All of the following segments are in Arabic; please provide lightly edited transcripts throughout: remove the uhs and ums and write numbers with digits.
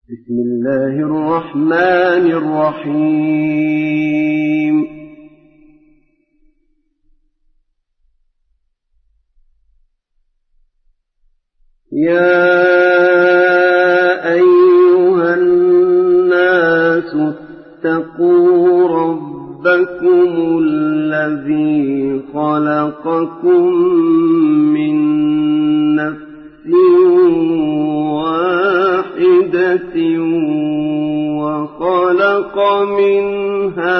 بسم الله الرحمن الرحيم. يا أيها الناس اتقوا ربكم الذي خلقكم من نفس واحدة وخلق منها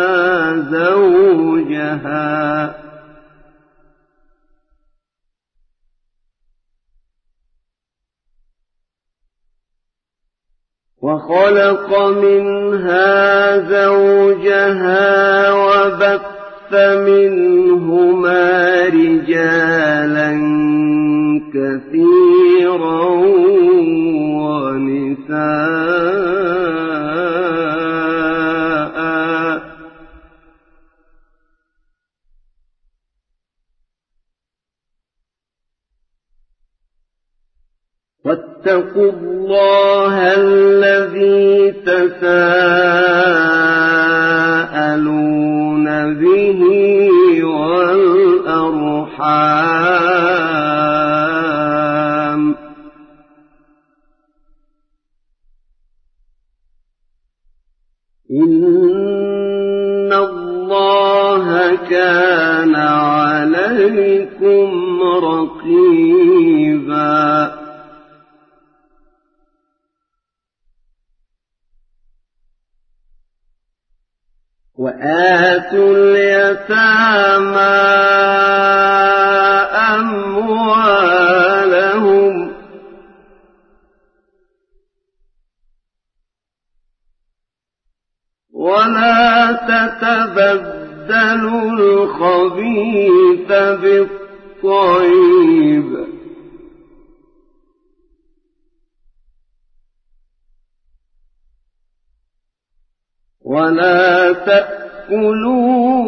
زوجها وبث منهما رجالا كثيرا ونساء، واتقوا الله الذي تساءلون به والأرحام، إن الله كان عليكم رقيبا. وآتوا اليتامى أموالهم ولا تتبدلوا الخبيث بالطيب، ولا تأكلوا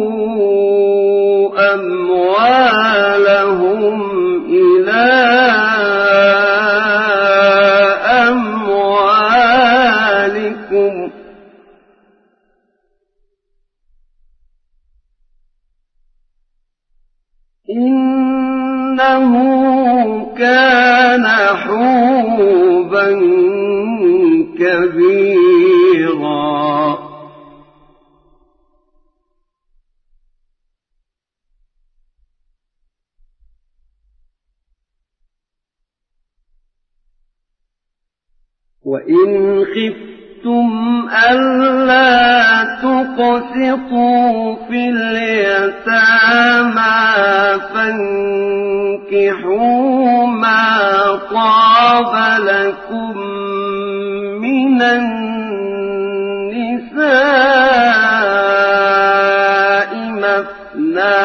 أموالهم إلى أموالكم، إنه كان حوبا كبيرا. وإن خفتم ألا تقسطوا في اليتامى فانكحوا ما طاب لكم من النساء مثنى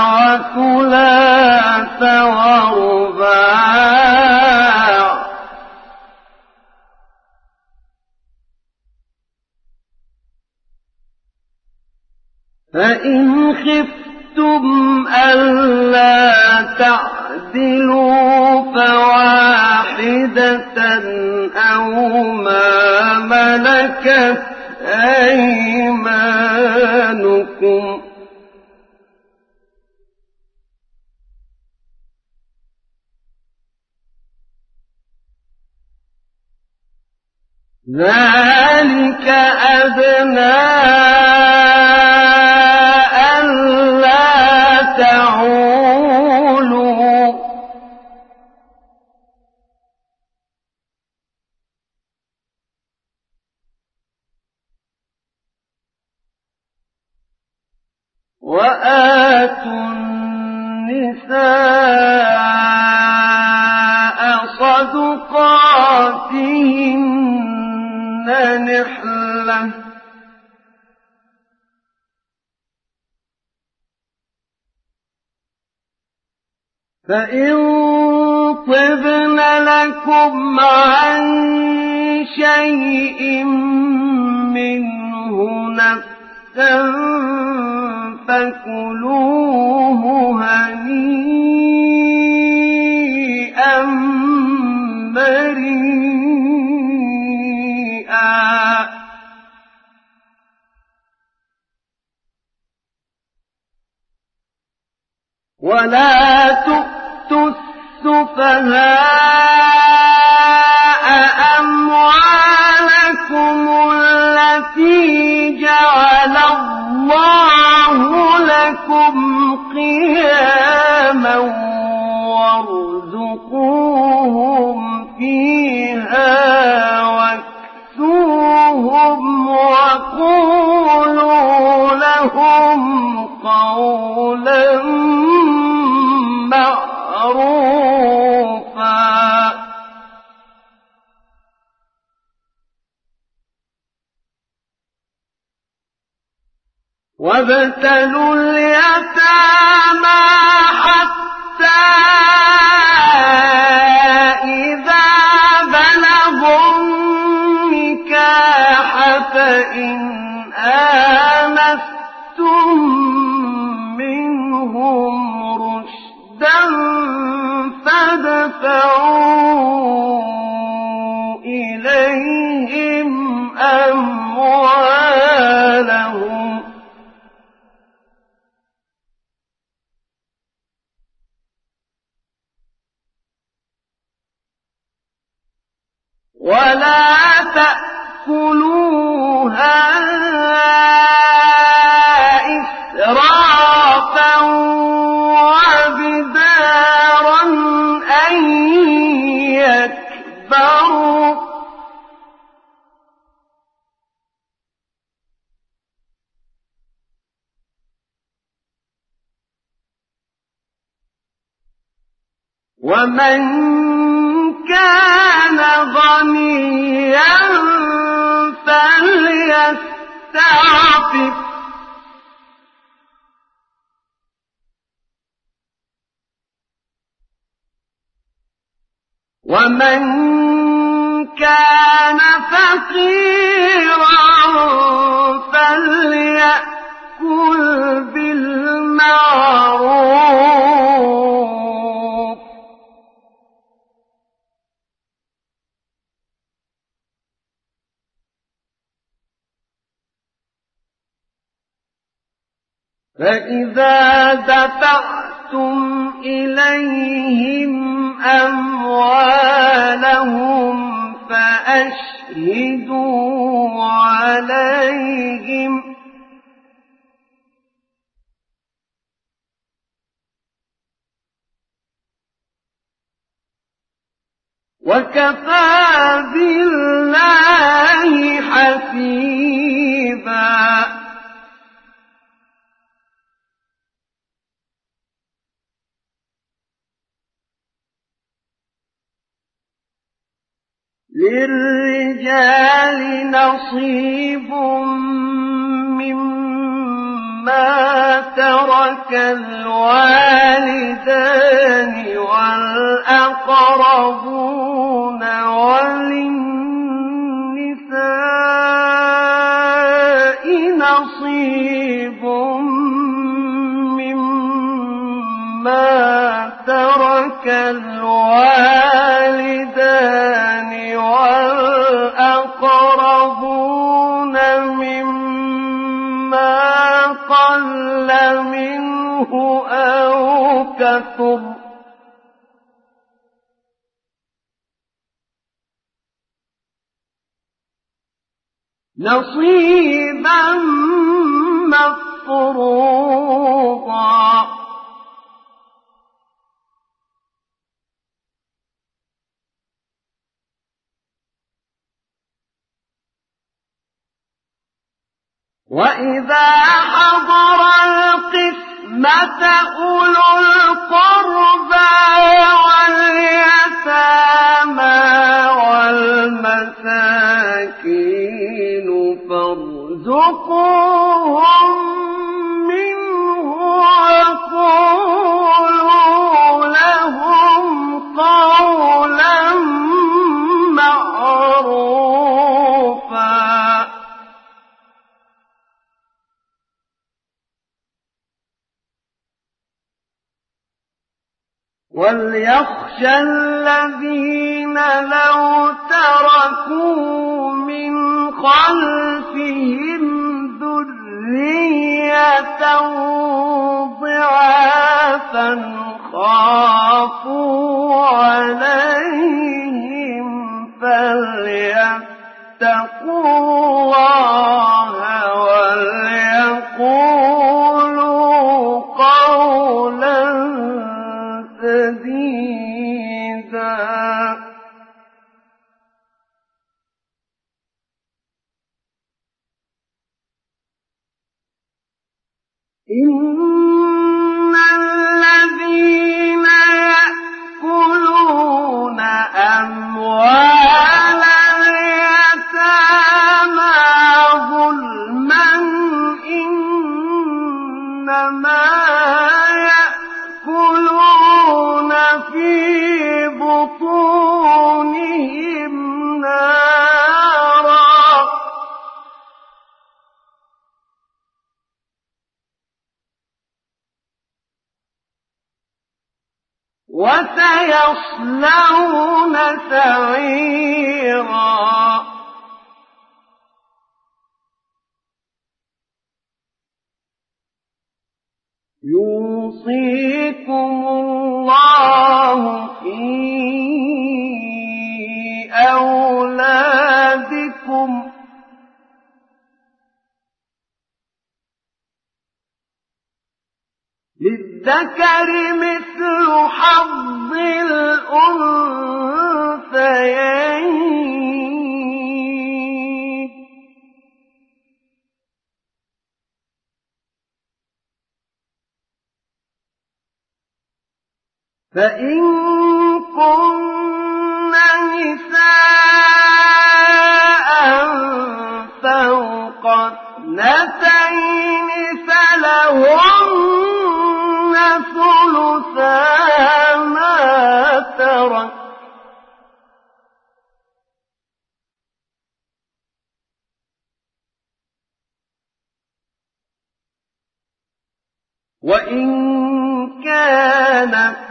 وثلاث ورباع، فإن خفتم ألا تعدلوا فواحدة أو ما ملكت أيمانكم، ذلك أدنى تعولوا، وآتوا النساء صدقاتهن نحلة، فإن طبن لكم عن شيء منه نفسا فكلوه هنيئا مريئا. ولا تؤتوا السفهاء أموالكم التي جعل الله لكم قياما وارزقوهم فيها واكسوهم وقولوا لهم قولا معروفا وابتلوا اليتامى حتى إذا بلغوا النكاح فإن آنستم منهم رشدا فادفعوا إليهم أموالهم ولا تأكلوها إسرافا وبدارا أن يكبروا ومن كان غنيا فليستعفف ومن كان فقيرا فليأكل بالمعروف فإذا دفعتم إليهم أموالهم فأشهدوا عليهم وكفى بالله حسيبا للرجال نصيب مما ترك الوالدان والأقربون وللنساء نصيب مما ترك الوالدان والأقربون مما قل منه أو كثر نصيبا مفروضا وإذا حضر القسمة أولو القربى واليتامى والمساكين فارزقوهم منه وقولوا لهم قولا معروفا وليخشى الذين لو تركوا من خلفهم ذرية ضعافا خافوا عليهم فليتقوا الله وليقولوا قولا سديدا. إن الذين يأكلون أموال اليتامى ظلما إنما يأكلون في بطونهم نارا وسيصلون سعيرا. يوصيكم الله في أولادكم للذكر مثل حظ الأنثيين. فإن كن نساء فوق اثنتين فلهن ثلثا ما ترك وإن كانت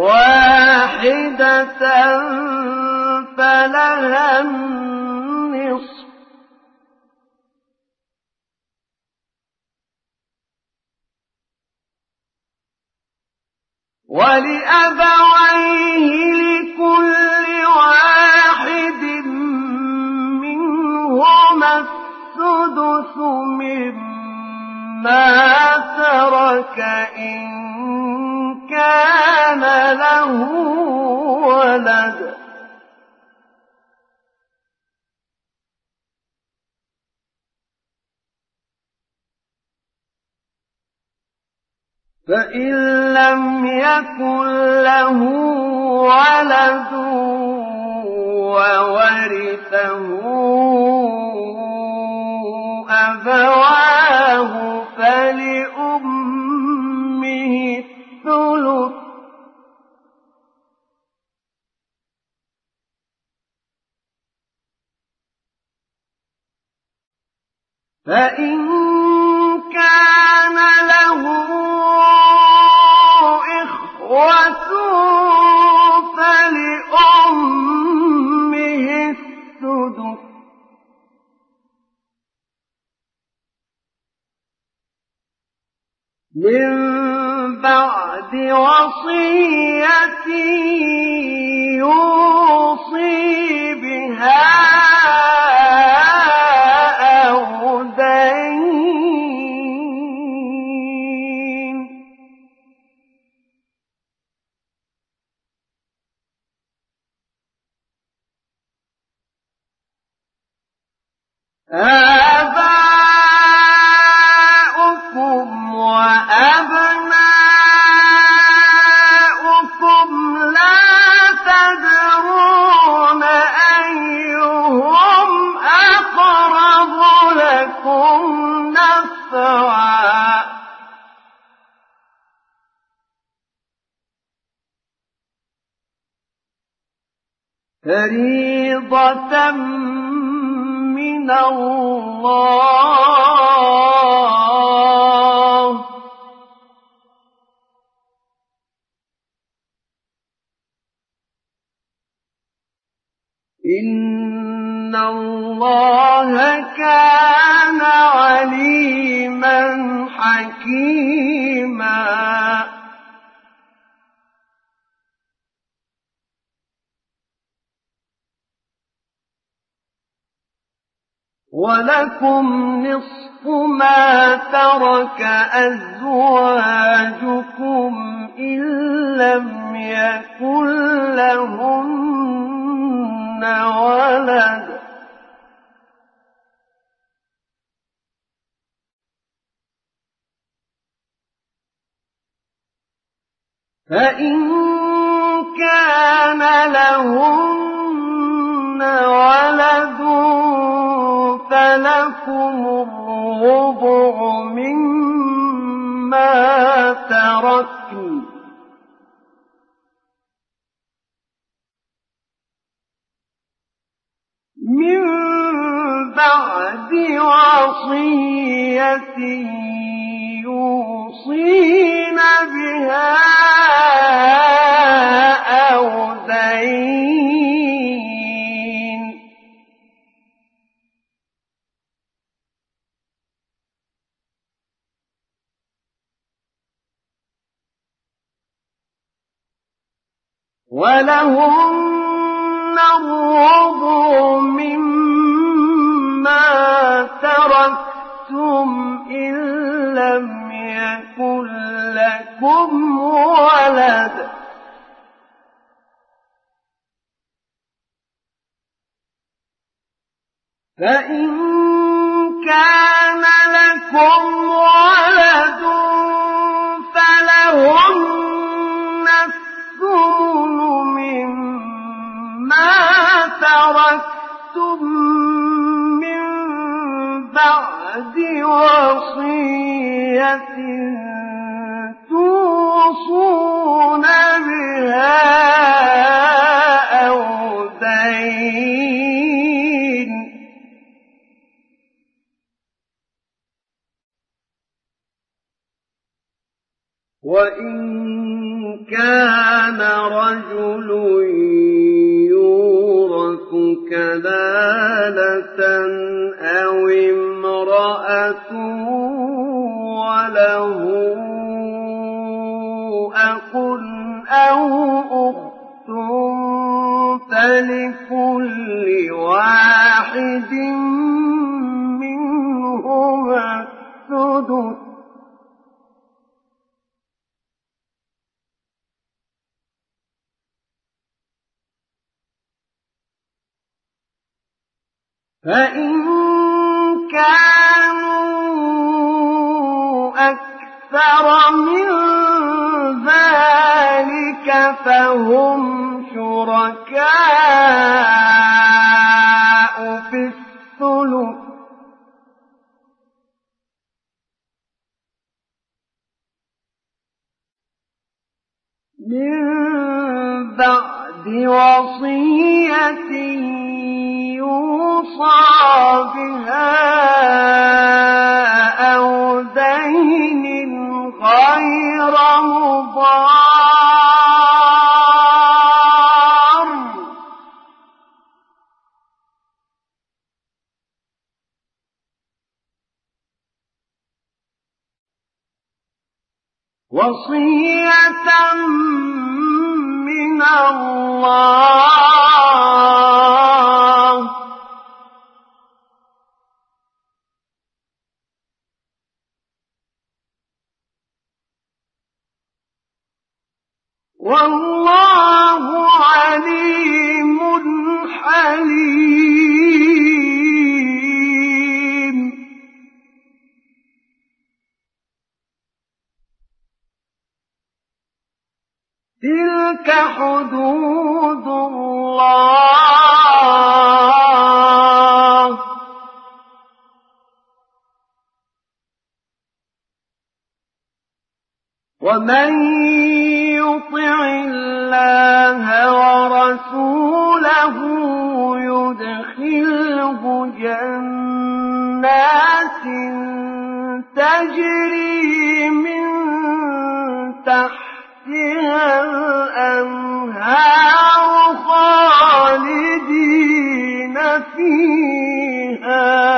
واحدة فلها النصف ولأبويه لكل واحد منهما السدس مما ترك إن كان له ولد. فإن لم يكن له ولد وورثه أبواه فلأمه الثلث فإن كان له إخوة فلأمه السدس من بعد وصية يوصي بها أو دين. آباؤكم وأبناؤكم لا تدرون أيهم أقرب لكم نفعا فريضة من الله إن الله كان عليما حكيما. ولكم نصف ما ترك أزواجكم إن لم يكن لهن ولد فإن كان لهن ولد فلكم الربع مما تركن من بعد وصية يوصين بها أو دين ولهن الربع مما تركتم إن لم يكن لكم ولد فإن كان لكم ولد فلهن الثمن مما تركتم من بعد وصية توصون بها أو دين وإن كان رجل يورث كلالة أو امرأة وله أخ أو أخت فلكل واحد منهما السدس فإن كانوا أكثر من ذلك فهم شركاء في الثلث من بعد وصية يوصى بها أو دين غير مضار وصية من الله والله عليم حليم تلك حدود الله ومن يطع الله ورسوله يدخله جنات تجري من تحتها الأنهار خالدين فيها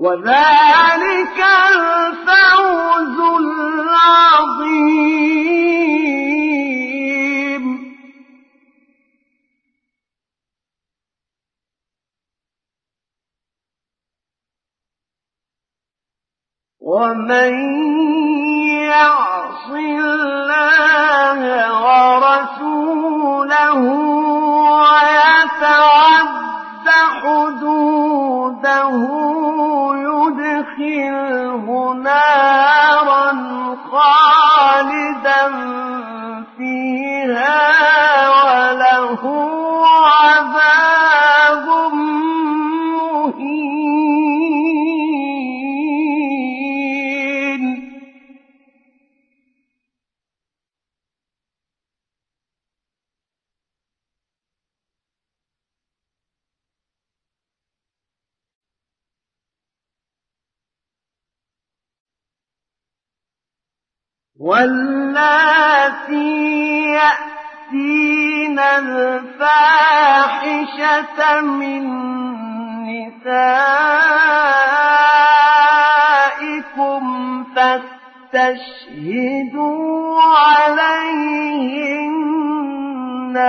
وذلك الفوز العظيم ومن يعص الله ورسوله ويتعد حدوده يدخله نارا خالدا فيها وله عذاب مهين. واللاتي يأتين الفاحشة من نسائكم فاستشهدوا عليهن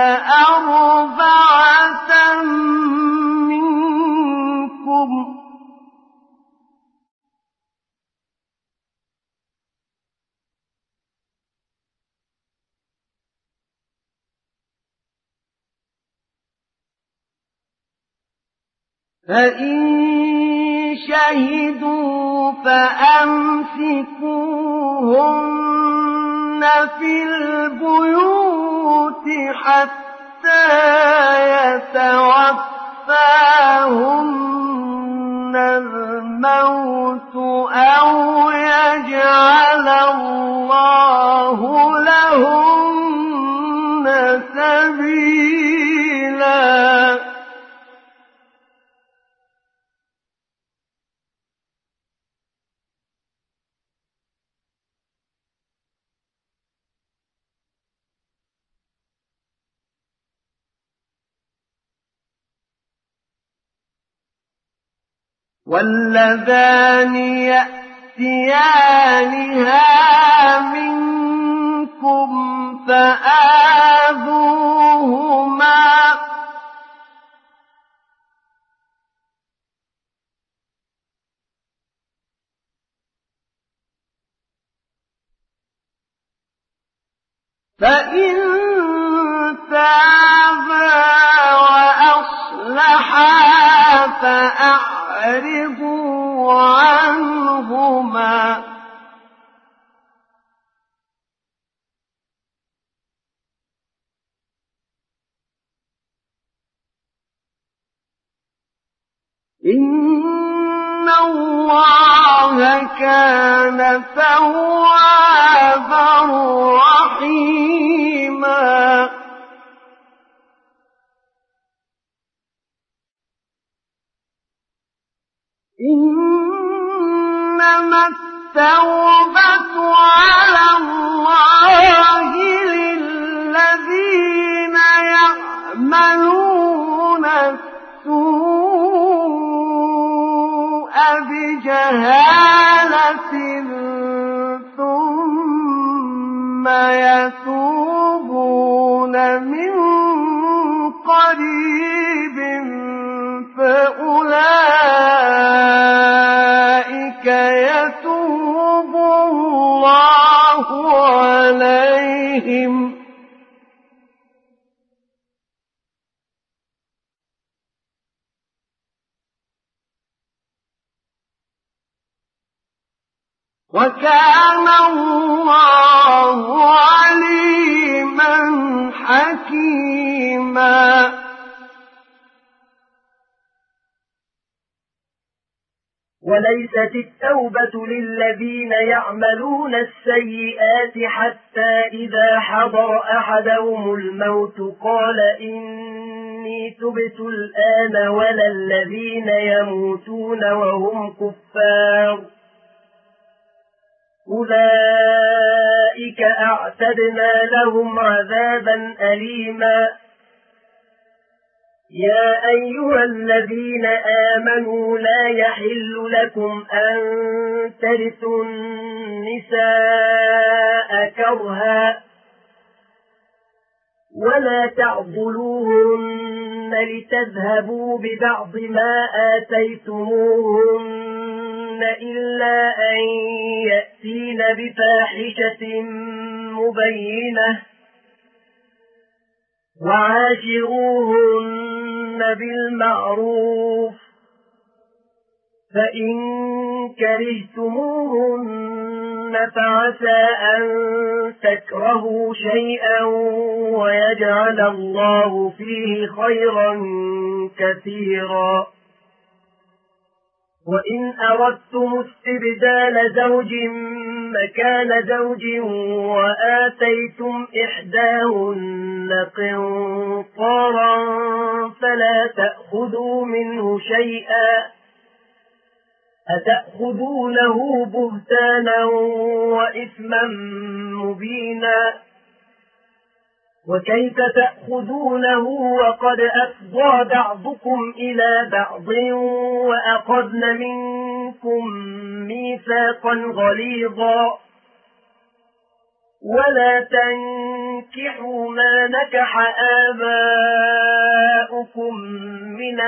أربعة منكم فإن شهدوا فأمسكوهن في البيوت حتى يتوفاهن الموت أو يجعل الله لهن سبيلا. واللذان يأتيانها منكم فآذوهما فإن تابا وأصلحا فأعرضوا عنهما إن الله كان توابا رحيما. إنما التوبة على الله للذين يعملون السوء بجهالة ثم يتوبون من قريب فأولئك يتوب الله عليهم وكان الله عليما حكيما. وليست التوبة للذين يعملون السيئات حتى إذا حضر أحدهم الموت قال إني تبت الآن ولا الذين يموتون وهم كفار أولئك أعتدنا لهم عذابا أليما. يا أيها الذين آمنوا لا يحل لكم أن ترثوا النساء كرها ولا تعضلوهن لتذهبوا ببعض ما آتيتموهن إلا أن يأتين بفاحشة مبينة وعاشروهن بالمعروف فإن كرهتموهن فعسى أن تكرهوا شيئا ويجعل الله فيه خيرا كثيرا وإن أردتم استبدال زوج مكان زوج وآتيتم إحداهن قنطارا فلا تأخذوا منه شيئا أتأخذونه بهتانا وإثما مبينا وكيف تأخذونه وقد أفضى بعضكم إلى بعض وأخذن منكم ميثاقا غليظا ولا تنكحوا ما نكح آباؤكم من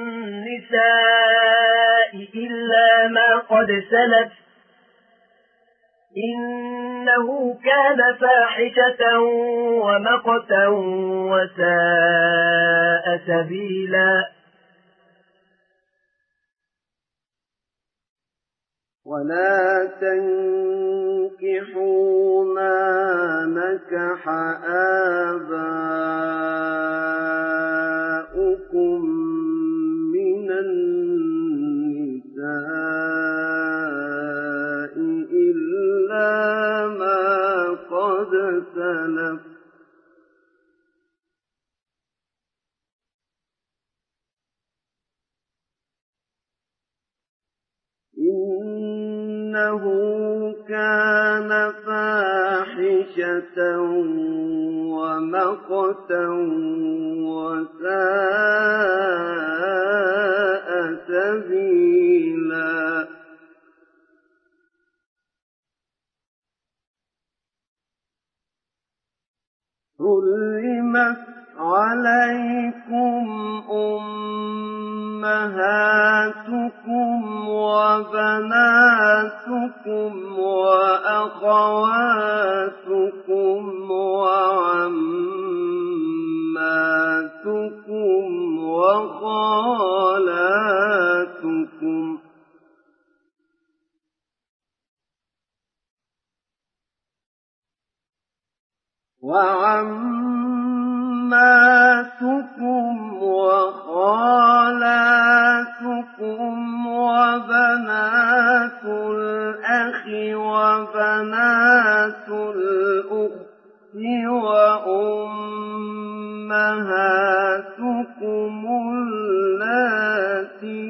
النساء إلا ما قد سلف إنه كان فاحشة ومقتا وساء سبيلا ولا تنكحوا ما نكح آباؤكم من النساء إلا ما قد سلف إنه كان فاحشة ومقتا وساء سبيلا حرمت عليكم أمهاتكم وبناتكم وأخواتكم وعماتكم وخالاتكم وخالاتكم وبنات الأخ وبنات الأخت وأمهاتكم اللاتي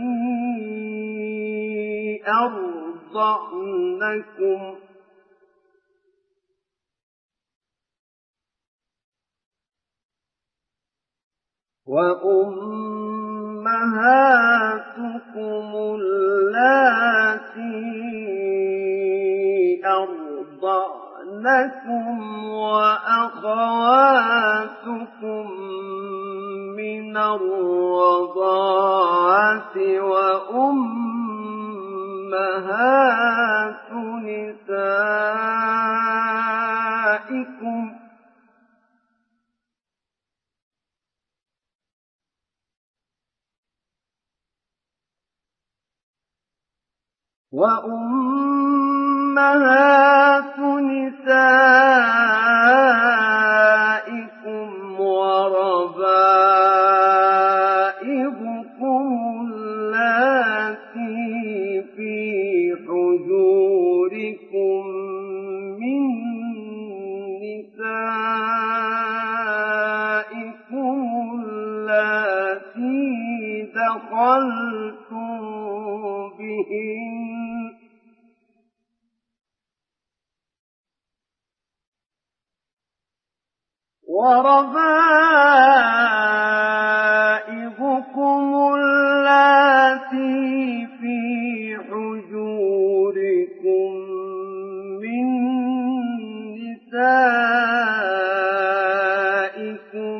أرضعنكم وأمهاتكم اللاتي أرضعنكم وأخواتكم من الرضاعة وأمهات نسائكم وربائبكم اللاتي في حجوركم من نسائكم اللاتي دخلتم بهن وربائبكم اللاتي في حجوركم من نسائكم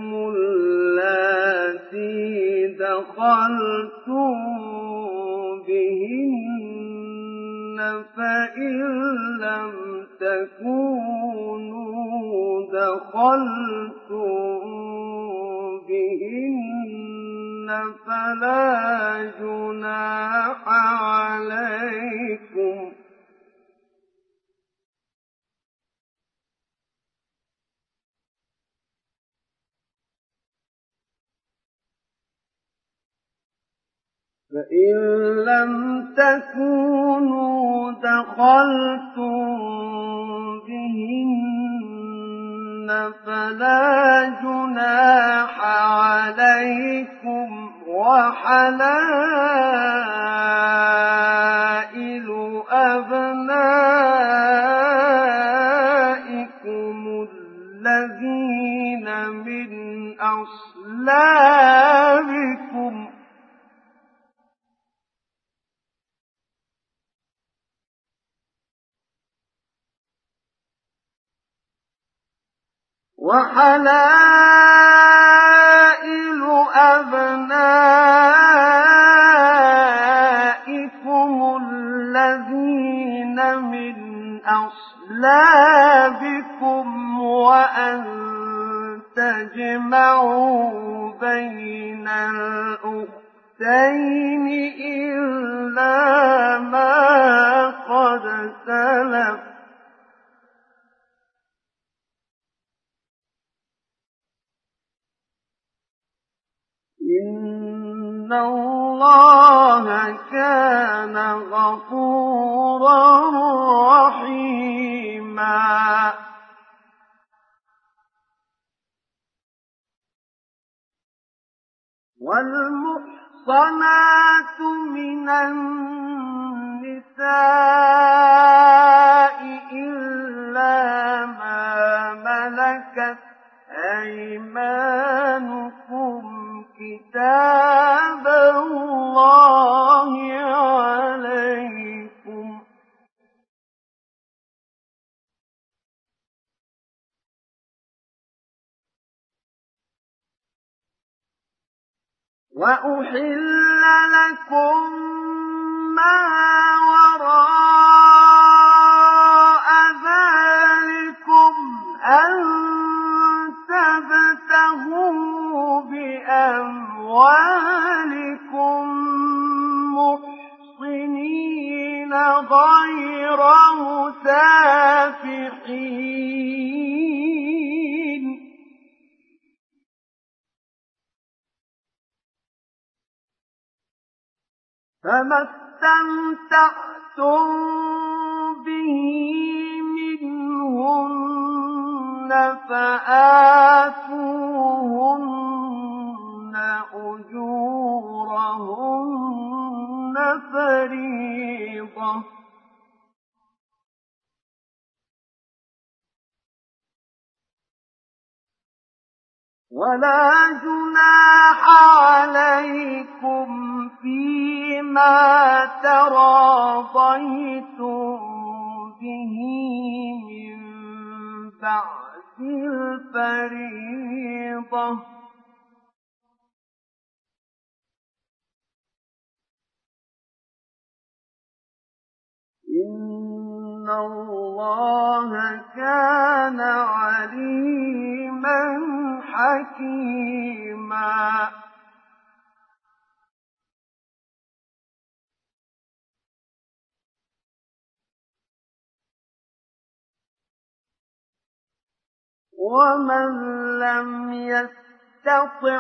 اللاتي دخلتم بهن دخلتم بهن فلا جناح عليكم فإن لم تكونوا دخلتم بهن فلا جناح عليكم وحلائل أبنائكم الذين من أصلابكم وحلائل أبنائكم الذين من أصلابكم وأن تجمعوا بين الأختين إلا ما قد سلف إن الله كان غفورا رحيما والمحصنات من النساء إلا ما ملكت أيمانكم كتاب الله عليكم وأحل لكم ما وراء ذلكم أن تبتغوا بأموالكم محصنين غير مسافحين فما استمتعتم به منهن فآتوهن أجورهن فريضة ولا جناح عليكم فيما تراضيتم به من بعد الفريضة إن الله كان عليما حكيما ومن لم يستطع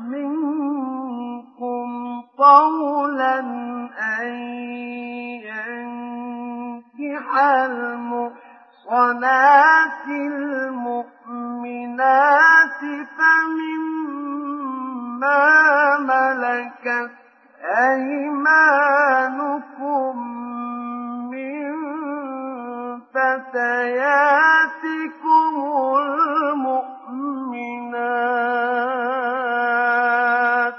منكم طولا أن ينكح المحصنات المؤمنات فمما ملكت أيمانكم من فتياتكم المؤمنات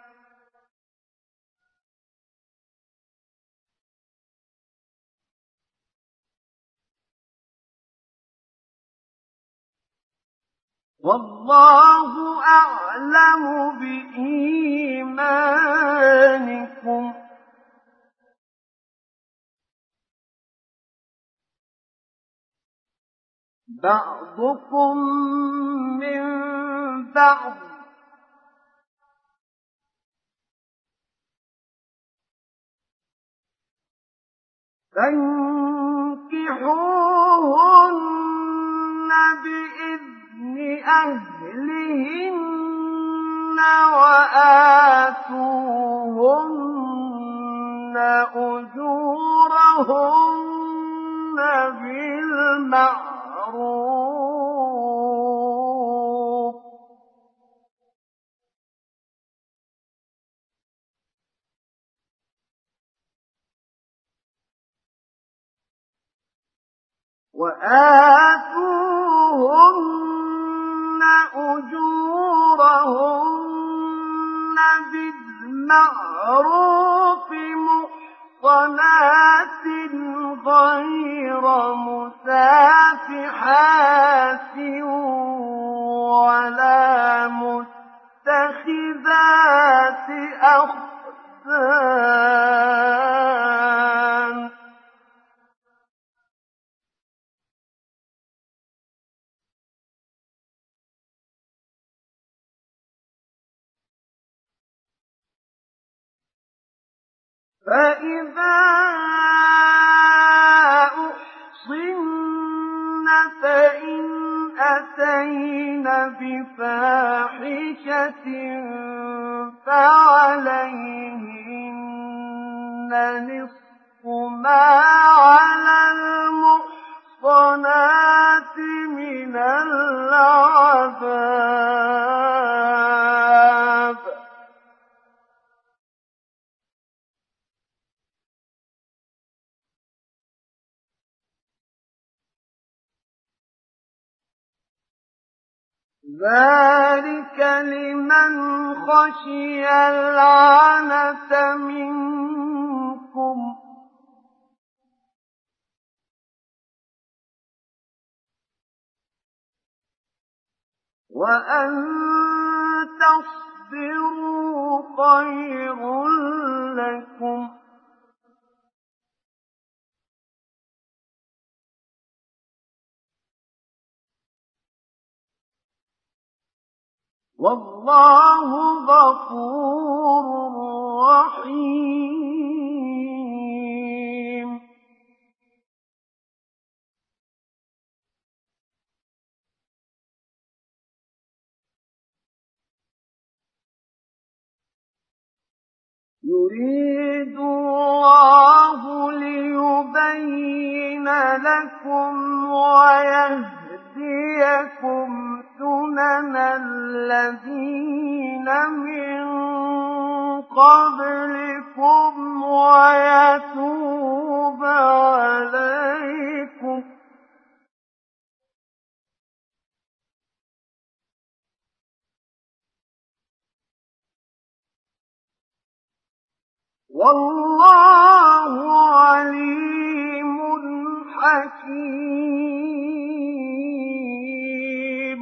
والله أعلم بإيمانكم بعضكم من بعض فانكحوهن بإذن أهلهن وآتوهن أجورهن بالمعروف وآتوهن أجورهن بالمعروف محصنات غير مسافحات ولا متخذات أخدان فإذا أحصن فإن أتين بفاحشة فعليهن نصف ما على المحصنات من العذاب ذلك لمن خشي العنة منكم وأن تصبروا خير لكم والله غفور رحيم يريد الله ليبين لكم ويهديكم سنن الذين من قبلكم ويتوب عليكم والله عليم حكيم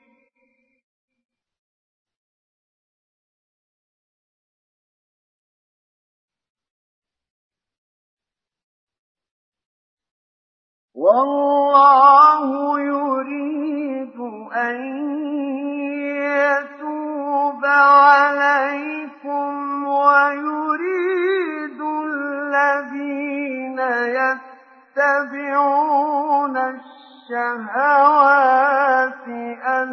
والله يريد أن يتوب عليكم ويريد الذين يتبعون الشهوات أن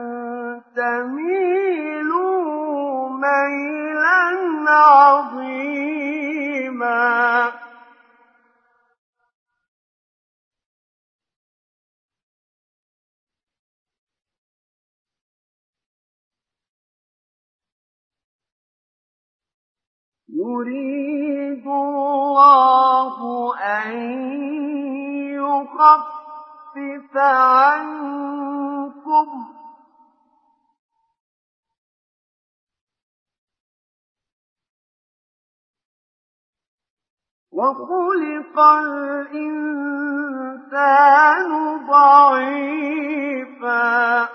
تميلوا ميلا عظيما يريد الله أن يخفف عنكم وخلق الإنسان ضعيفا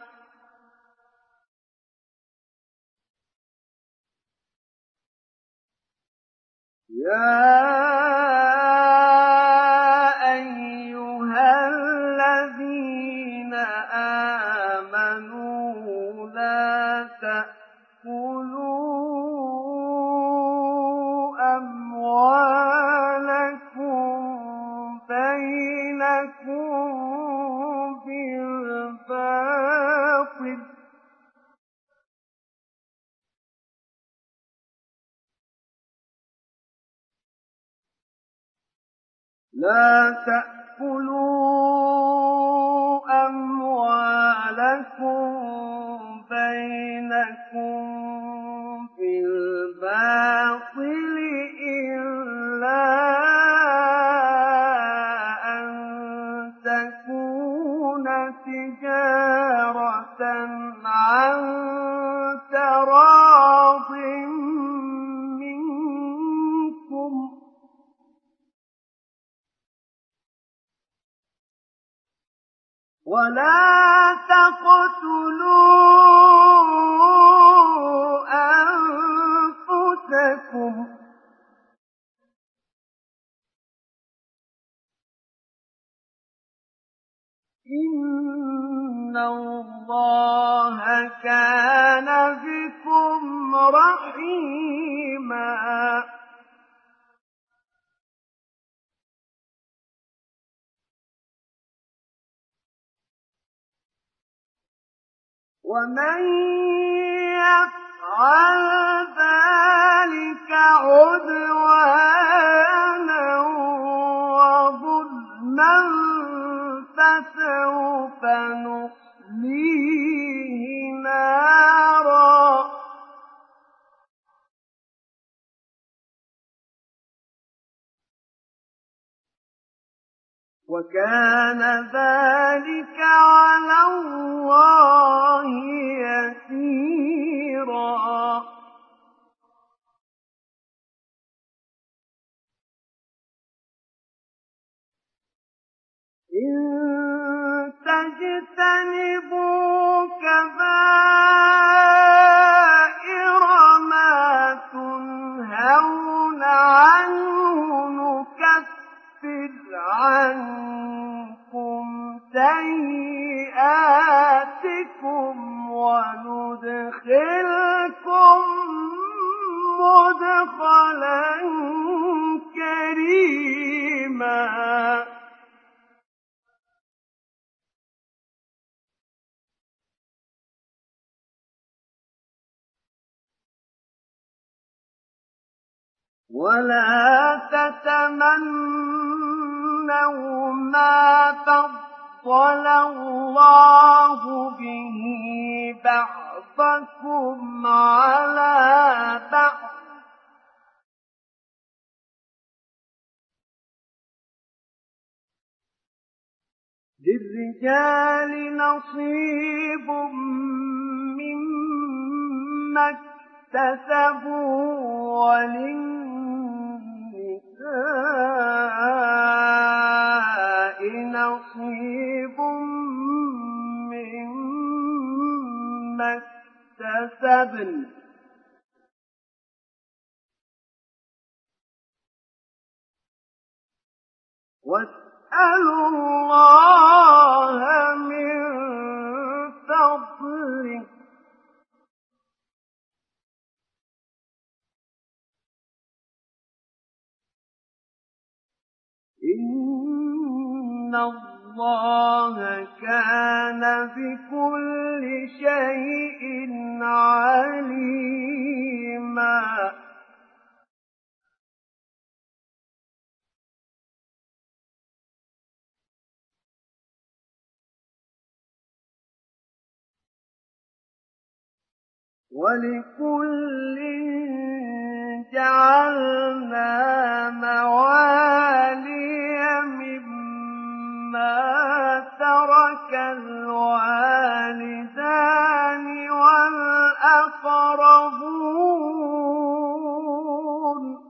يا أيها الذين آمنوا لا تأكلوا أموالكم بينكم بالباطل إلا أن تكون تجارة عن تراض منكم ولا تقتلوا أنفسكم إن الله كان بكم رحيما ومن يفعل ذلك عدوانا وظلما فسوف نصليه نارا وكان ذلك على الله يسيرا إن تجتنبوا كبائر ما تنهون عنه نكفر عنكم سيئاتكم وندخلكم مدخلا كريما ولا تتمنوا ما فضل الله به بعضكم على بعض للرجال نصيب مما اكتسبوا وللنساء نصيب مما اكتسبن واسألوا الله من فضله إن الله كان بكل شيء عليما ولكل جعلنا موالي مما ترك الوالدان والأقربون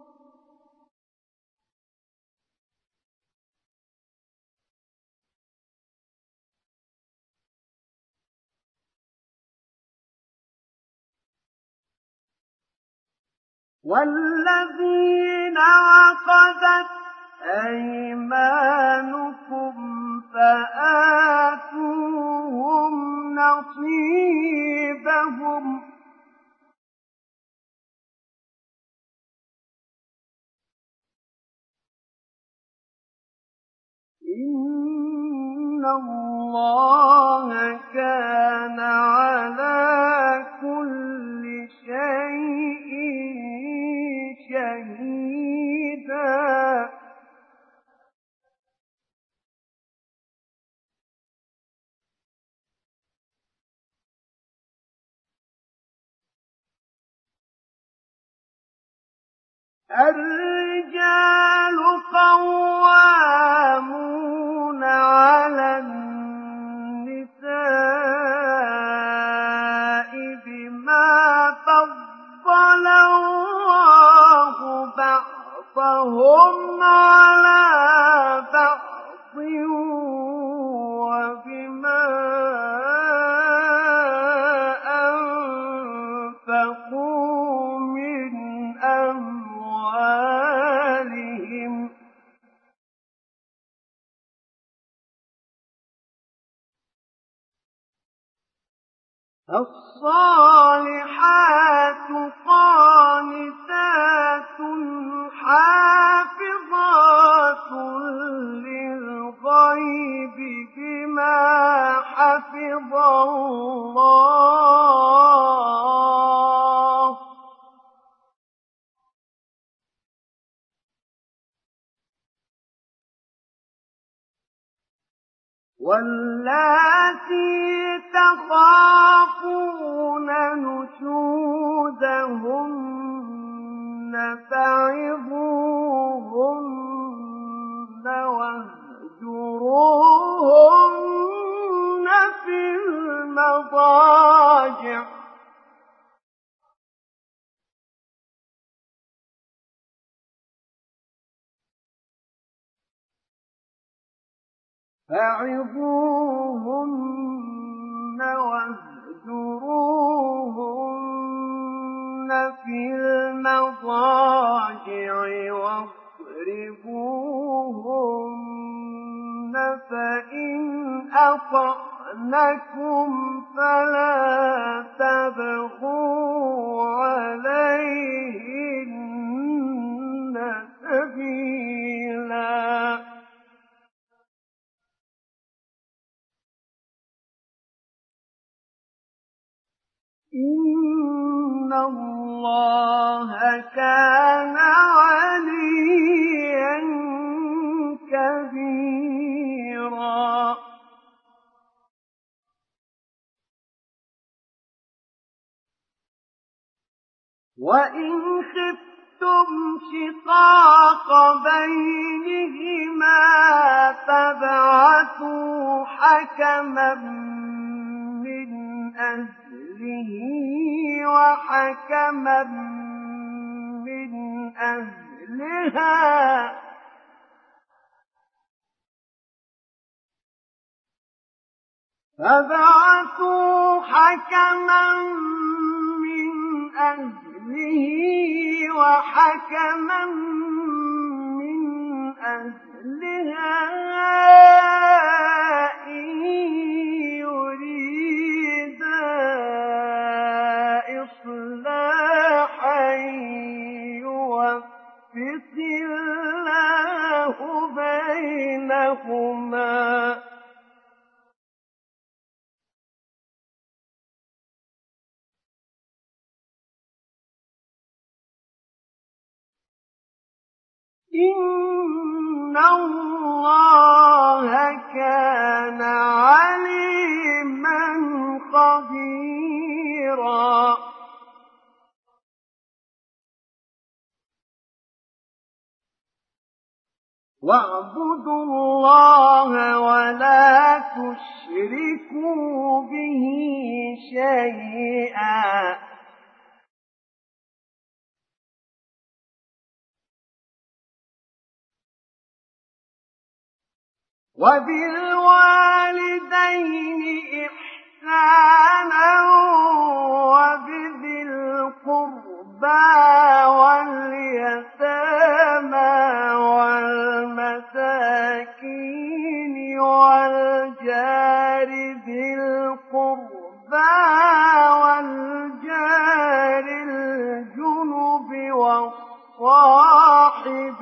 والذين عقدت أيمانكم فآتوهم نصيبهم إن الله كان على كل شيء شهيدا الرجال قوامون على النساء بما فضل الله بعضهم على بعض وبما أنفقوا من أموالهم الصالحات قانتات حافظات للغيب بما حفظ الله واللاتي تخافون نشوزهن فعظوهن واهجروهن في المضاجع فعظوهن واهجروهن في المضاجع واضربوهن فإن أطعنكم فلا تبغوا عليهن سبيلا إن الله كان عليا كبيرا وإن خفتم شقاق بينهما فابعثوا حكما من أهله وحكما من أهلها فبعثوا حكما من أهله وحكما من أهلها إن يريدا إصلاحا يوفق الله بينهما إن الله كان عليما خبيرا واعبدوا الله ولا تشركوا به شيئا وبالوالدين إحسانا وبذي القربى واليتامى والمساكين القربى والجار الجنب والصاحب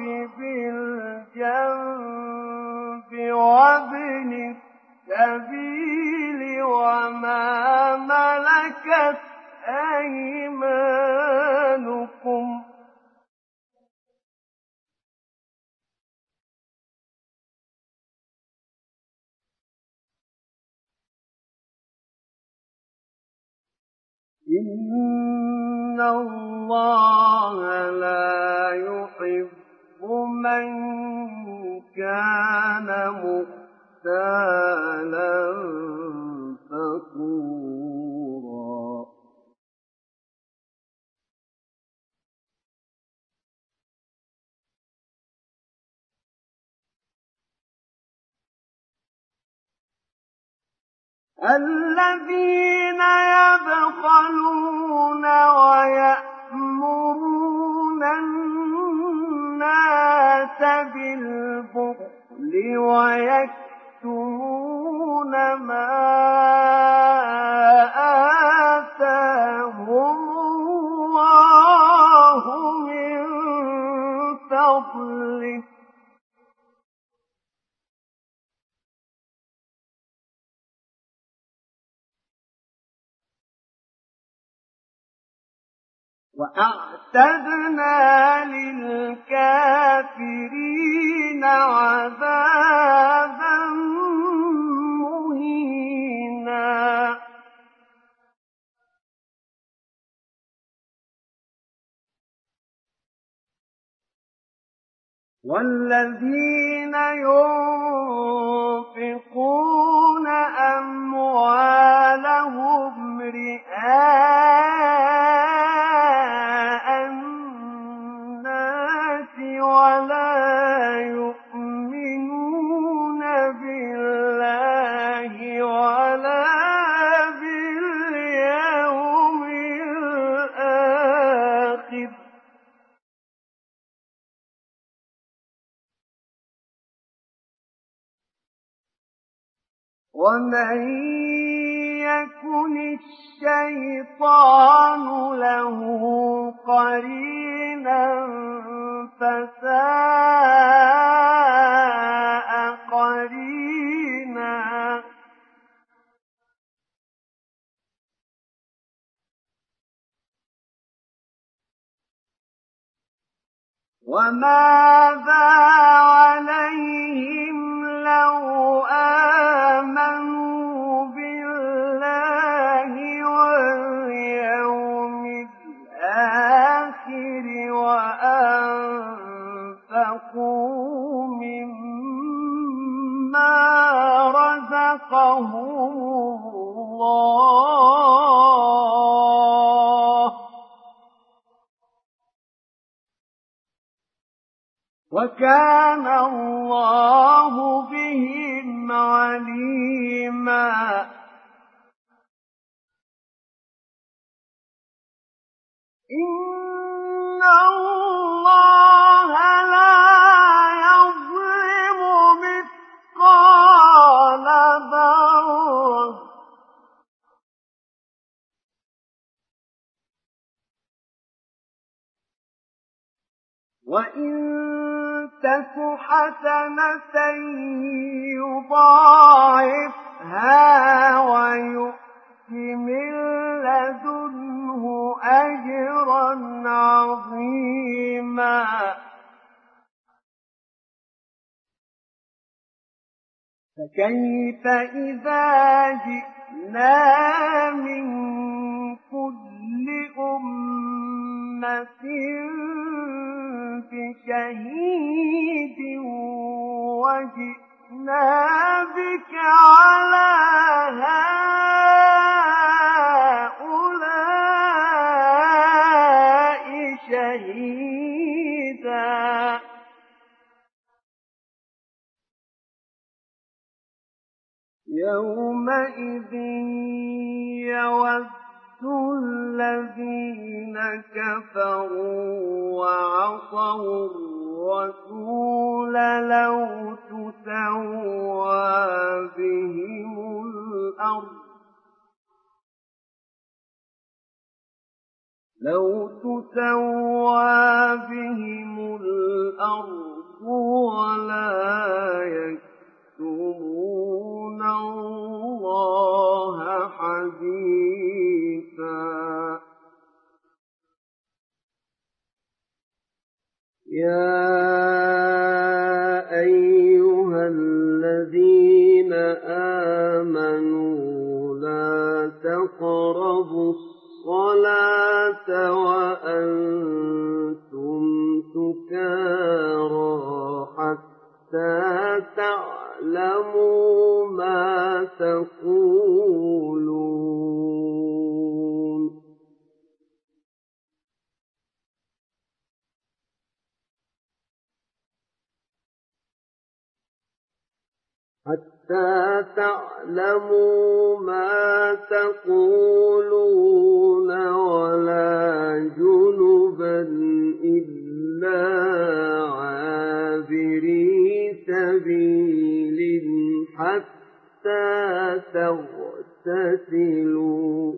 بالجنب وابن السبيل وما ملكت أيمانكم إن الله لا يحب من كان مختالا فخورا الذين يبخلون ويأمرون الناس بالبخل ويكتمون ما آتاهم الله من فضله وأعتدنا للكافرين عذابا مهينا والذين ينفقون أموالهم رئاء الناس ولا يؤمنون بالله ولا باليوم الآخر ومن يكن الشيطان له قرينا فساء قرينا وماذا عليهم لو آمنوا بالله واليوم الآخر وأنفقوا مما رزقهم الله وكان الله بهم عليما إن الله لا يظلم مثقال ذرة وإن تك حسنة يضاعفها ويؤت من لدنه أجرا عظيما فكيف إذا جئنا من كل أمة بشهيد وجئنا بك على هؤلاء شهيدا يومئذ يود الذين كفروا وعصوا الرسول لو تسوى بهم الأرض لو تسوى بهم الأرض ولا يكتمون الله حديثا يا أيها الذين آمنوا لا تقربوا الصلاة وأنتم سكارى حتى تعلموا ما تقولون حتى تعلموا ما تقولون ولا جنبا إلا عابري سبيل حتى تغتسلوا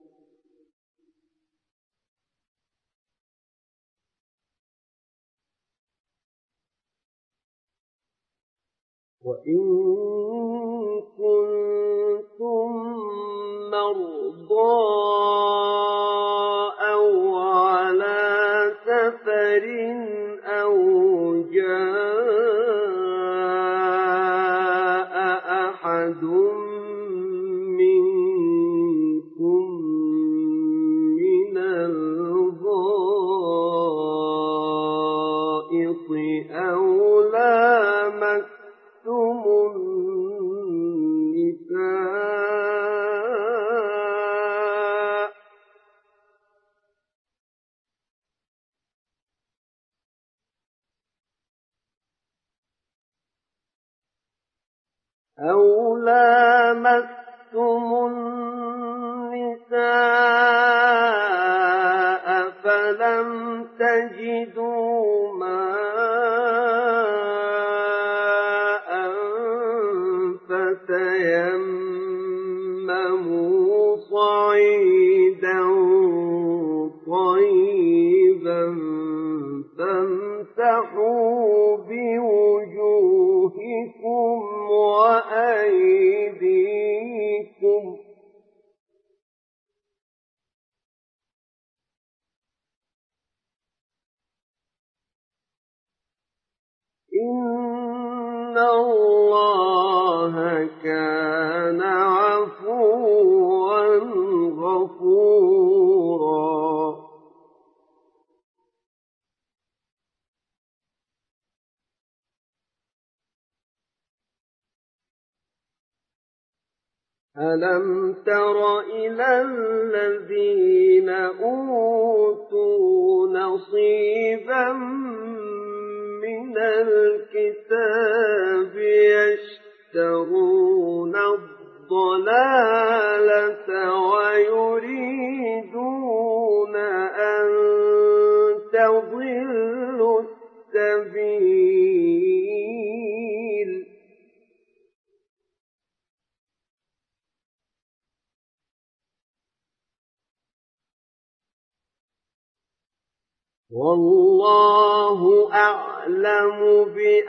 وإن كنتم مرضى أو على سفر أو جاء أحد منكم من الغائط أو لامستم النساء فلم تجدوا ماء فتيمموا صعيدا طيبا فامسحوا بوجوهكم وأيديكم إن الله كان عفوا غفورا ألم تر إلى الذين أوتوا نصيبا من الكتاب يشترون الضلالة ويريدون أن تضلوا السبيل والله أعلم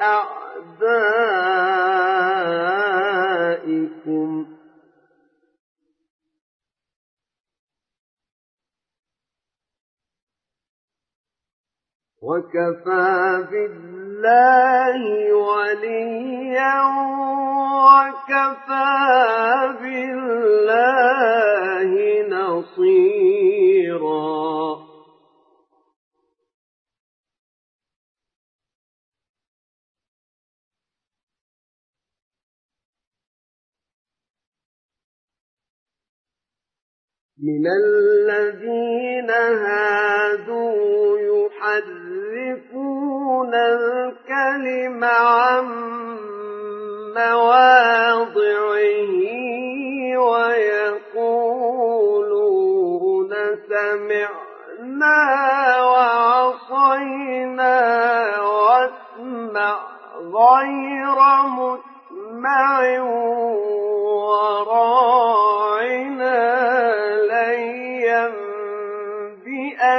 بأعدائكم وكفى بالله وليا وكفى بالله نصيرا من الذين هادوا يحرفون الكلم عن مواضعه ويقولون سمعنا وعصينا واسمع غير مسمع وراعنا ليا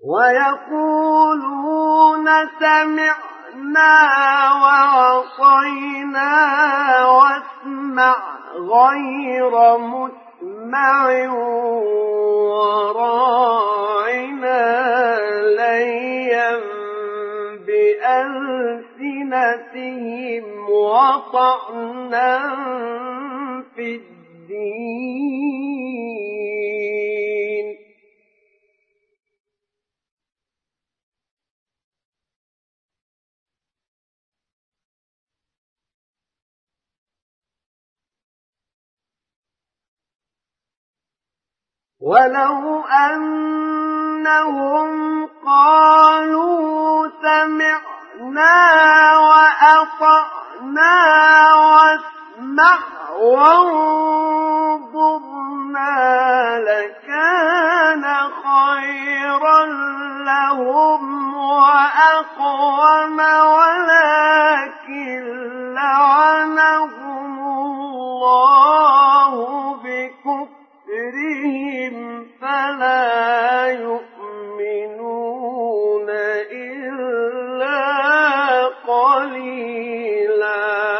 ويقولون سمعنا وعصينا واسمع غير مسمع وراعنا ليا بألسنتهم وطعنا في الدين ولو أنهم قالوا سمعنا وأطعنا واسمع وانظرنا لكان خيرا لهم وأقوم ولكن لعنهم الله بكفرهم فلا يؤمنون إلا قليلا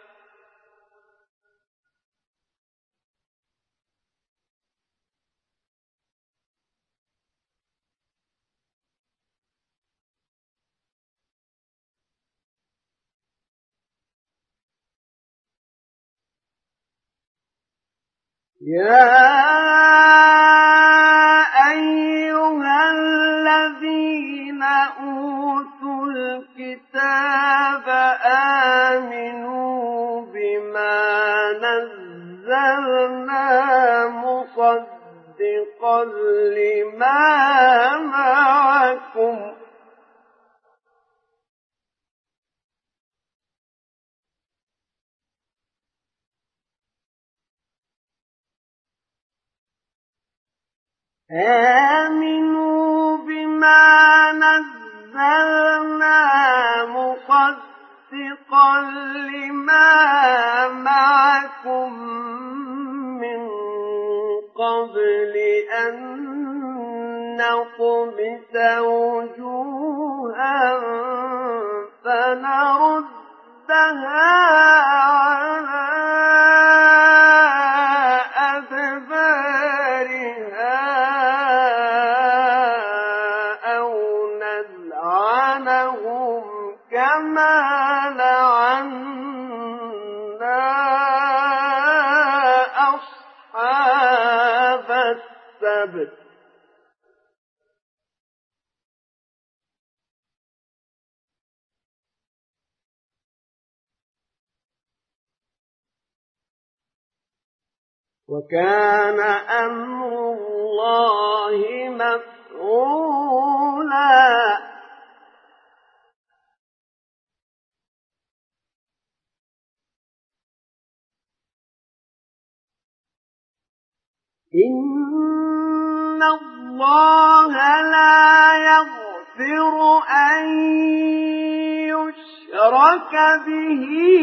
يا أيها الذين أوتوا الكتاب آمنوا بما نزلنا مصدقا لما معكم آمنوا بما نزلنا مصدقا لما معكم من قبل أن نطمس وجوها فنردها على أدبارها أو نلعنهم كما لعنا أصحاب السبت وكان أمر الله مفعولا إن الله لا يغفر أن يشرك به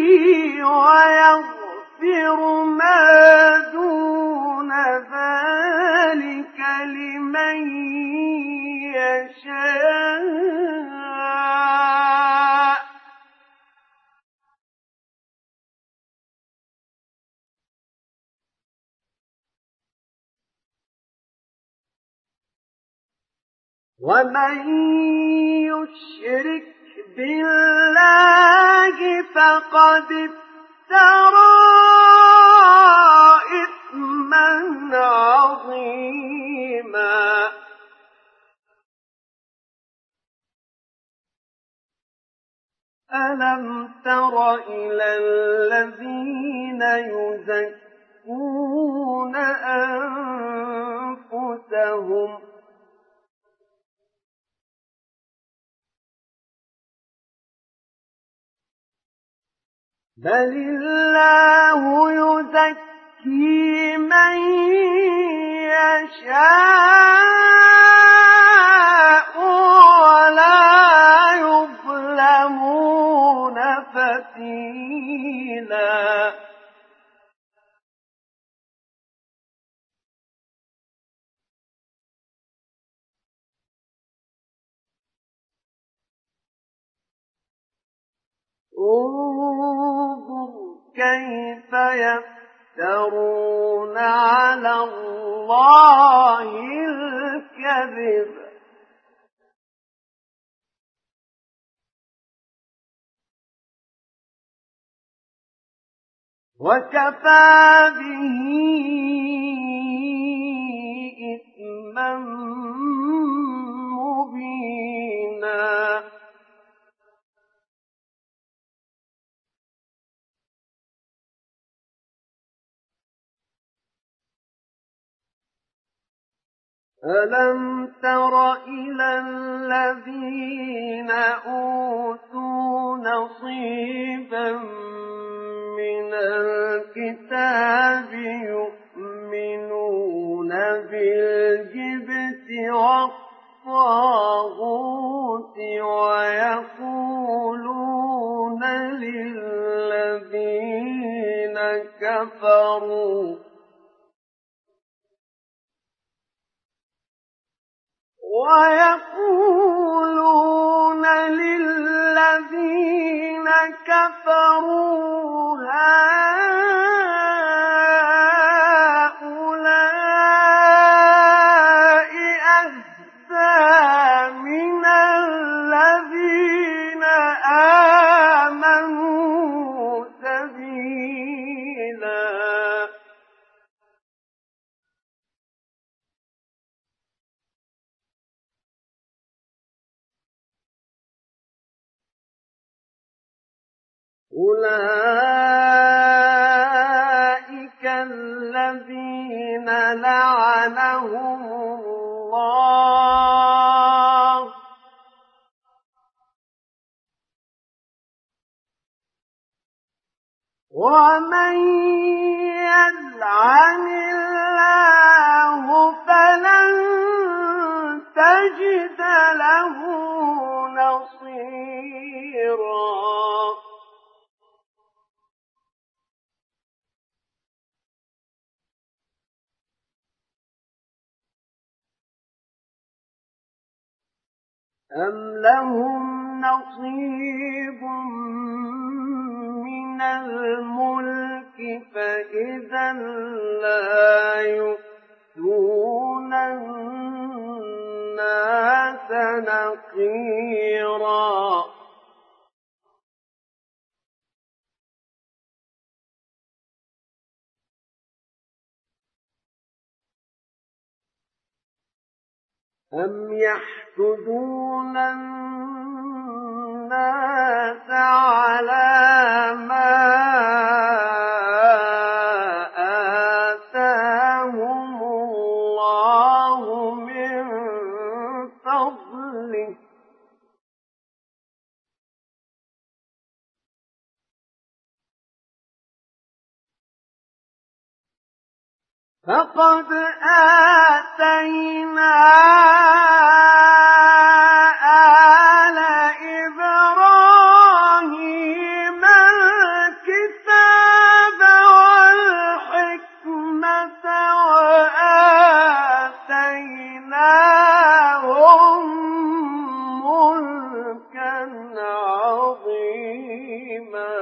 ويغفر ما دون ذلك لمن يشاء ومن يشرك بالله فقد افترى إثما عظيما ألم تر إلى الذين يزكون أنفسهم بل الله يزكي من يشاء ولا يظلمون فتيلا انظر كيف يفترون على الله الكذب وكفى به إثما مبينا ألم تر إلى الذين أوتوا نصيبا من الكتاب يؤمنون بالجبت والطاغوت ويقولون للذين كفروا هؤلاء أهدى من الذين آمنوا سبيلا أولئك الذين لعنهم الله ومن يلعن الله فلن تجد له نصيرا أم لهم نصيب من الملك فإذا لا يؤتون الناس نقيرا أم يحسدون الناس على ما آتاهم الله من فضله فقد آتينا آل إبراهيم الكتاب والحكمة وآتيناهم ملكا عظيما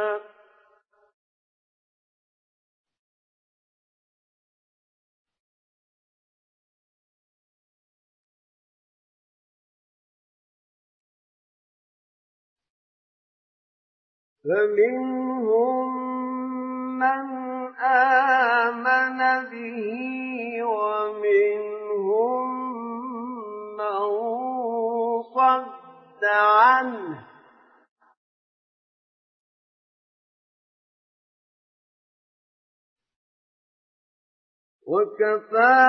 فمنهم من آمن به ومنهم من صد عنه وكفى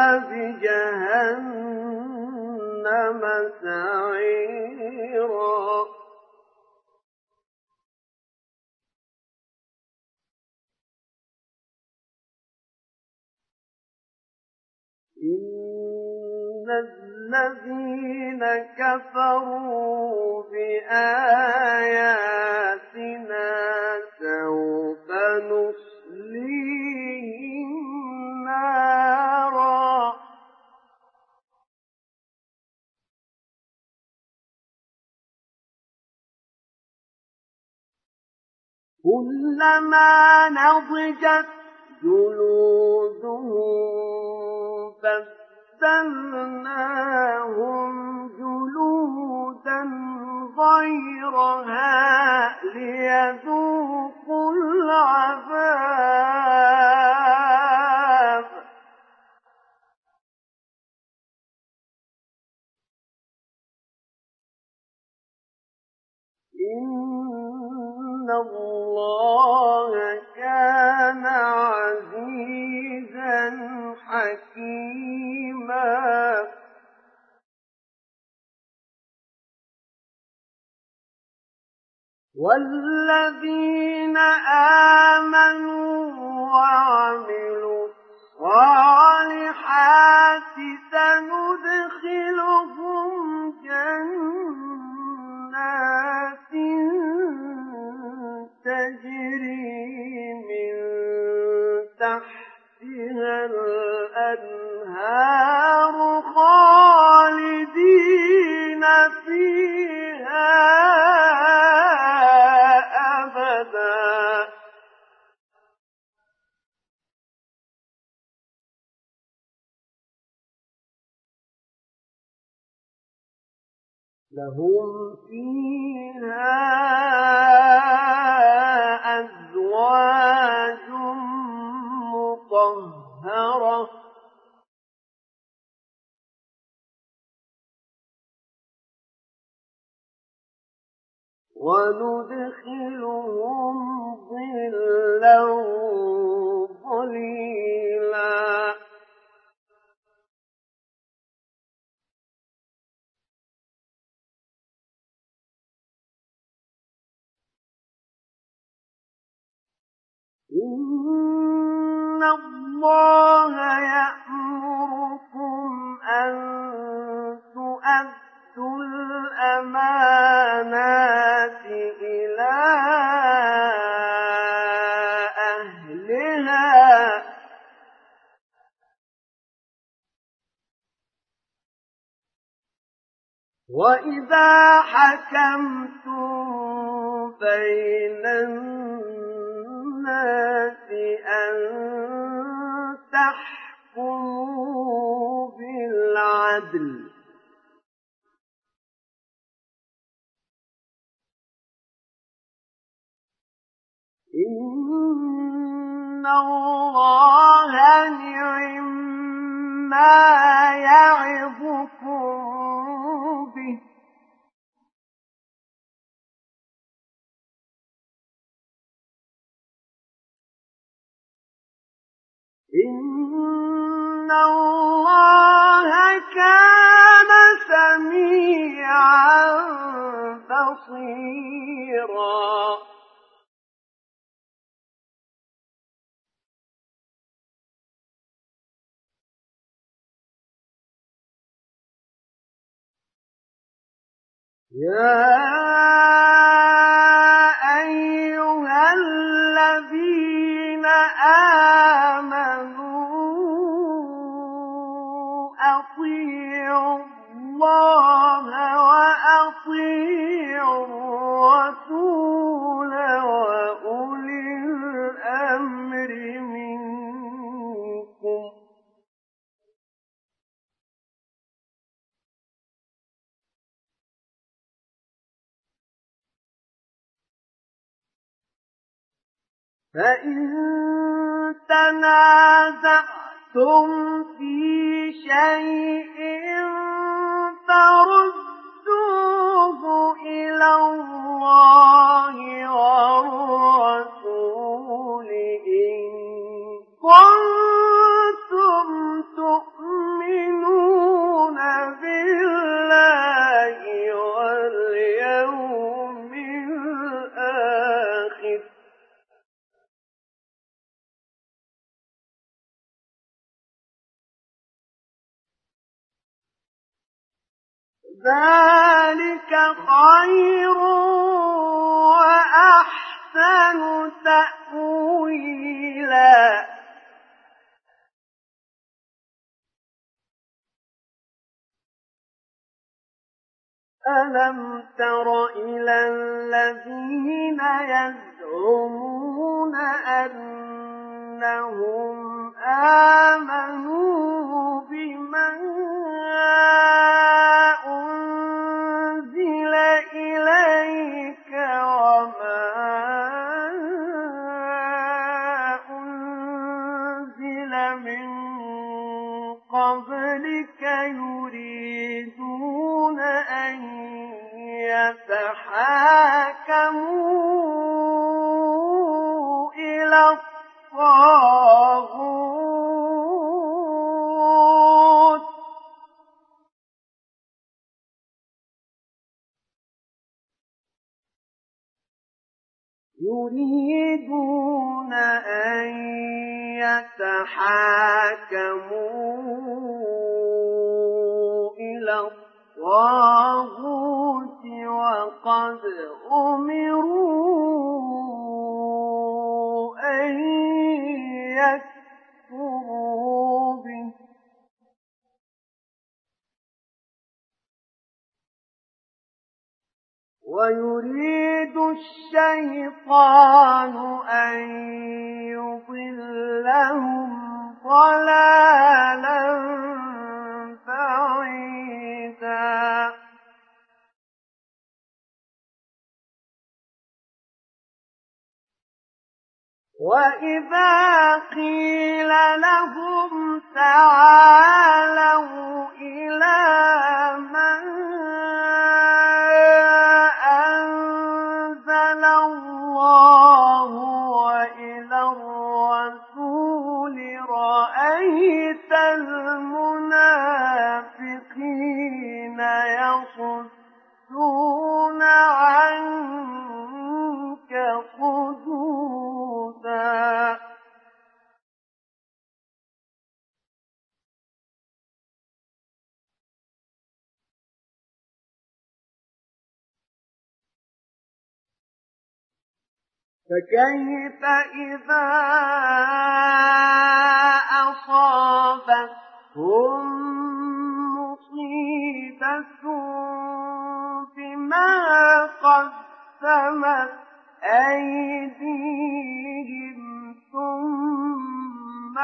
بجهنم سعيرا إن الذين كفروا بآياتنا سوف نصليهم نارا كلما نضجت جلودهم بدلناهم جلودا غيرها ليذوقوا العذاب إن الله كان عزيزا حكيما والذين آمنوا وعملوا الصالحات سندخلهم جنات تجري من تحتها الأنهار خالدين فيها أبدا لهم فيها أزواج مطهرة وندخلهم ظلا ظليلا إن الله يأمركم أن تؤدوا الأمانات إلى أهلها وإذا حكمتم بين الناس أن تحكموا بالعدل إن الله نعما يعظكم به إن الله كان سميعا بصيرا يا أيها الذين آمنوا أطيعوا الله وأطيعوا الرسول وأولي الأمر منكم فإن تنازعتم في شيء فردوه إلى الله والرسول إن كنتم تؤمنون بالله واليوم الآخر ذلك خير وأحسن تأويلا ألم تر إلى الذين يزعمون آمنوا بما أنزل إليك وما أنزل من قبلك يريدون أن يتحاكموا إلى الطاغوت وقد أمروا أن يكفروا به ويريد الشيطان أن يضلهم ضلالا بعيدا وإذا قيل لهم تعالوا إلى ما أنزل الله وإلى الرسول رأيت المنافقين يصدون عنك صدودا فكيف إذا أصابتهم مصيبة بما قدمت أيديهم ثم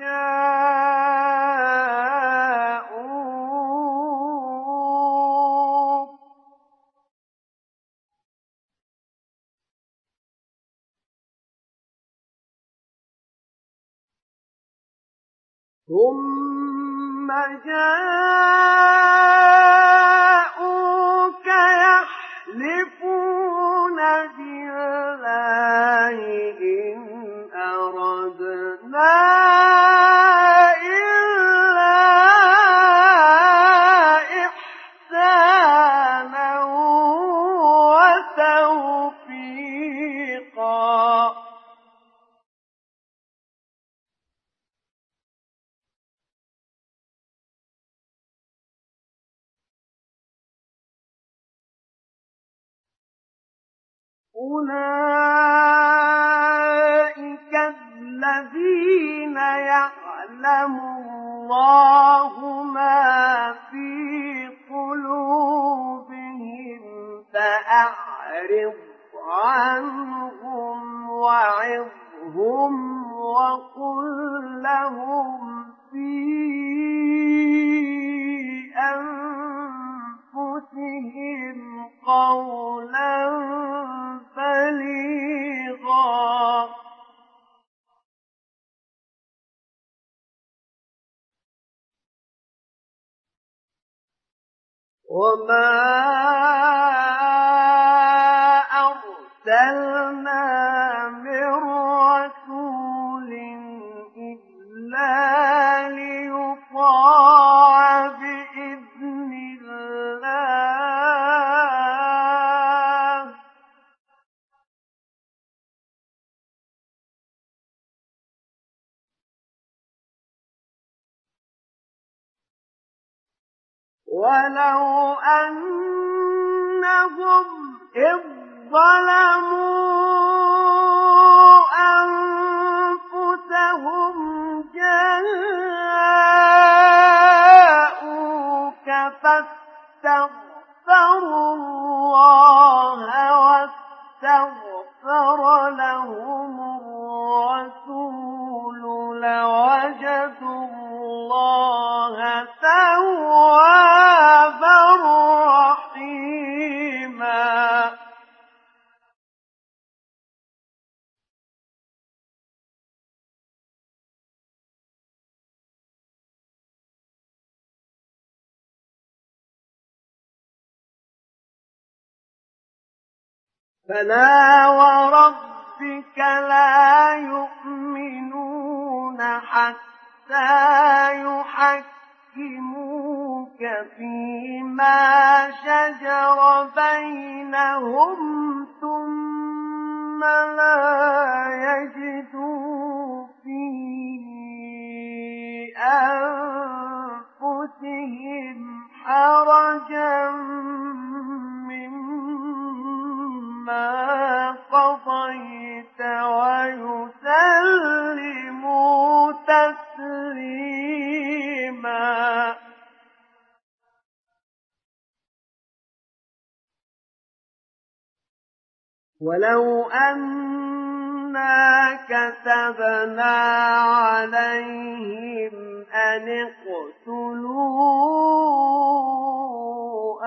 جاءوك يحلفون بالله إن أردنا إلا إحسانا وتوفيقا أولئك الذين يعلم الله ما في قلوبهم فأعرض عنهم وعظهم وقل لهم في أنفسهم قولا بليغا وما أرسلنا من رسول إلا ليطاع بإذن الله ولو أنهم إذ ظلموا أنفسهم جاءوك فاستغفروا الله واستغفر لهم الرسول لوجدوا فلا وربك لا يؤمنون حتى يحكموك فيما شجر بينهم ثم لا يجدوا في أنفسهم حرجا مما قضيت ويسلموا تسليما. ولو أنا كتبنا عليهم أن اقتلوا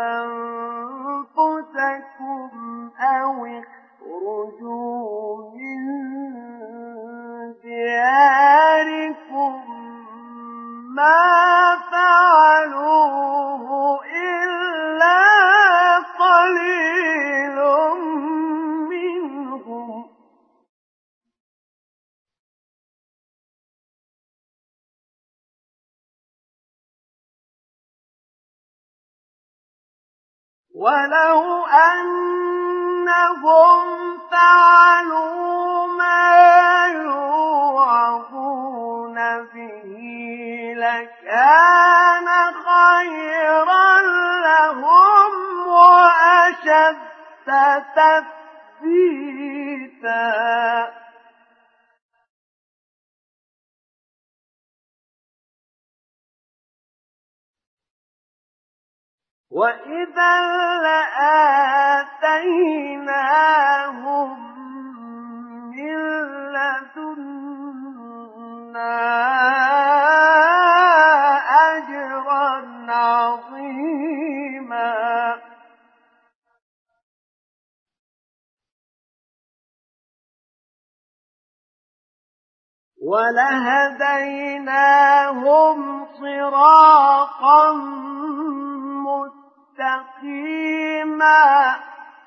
أنفسكم أو اخرجوا من دياركم ما فعلوه إلا قليل منهم ولو أنهم فعلوا ما يوعظون به لكان خيرا لهم وأشد تثبيتا. وإذا لآتيناهم من لدنا أجرا عظيما. ولهديناهم صراطا مستقيما.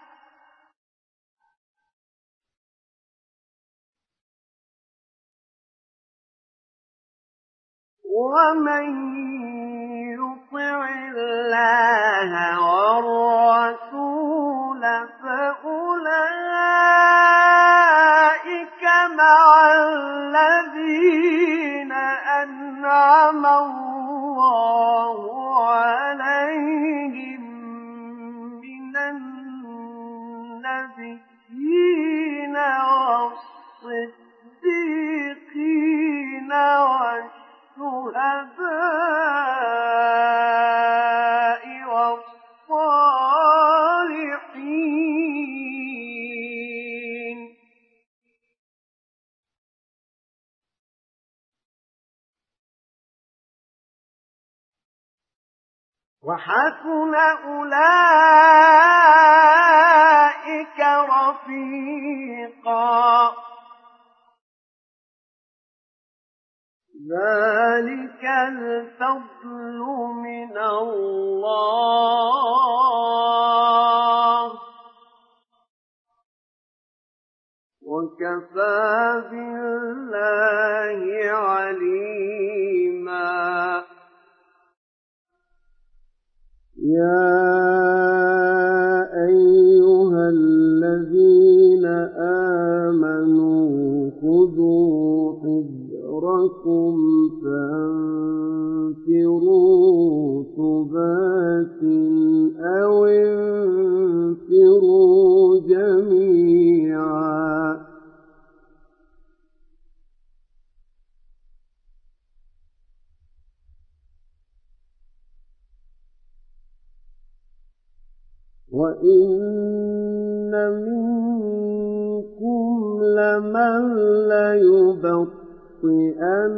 ومن يطع الله والرسول فأولئك مع الذين أنعم الله عليهم من النبيين والصديقين والشهداء والصالحين. وحسن أولئك رفيقا. ذلك الفضل من الله وكفى بالله عليما. يا أيها الذين آمنوا خذوا حذركم فانفروا ثبات أو انفروا جميعا. وإن منكم لمن ليبطئن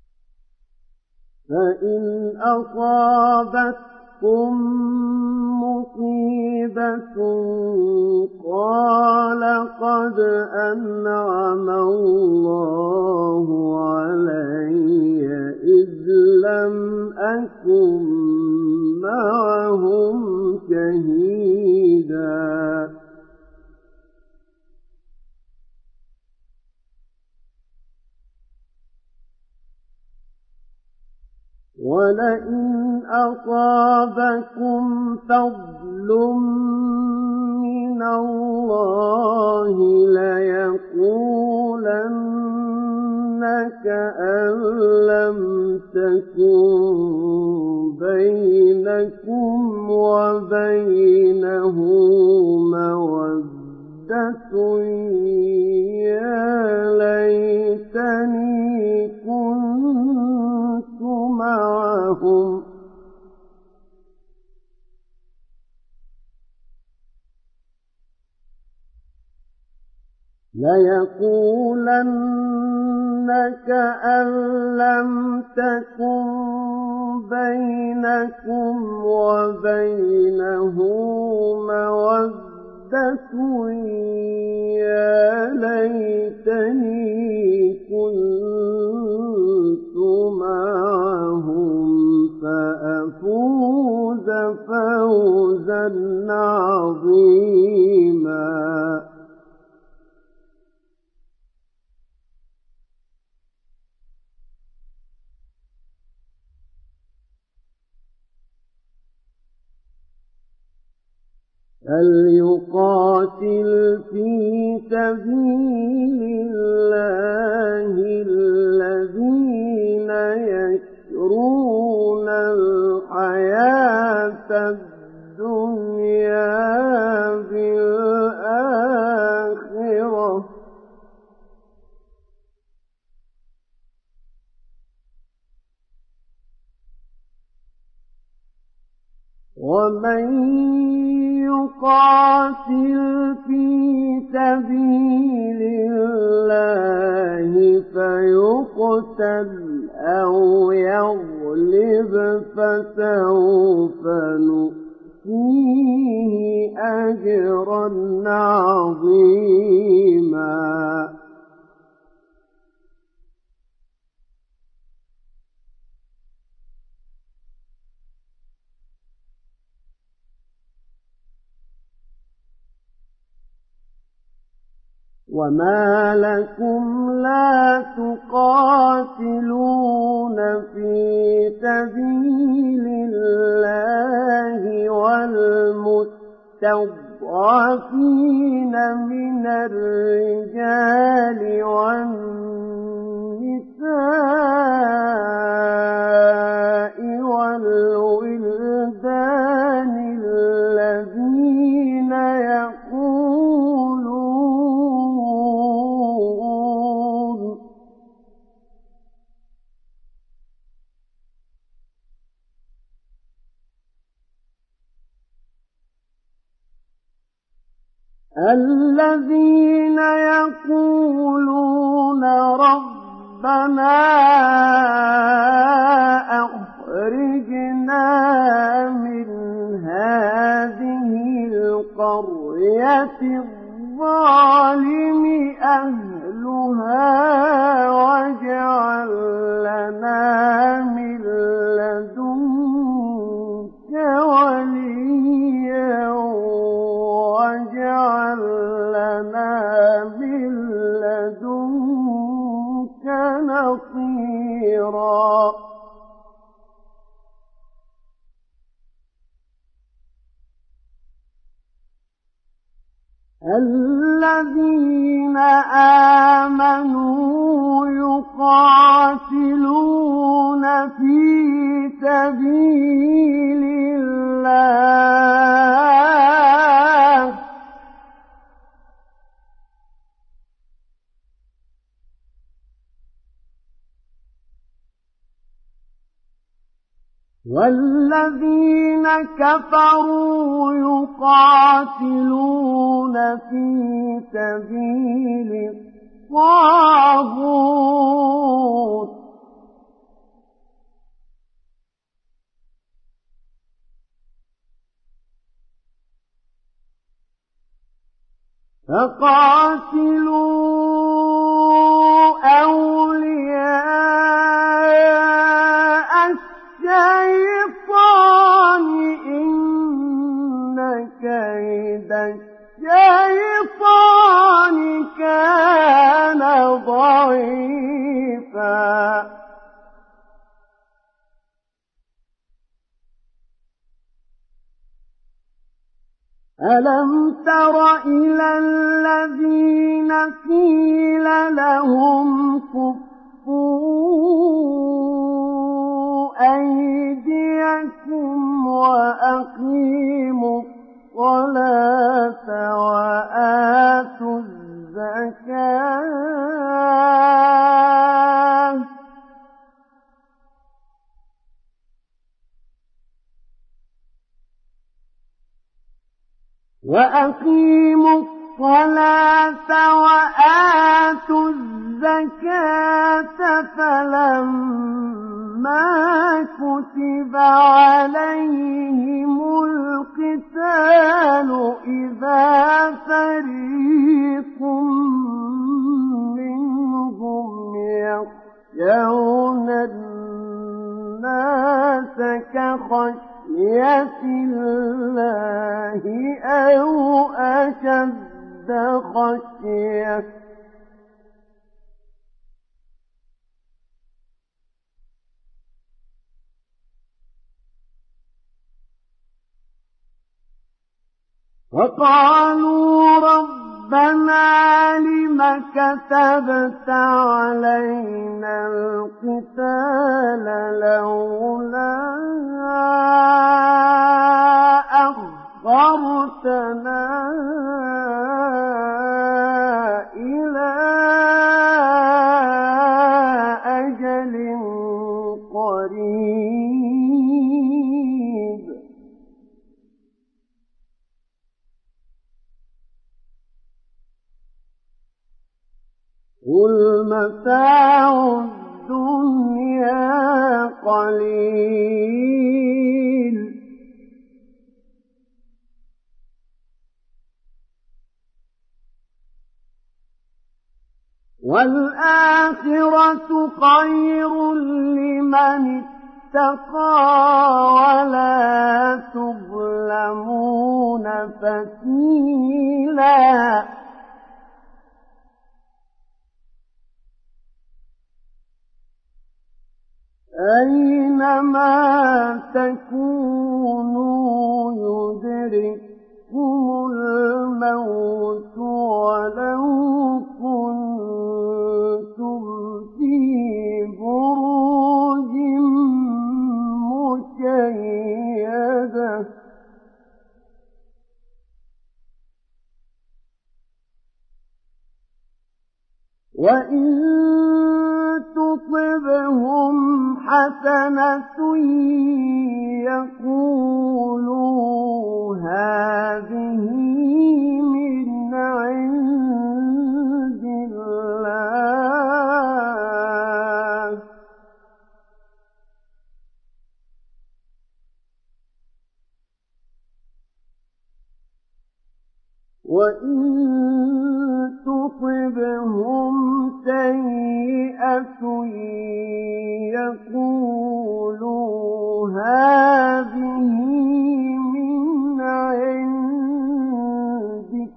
فإن أصابتكم مصيبة قال قد أنعم الله علي إذ لم أكن معهم شهيدا ولئن أصابكم فضل من الله ليقولن كأن لم تكن بينكم وبينه مودة يا ليتني كنت معهم ليقولن كأن لم تكن بينكم وبينه مودة يا ليتني كنت معهم فأفوز فوزا عظيما فليقاتل في سبيل الله الذين يشرون الحياة الدنيا بالآخرة ومن يقاتل في سبيل الله فيقتل أو يغلب فسوف نؤتيه أجرا عظيما وما لكم لا تقاتلون في سبيل الله والمستضعفين من الرجال والنساء والولدان الذين يقولون ربنا أخرجنا من هذه القرية الظالم أهلها واجعل لنا من لدنك وليا واجعل لنا من لدنك نصيرا الذين آمنوا يقاتلون في سبيل الله والذين كفروا يقاتلون في سبيل الطاغوت فقاتلوا أولياء الشيطان إن كيد الشيطان كان ضعيفا ألم تر إلى الذين قيل لهم كفوا أيديكم وأقيموا الصلاة وآتوا الزكاة وآتوا الزكاة فلما كتب عليهم القتال إذا فريق منهم يخشون الناس كخشية الله أو أشد خشية وقالوا ربنا لم كتبت علينا القتال لولا أخرتنا إلى أجل قريب قل متاع الدنيا قليل والآخرة خير لمن اتقى ولا تظلمون فتيلا أينما تكونوا يدرككم الموت ولو كنتم في بروج مشيدة وإن تصبهم حسنة يقولوا هذه من عند الله وإن تصبهم سيئة يقولوا هذه من عندك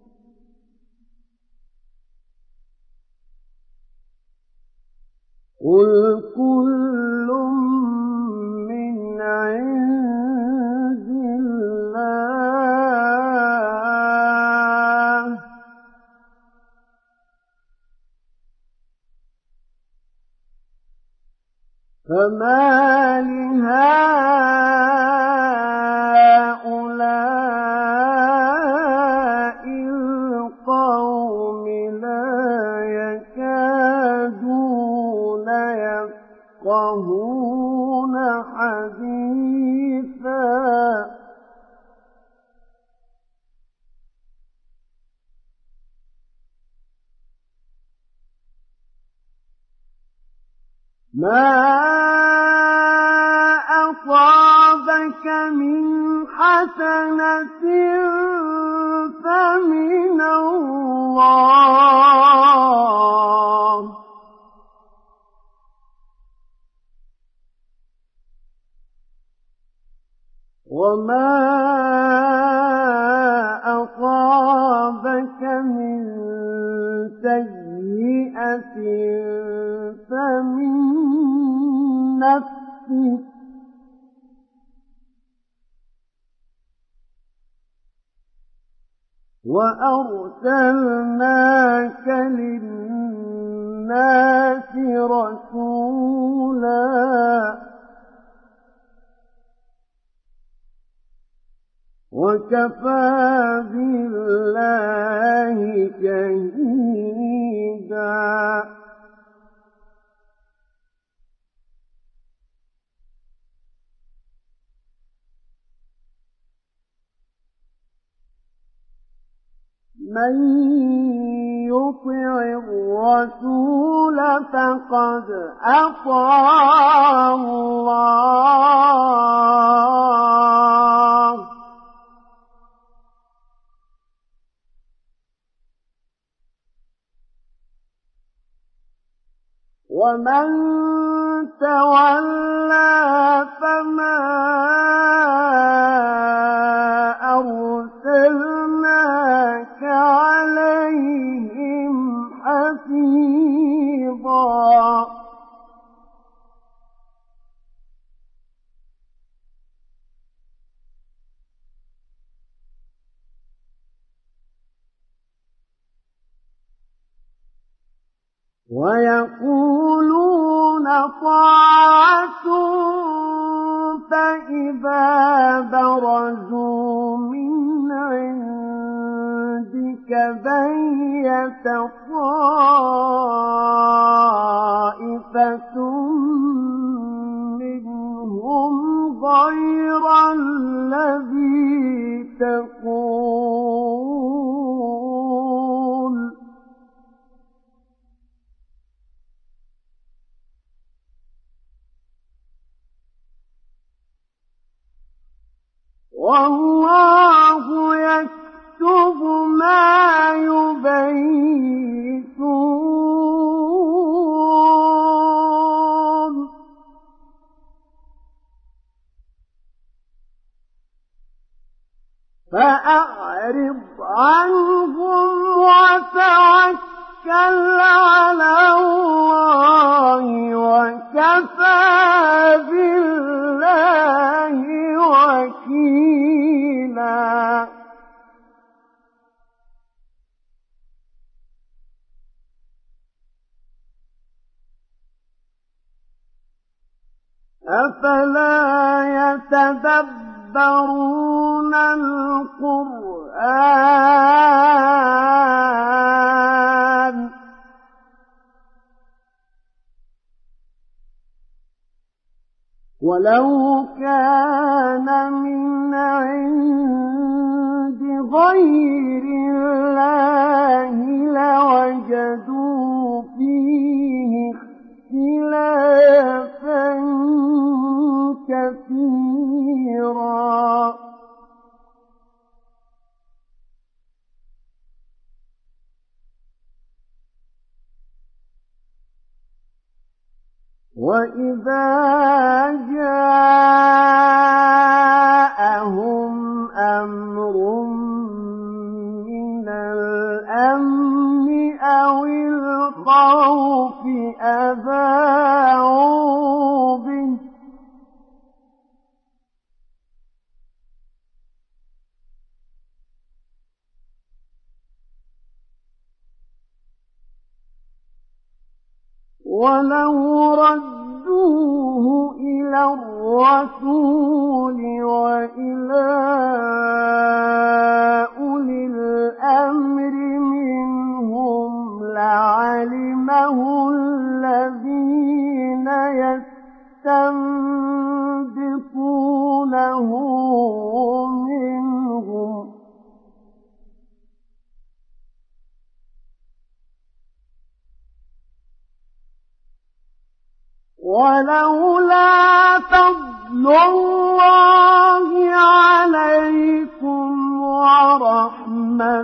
قل كل من عند الله فما لهؤلاء القوم لا يكادون يفقهون حديثا ما أصابك من حسنة فمن الله وما أصابك من سيئة فمن نفسك وأرسلناك للناس رسولا وكفى بالله شهيدا من يطع الرسول فقد أطاع الله ومن تولى فما أرسلناك عليهم حفيظا ويقولون طاعة فإذا برزوا من عندك بيت طائفة منهم غير الذي تقول والله يكتب ما يبيتون فأعرض عنهم وتوكل على الله وكفى بالله وكيلا أفلا يتدبرون القرآن ولو كان من عند غير الله لوجدوا فيه اختلافا كثيرا وإذا جاءهم أمر من الأمن أو الخوف أذاعوا به ولو ردوه إلى الرسول وإلى أولي الأمر منهم لعلمه الذين يستنبطونه منهم ولولا فضل الله عليكم ورحمته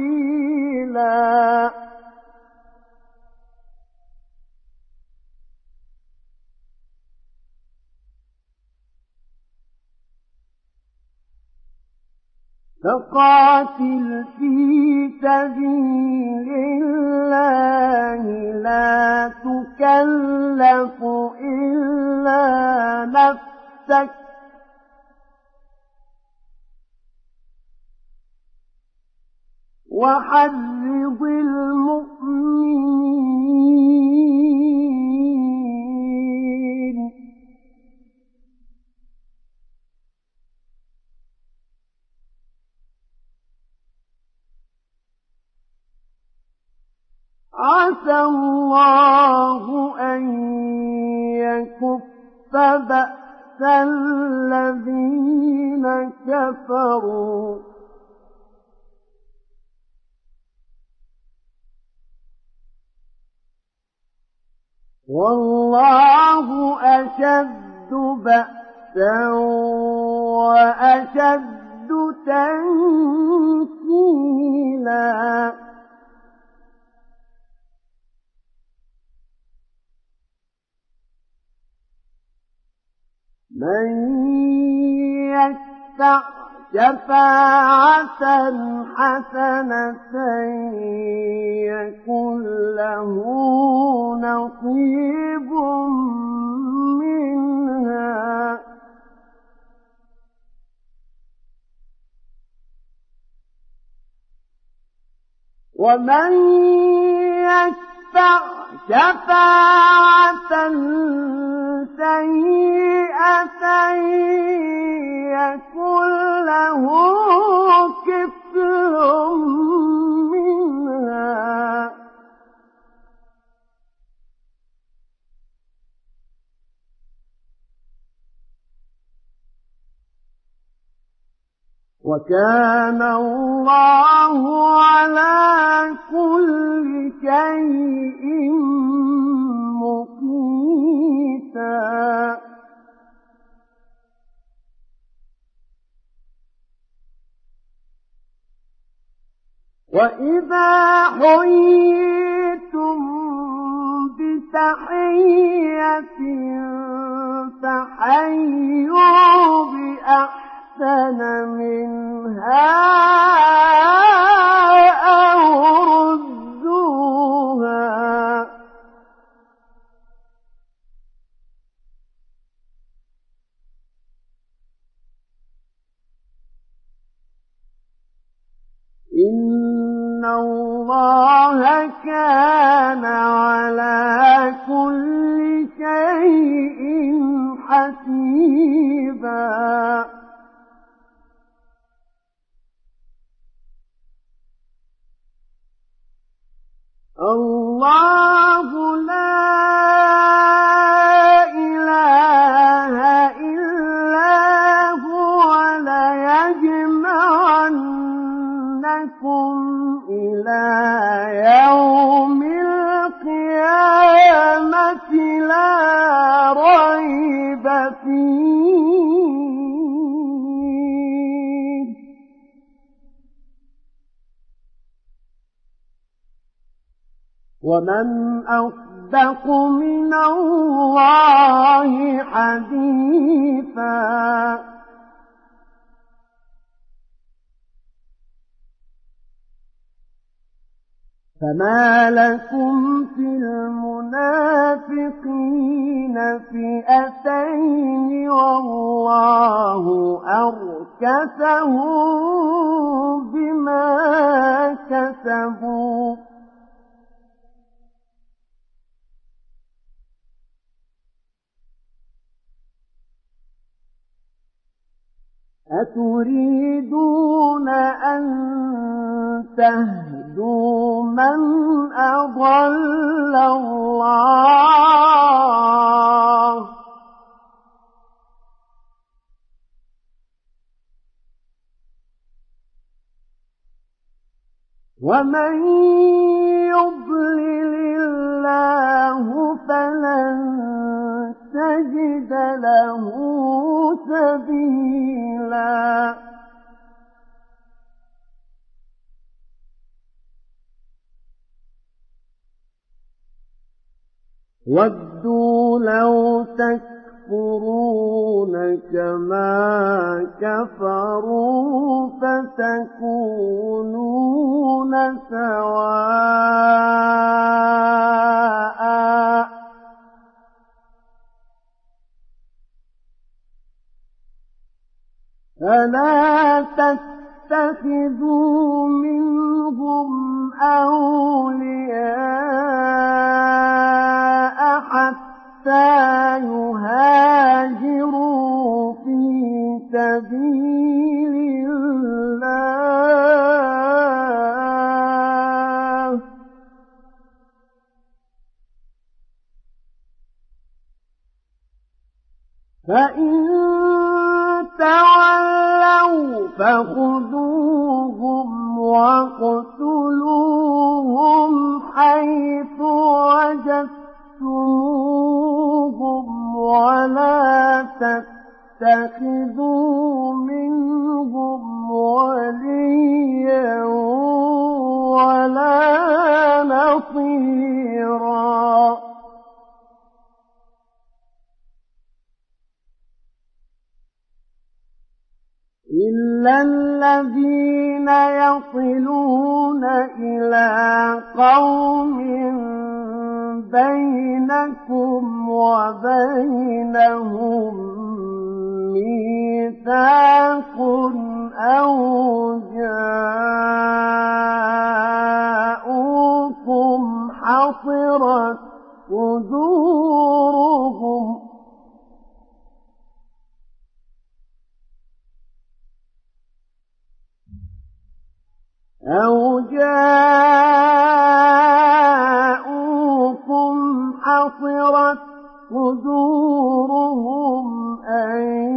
سبيلا فقاتل في سبيل الله لا تكلف إلا نفسك وحرض المؤمنين عسى الله أن يكف بأس الذين كفروا والله أشد بأسا وأشد تنكيلا من يشفع شفاعة حسنة يكن له نصيب منها ومن يشفع شفاعة سيئة يكن له كفل منها وكان الله على كل شيء مقيتا وإذا حييتم بتحية فحيوا بأحسن منها أو ردوها إن الله كان على كل شيء حسيبا الله لا إله إلا هو ليجمعنكم إلى يوم القيامة لا ريب فيه ومن أصدق من الله حديثا فما لكم في المنافقين فئتين والله أركسهم بما كسبوا أتريدون أن تهدوا من أضل الله ومن يضلل الله فلن تجد له سبيلا وَدُّوا لَوْ تَكْفُرُونَ كَمَا كَفَرُوا فَتَكُونُونَ سَوَاءً فَلَا تَتَّخِذُوا مِنْهُمْ أَوْلِيَاءَ حَتَّى يُهَاجِرُوا فِي سَبِيلِ اللَّهِ ۚ فَإِن تَوَلَّوْا فَخُذُوهُمْ وَاقْتُلُوهُمْ حَيْثُ وَجَدتُّمُوهُمْ وَلَا تَتَّخِذُوا مِنْهُمْ وَلِيًّا وَلَا نَصِيرًا إِلَّا الَّذِينَ يَصِلُونَ إِلَىٰ قَوْمٍ بَيْنَكُمْ وَبَيْنَهُم مِّيثَاقٌ أَوْ جَاءُوكُمْ حَصِرَتْ صُدُورُهُمْ أن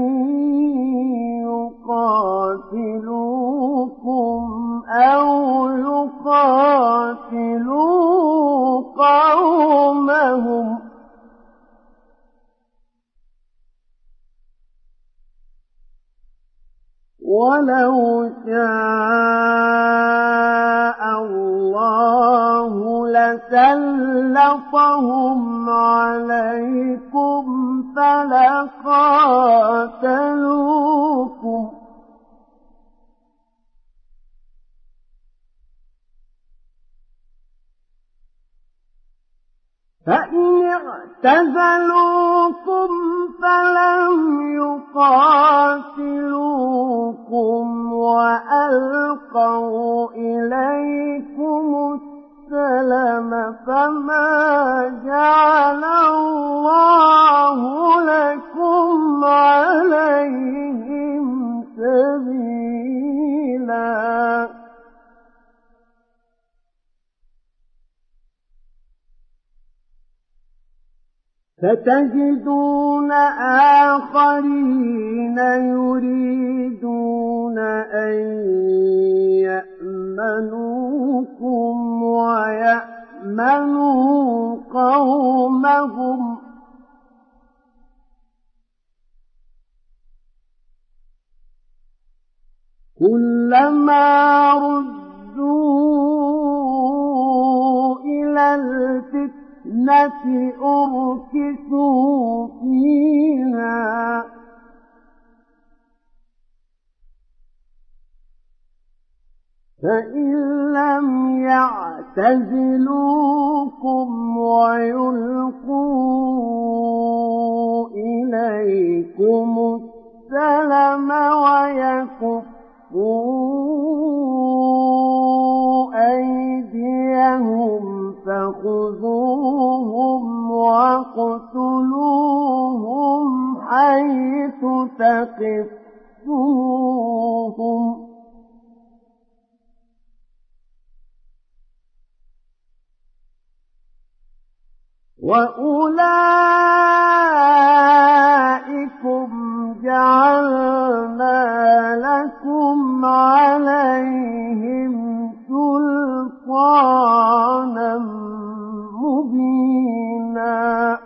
يقاتلوكم أو يقاتلوا قومهم وَلَوْ شَاءَ اللَّهُ لَسَلَّطَهُمْ عَلَيْكُمْ فَلَقَاتَلُوكُمْ ۚ فَإِنِ اعْتَزَلُوكُمْ فَلَمْ يُقَاتِلُوكُمْ وَأَلْقَوْا إِلَيْكُمُ السَّلَمَ فَمَا جَعَلَ اللَّهُ لَكُمْ عَلَيْهِمْ سَبِيلًا سَتَجِدُونَ آخَرِينَ يُرِيدُونَ أَن يَأْمَنُوكُمْ وَيَأْمَنُوا قَوْمَهُمْ كُلَّمَا رُدُّوا إِلَى الْفِتْنَةِ أُرْكِسُوا فِيهَا فَإِن لَّمْ يَعْتَزِلُوكُمْ وَيُلْقُوا إِلَيْكُمُ السَّلَمَ وَيَكُفُّوا أَيْدِيَهُمْ فَخُذُوهُمْ وَاقْتُلُوهُمْ حَيْثُ ثَقِفْتُمُوهُمْ ۚ وَأُولَٰئِكُمْ جَعَلْنَا لَكُمْ عَلَيْهِمْ سُلْطَانًا مُّبِينًا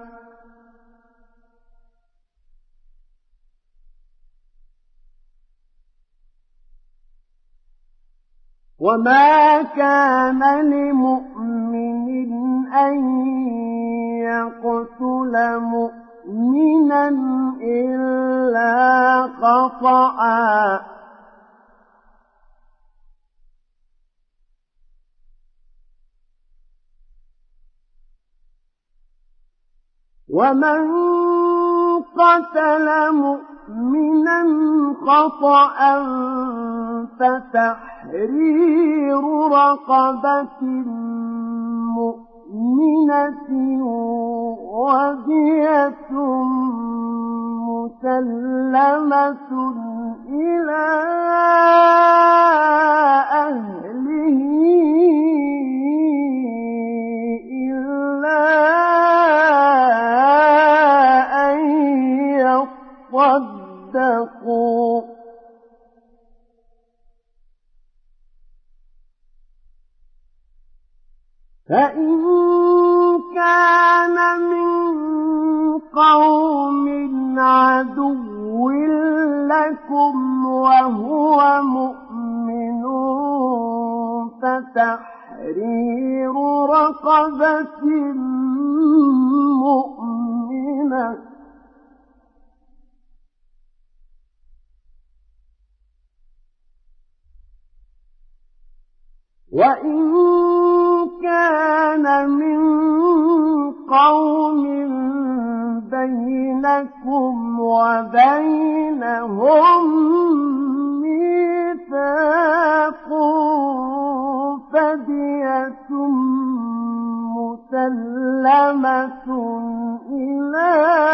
وَمَا كَانَ لِمُؤْمِنٍ أَن يقتل مؤمنا إلا خطأ ومن قتل مؤمنا خطأ فتحرير رقبة مؤمنة ودية مسلمة إلى أهله إلا أن يصدقوا فإن كان من قوم عدو لكم وهو مؤمن فتحرير رقبة مؤمنة وإن كان من قوم بينكم وبينهم ميثاق فدية مسلمة إلى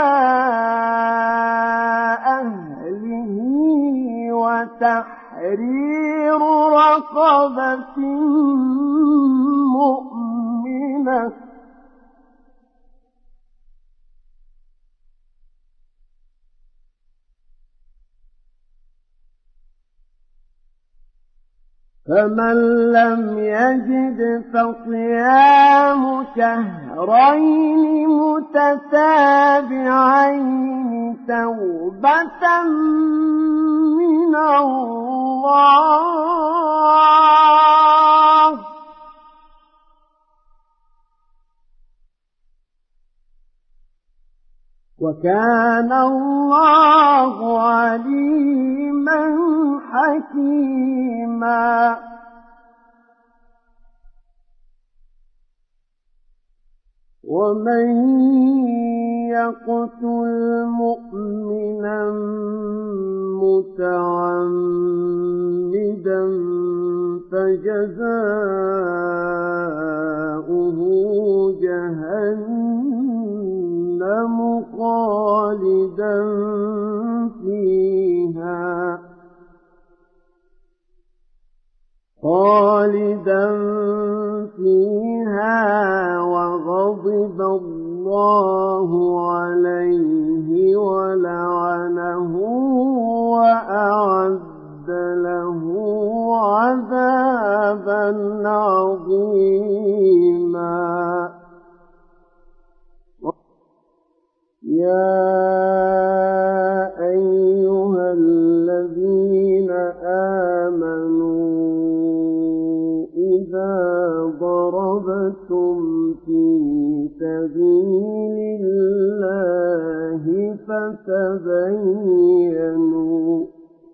أهله وتحرير رقبة مؤمنة فمن لم يجد فصيام شهرين متتابعين توبة من الله وكان الله عليما حكيما ومن يقتل مؤمنا متعمدا فجزاؤه جهنم خالدا فيها وغضب الله عليه ولعنه وأعد له عذابا عظيما يا أيها الذين آمنوا إذا ضربتم في سبيل الله فتبينوا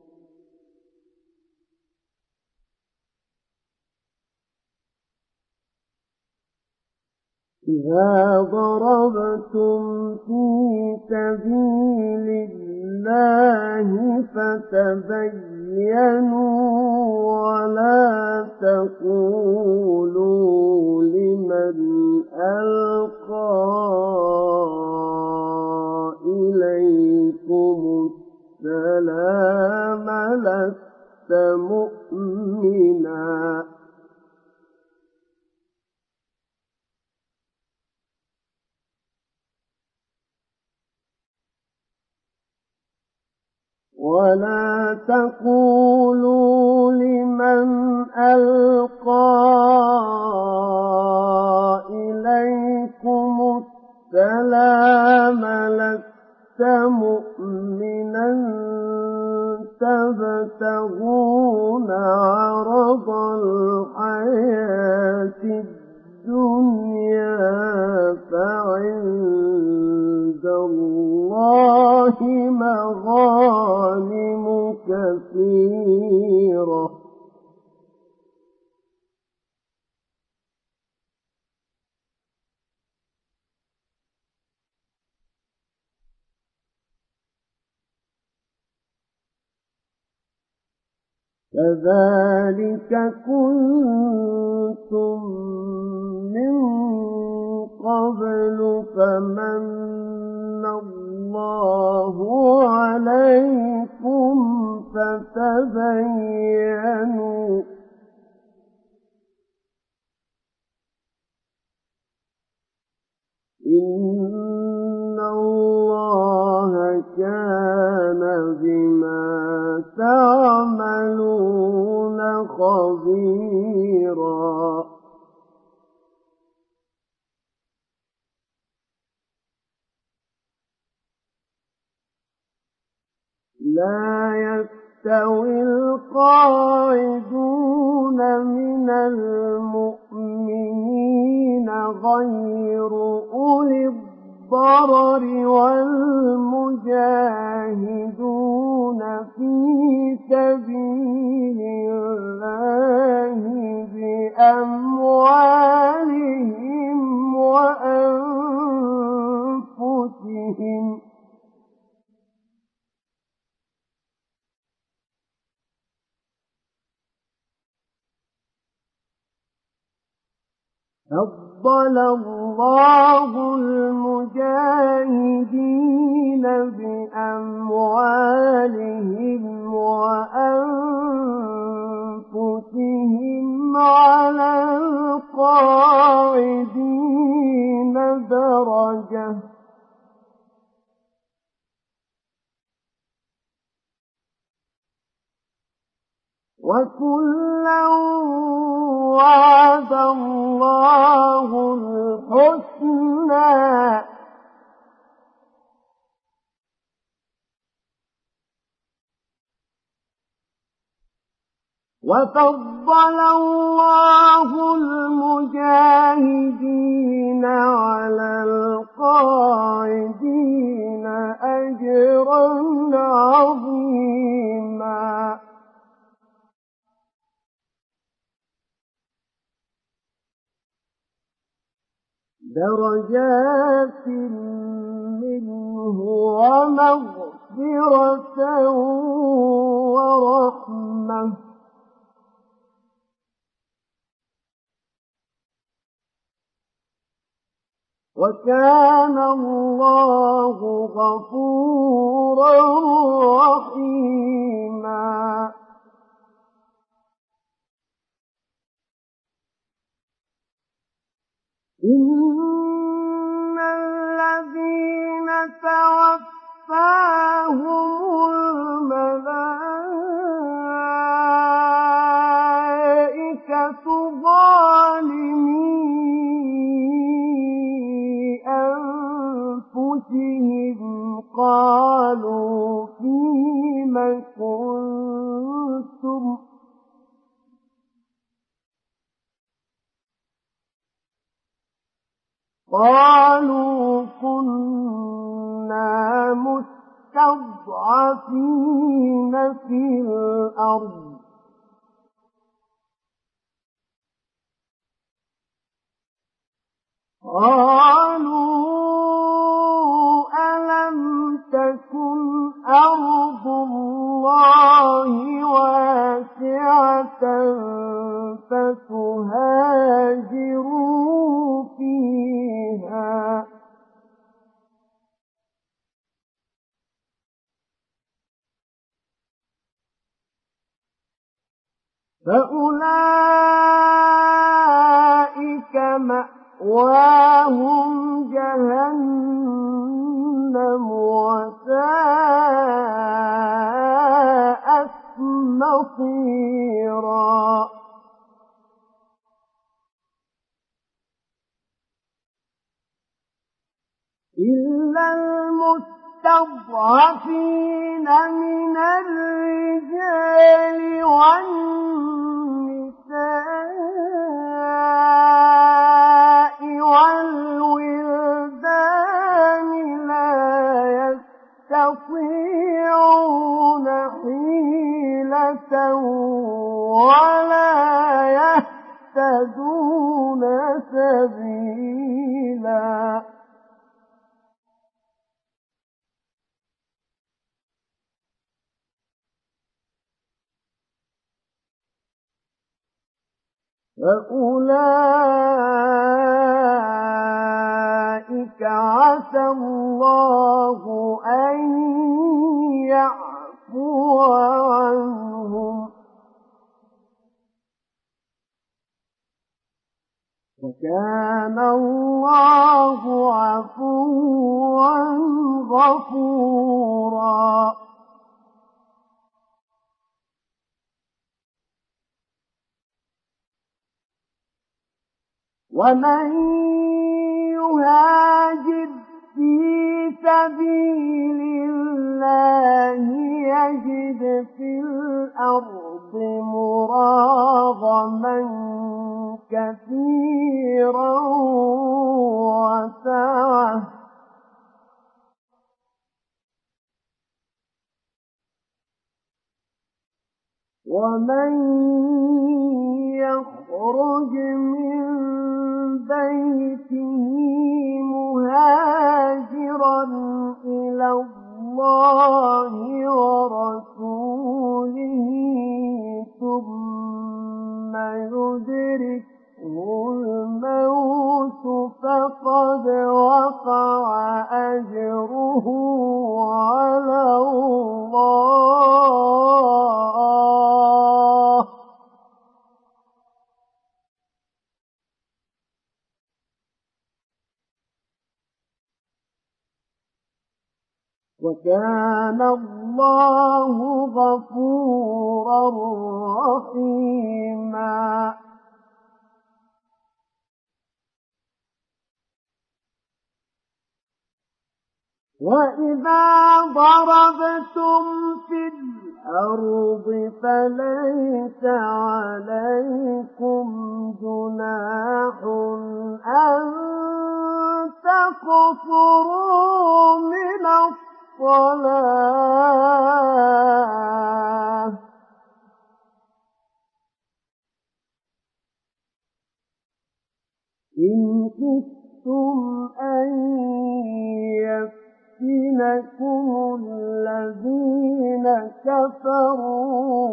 إذا ضربتم في سبيل الله فتبينوا ولا تقولوا لمن ألقى إليكم السلام لست مؤمنا ولا تقولوا لمن ألقى إليكم السلام لست مؤمنا تبتغون عرض الحياة الدنيا فعند كذلك كنتم من قبل فمن الله عليكم فتبينوا إن الله كان بما تعملون خبيرا لا يستوي القاعدون من المؤمنين غير أولي الضرر والمجاهدون في سبيل الله بأموالهم وأنفسهم فضل الله المجاهدين بأموالهم وأنفسهم على القاعدين درجة وكلا وعد الله الحسنى وفضل الله المجاهدين على القاعدين أجرا عظيما درجات منه ومغفرة ورحمة وكان الله غفورا رحيما إن الذين توفاهم الملائكة ظالمي أنفسهم قالوا فيم كنتم قالوا كنا مستضعفين في الأرض قالوا ألم تكن أرض الله واسعة فتهاجروا فيها فأولئك مأواهم جهنم وساءت مصيرا إلا المستضعفين من الرجال والنساء والولدان لا يستطيعون حيلة ولا يهتدون سبيلا فأولئك عسى الله أن يعفو عنهم، وكان الله عفوا غفورا. ومن يهاجر في سبيل الله يجد في الأرض مراغما كثيرا وسعة، ومن يخرج من بيته مهاجرا إلى الله ورسوله ثم يدركه الموت فقد وقع أجره على الله، وكان الله غفورا رحيما. وإذا ضربتم في الأرض فليس عليكم جناح أن تقصروا من الصلاة، إن خفتم أن يفتنكم الذين كفروا،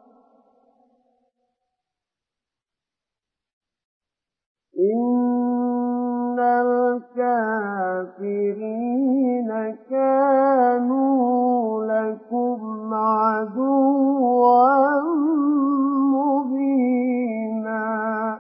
إن الكافرين كانوا لكم عدوا مبينا.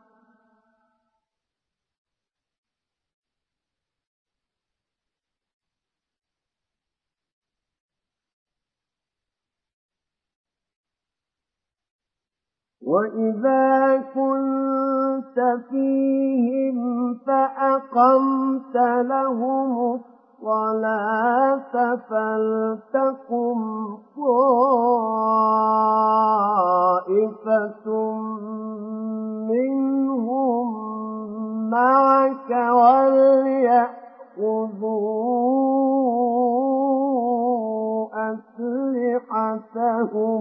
وإذا كنت فيهم فأقمت لهم الصلاة فلتقم طائفة منهم معك وليأخذوا أسلحتهم،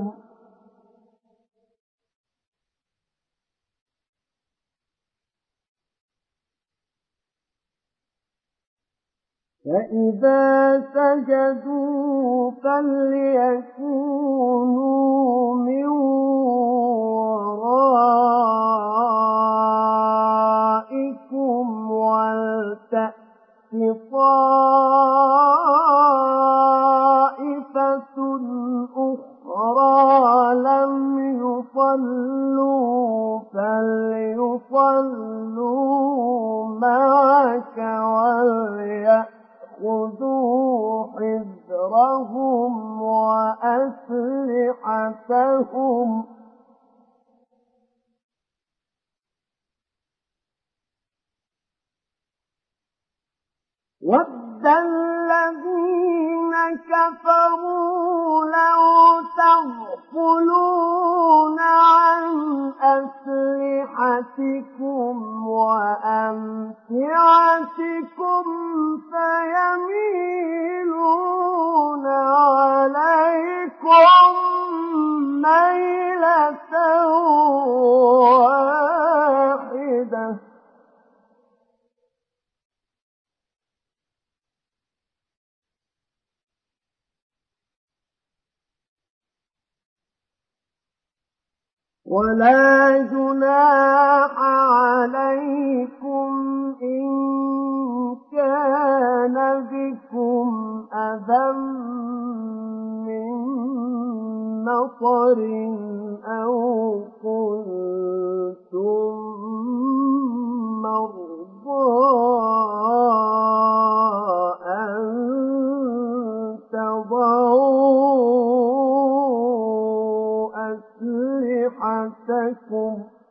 فإذا سجدوا فليكونوا من ورائكم ولتأت طائفة أخرى لم يصلوا فليصلوا معك وليأخذوا حذرهم وأسلحتهم، وَدَّ الَّذِينَ كَفَرُوا لَوْ تَغْفُلُونَ عَنْ أَسْلِحَتِكُمْ وَأَمْتِعَتِكُمْ فَيَمِيلُونَ عَلَيْكُمْ مَيْلَةً وَاحِدَةً، ولا جناح عليكم إن كان بكم أذى من مطر أو كنتم مرضى أن تضعوا أسلحتكم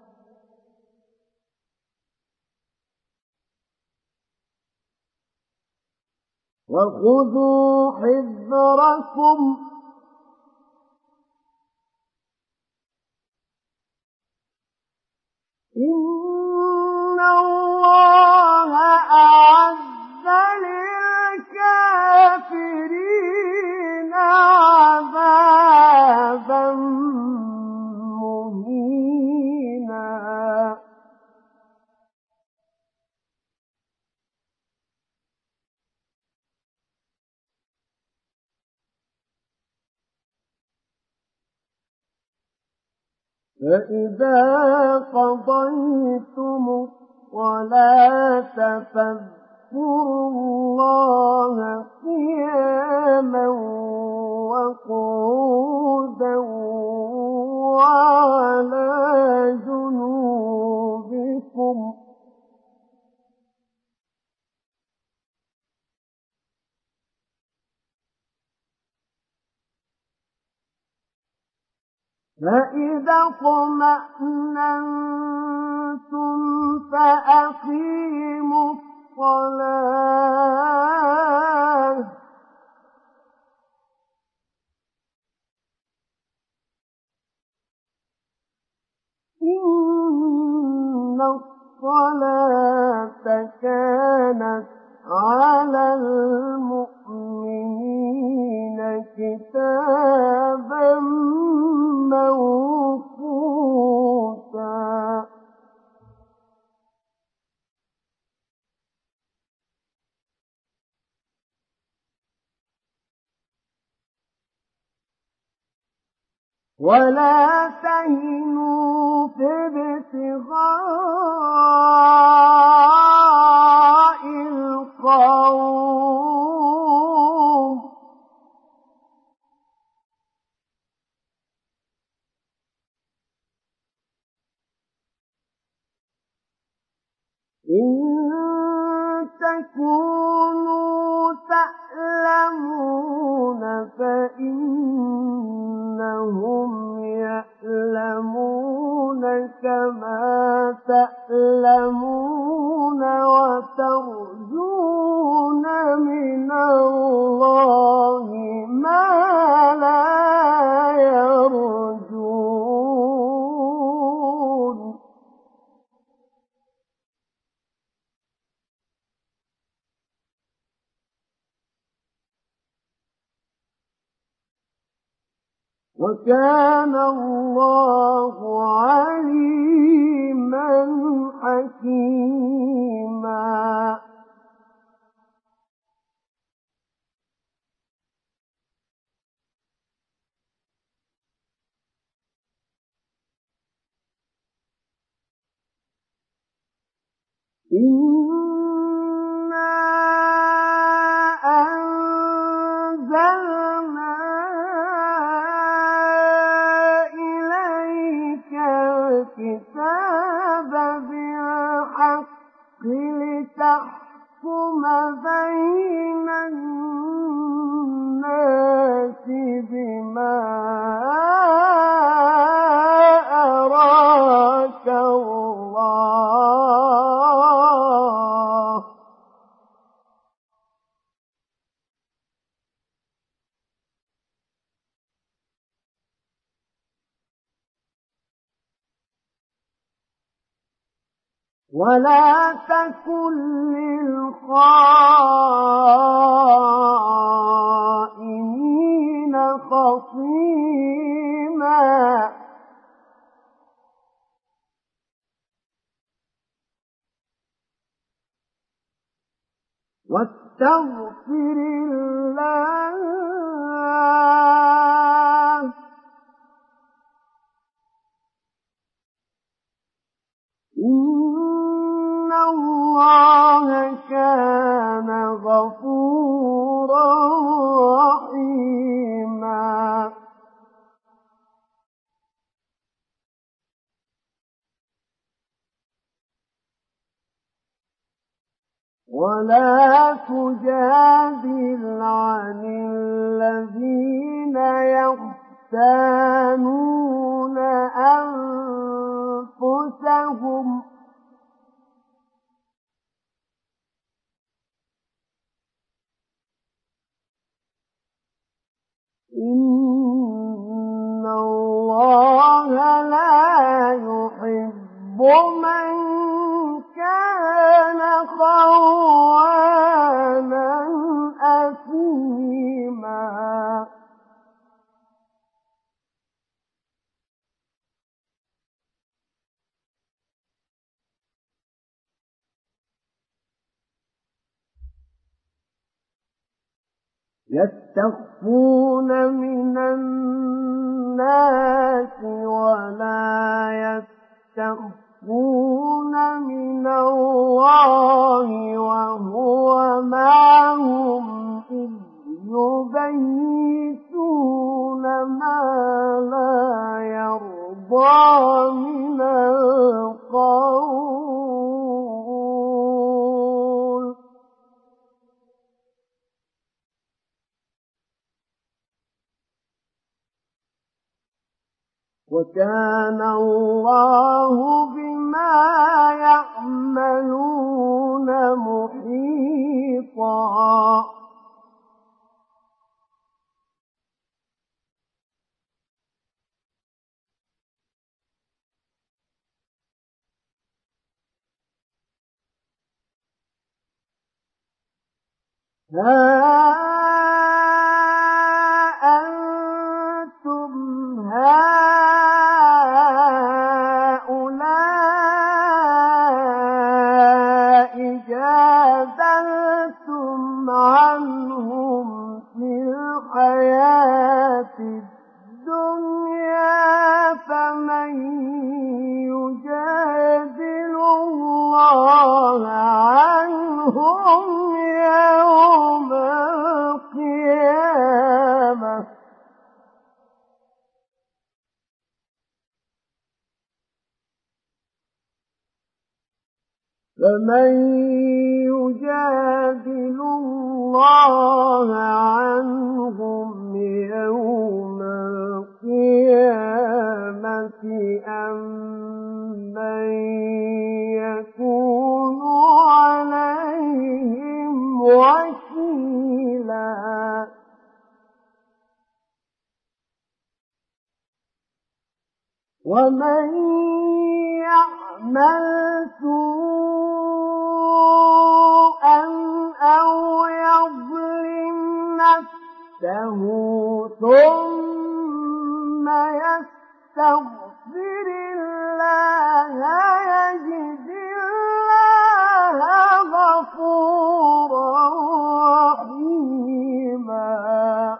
وخذوا حذركم إن الله أعد للكافرين عذابا مهينا فإذا قضيتم الصلاة فاذكروا الله قياما وقعودا وعلى جنوبكم فإذا اطمأننتم فأقيموا الصلاة إن الصلاة كانت على المؤمنين كتابا موقوتا ولا تهنوا في ابتغاء القوم إن تكونوا تألمون فإنهم يألمون كما تألمون وترجون من الله ما لا يرجون وكان الله عليما حكيما إنا أنزلنا إليك الكتاب بالحق لتحكم بين الناس بما أراك الله ولا تكن للخائنين خصيما واستغفر الله الله كان غفورا رحيما ولا تجادل عن الذين يختانون أنفسهم إن الله لا يحب من كان خوانا أثيما يستخفون من الناس ولا يستخفون من الله وهو معهم إذ يبيتون ما لا يرضى من القول وكان الله بما يعملون محيطا أنتم هؤلاء جادلتم عنهم في الحياة الدنيا فمن يجادل الله عنهم يوم القيامة فمن يجادل الله عنهم يوم القيامة أم من يكون عليهم وكيلا ومن يعمل سوءا أو يظلم نفسه ثم يستغفر الله يجد الله غفورا رحيما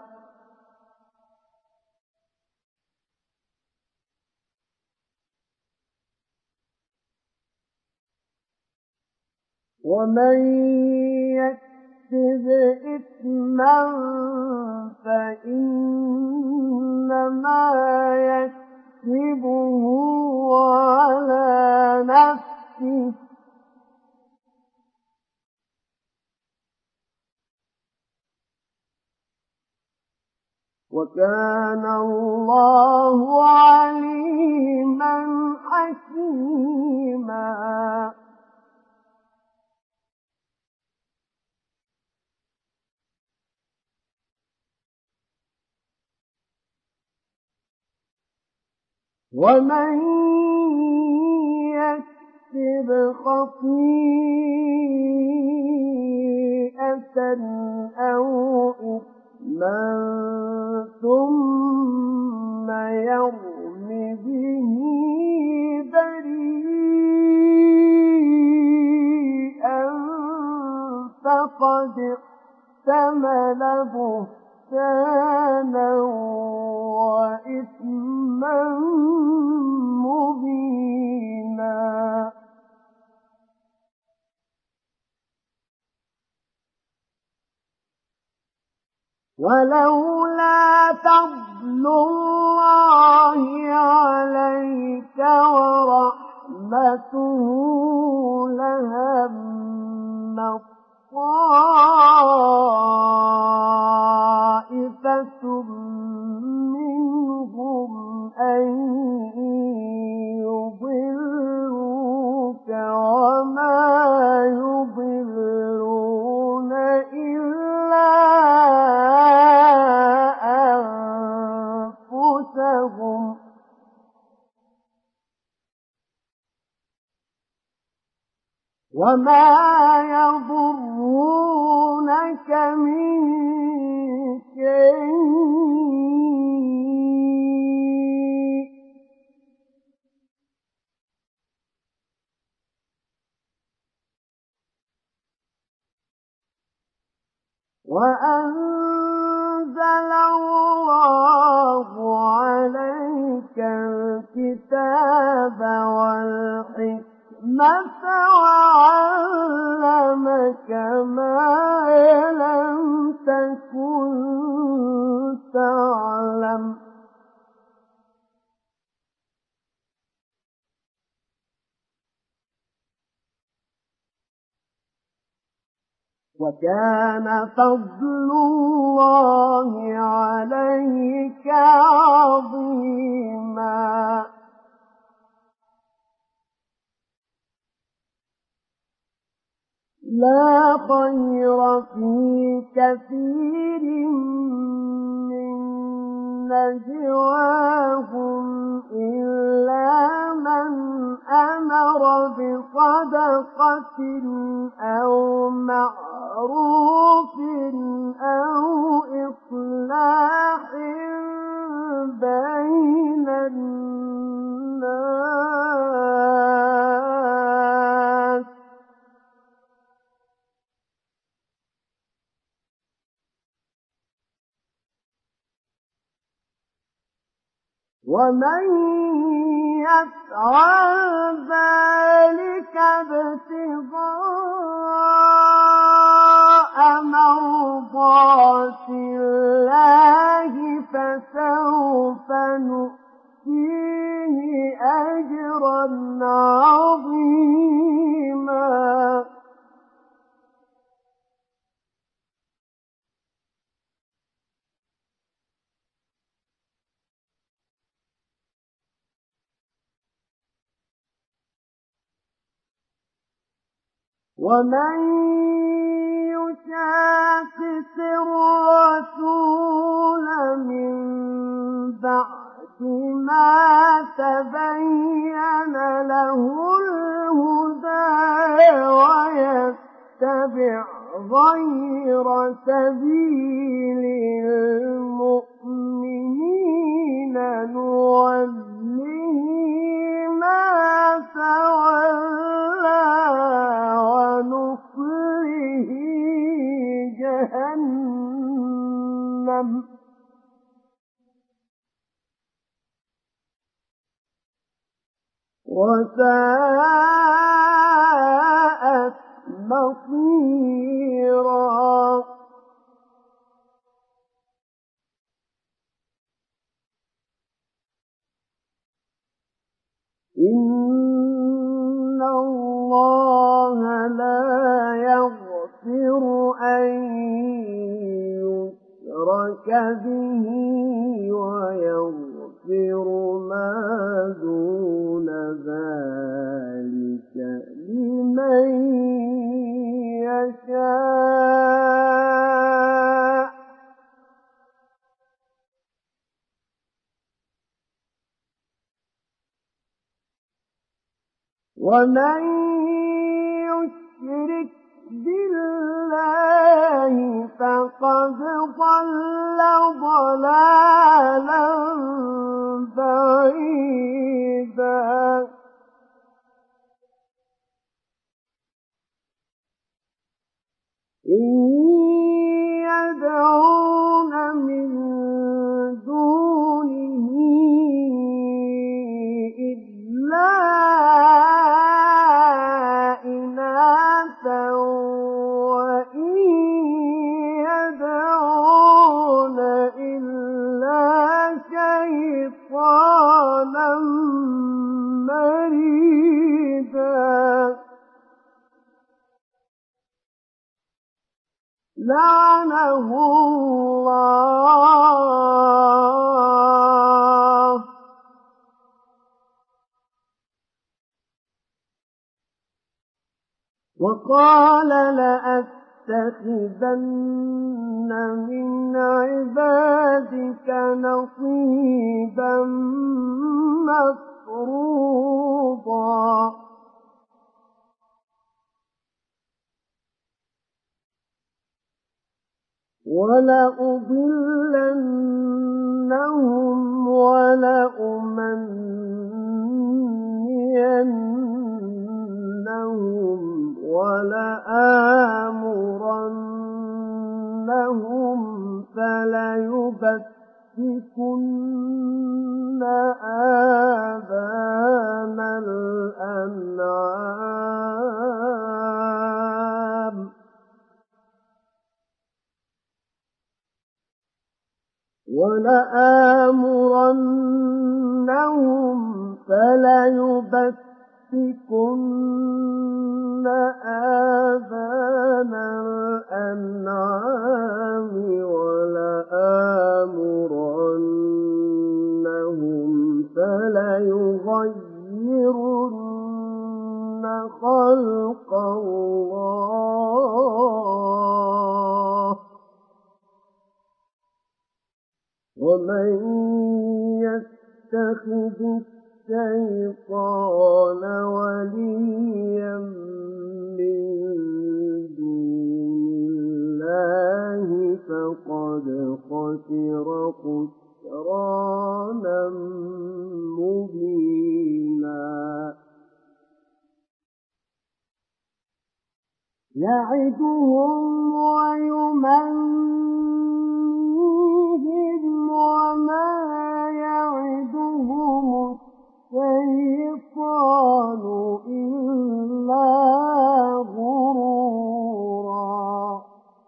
ومن يكسب إثما فإنما يكسبه على نفسه وكان الله عليما حكيما ومن يكسب خطيئة أو إثما ثم يرم به بريئا فقد احتمل بهتانا وإثما مبينا ولولا فضل الله عليك ورحمته لهم طائفة منهم أن يضلوك وما يضلون إلا أنفسهم وما يضرونك من شيء وأنزل الله عليك الكتاب والحكمة وعلمك ما لم تكن تعلم وكان فضل الله عليك عظيما لا خير في كثير من نجواهم إلا من أمر بصدقة أو معروف أو إصلاح بين الناس ومن يفعل ذلك ابتغاء مرضات الله فسوف نؤتيه أجرا عظيما ومن يشاقق الرسول من بعد ما تبين له الهدى ويتبع غير سبيل المؤمنين نوله ما تولى ونصله جهنم وساءت مصيرا إن الله لا يغفر أن يشرك به ويغفر ما دون ذلك لمن يشاء ومن يشرك بالله فقد ضل ضلالا بعيدا إن يدعون من دونه إلا إناثا وإن يدعون لعنه الله وقال لأتخذن من عبادك نصيبا مفروضا ولأضلنهم ولأمنينهم ولآمرنهم فليبتكن آذان الأنعام فليبتكن آذان الأنعام ولآمرنهم فليغيرن خلق الله ومن يتخذ الشيطان وليا من دون الله فقد خسر خسرانا مبينا يعدهم ويمنيهم وما يعدهم الشيطان إلا غرورا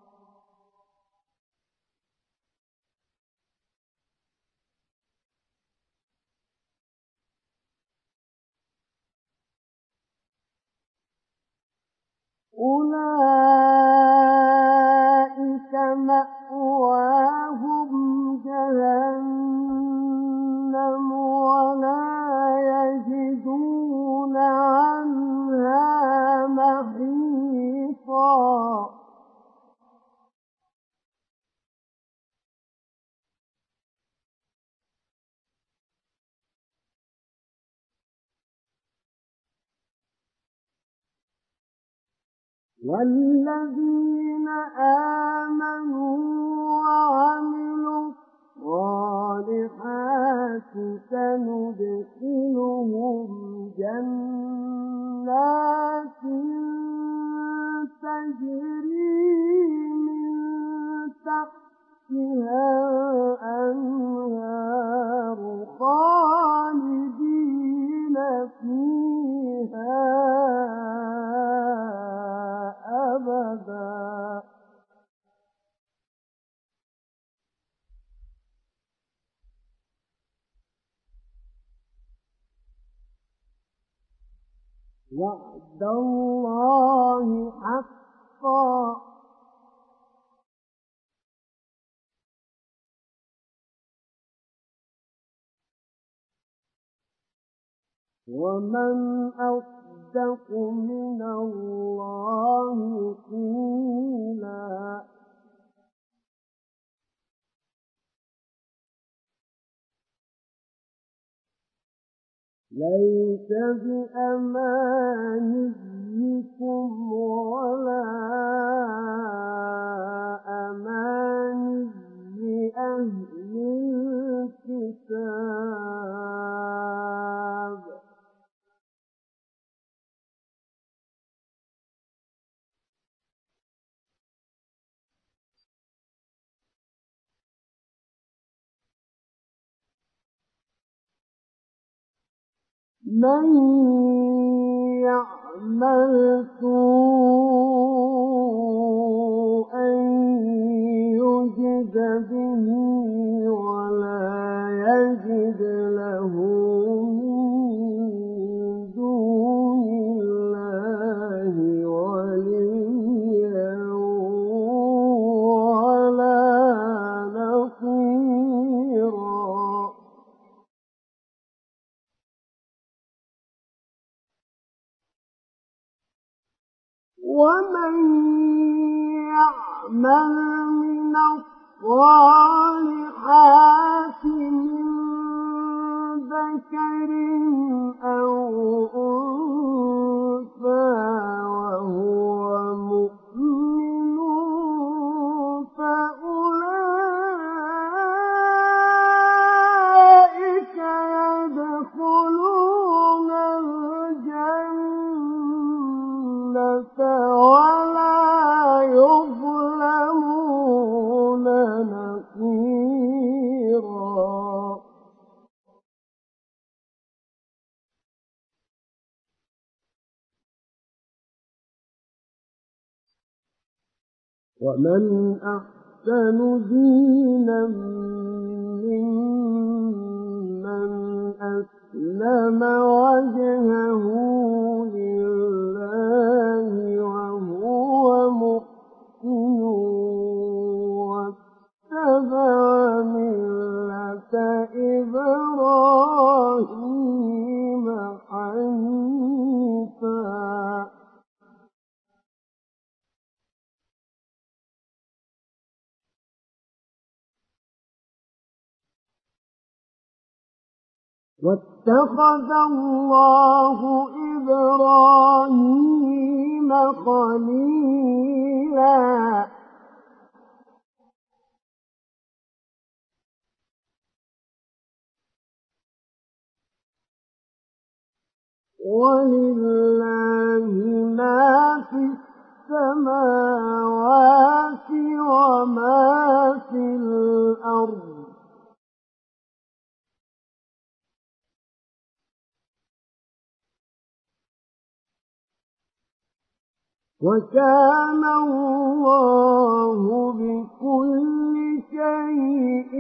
أولئك مأواهم جهنم ولا يجدون عنها محيصا والذين آمنوا وعملوا الصالحات سندخلهم جنات تجري من تحتها الأنهار خالدين فيها أبدا وعد الله حقا ومن أصدق من الله قيلا ليس بأمانيكم ولا أماني أهل الكتاب من يعمل سوءا يجد به ولا يجد له من دون الله وليا ومن يعمل من الصالحات من ذكر أو أنثى وهو مؤمن فأولئك يدخلون الجنة ولا يظلمون نقيرا. ومن أحسن دينا ممن أسلم وجهه لله وهو محسن واتبع ملة إبراهيم حنيفا. واتخذ الله إبراهيم خليلا. ولله ما في السماوات وما في الأرض وكان الله بكل شيء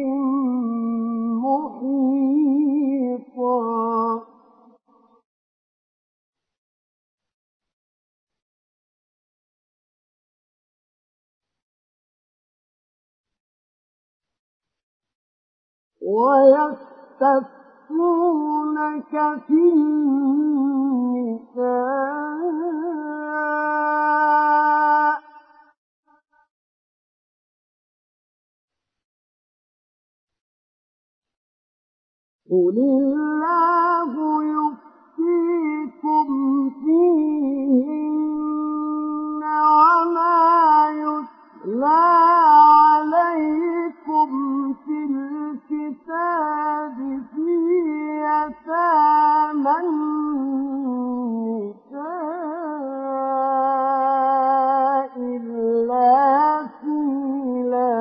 محيطا. ويستفتونك في النساء قل الله يفتيكم فيهن وما يتلى عليكم في الكتاب في يتامى النساء اللاتي لا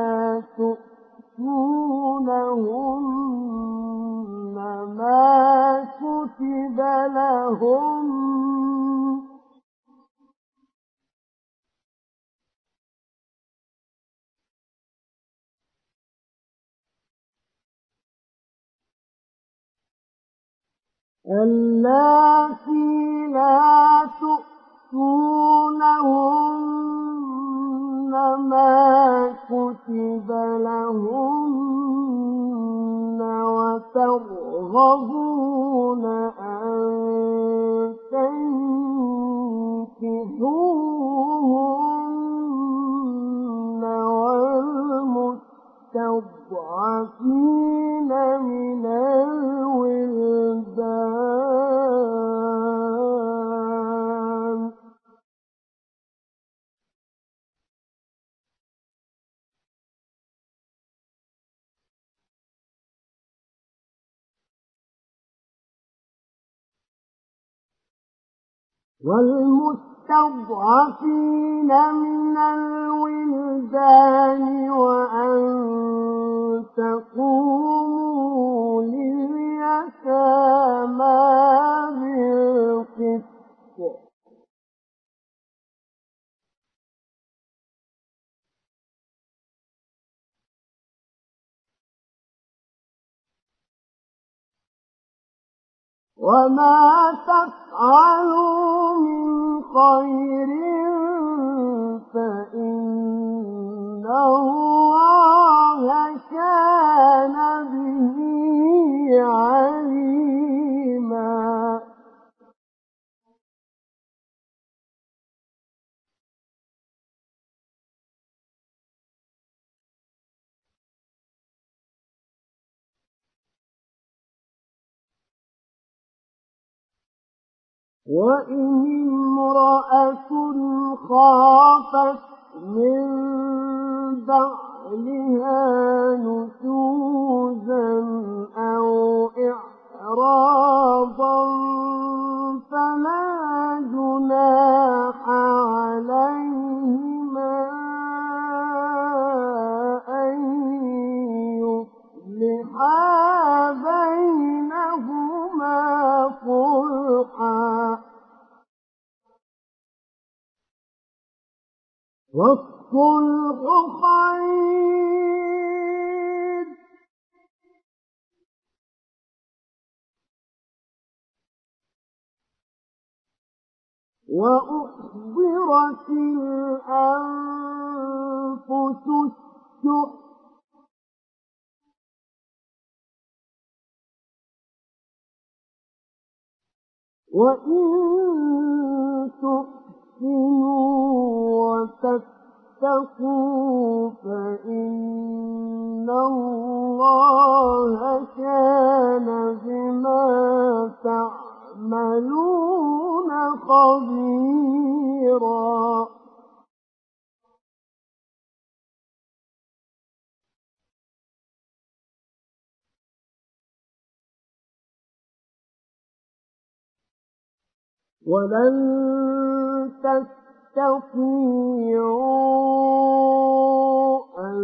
تؤتونهن ما كتب لهم اللاتي لا تؤتونهن ما كتب لهن وترغبون أن تنكحوهن والمستضعفين من الولدان والمستضعفين من الولدان وأن تقوموا لليتامى بالقسط وما تفعلوا من خير فإن الله كان به عليما. وإن امرأة خافت من بعلها نشوزا أو إعراضا فلا جناح عليهما أن يصلحا بينهما صلحا والصلح خير وأحضرت الأنفس الشح وإن تحسنوا وتتقوا فإن الله كان بما تعملون خبيرا ولن تستطيعوا أن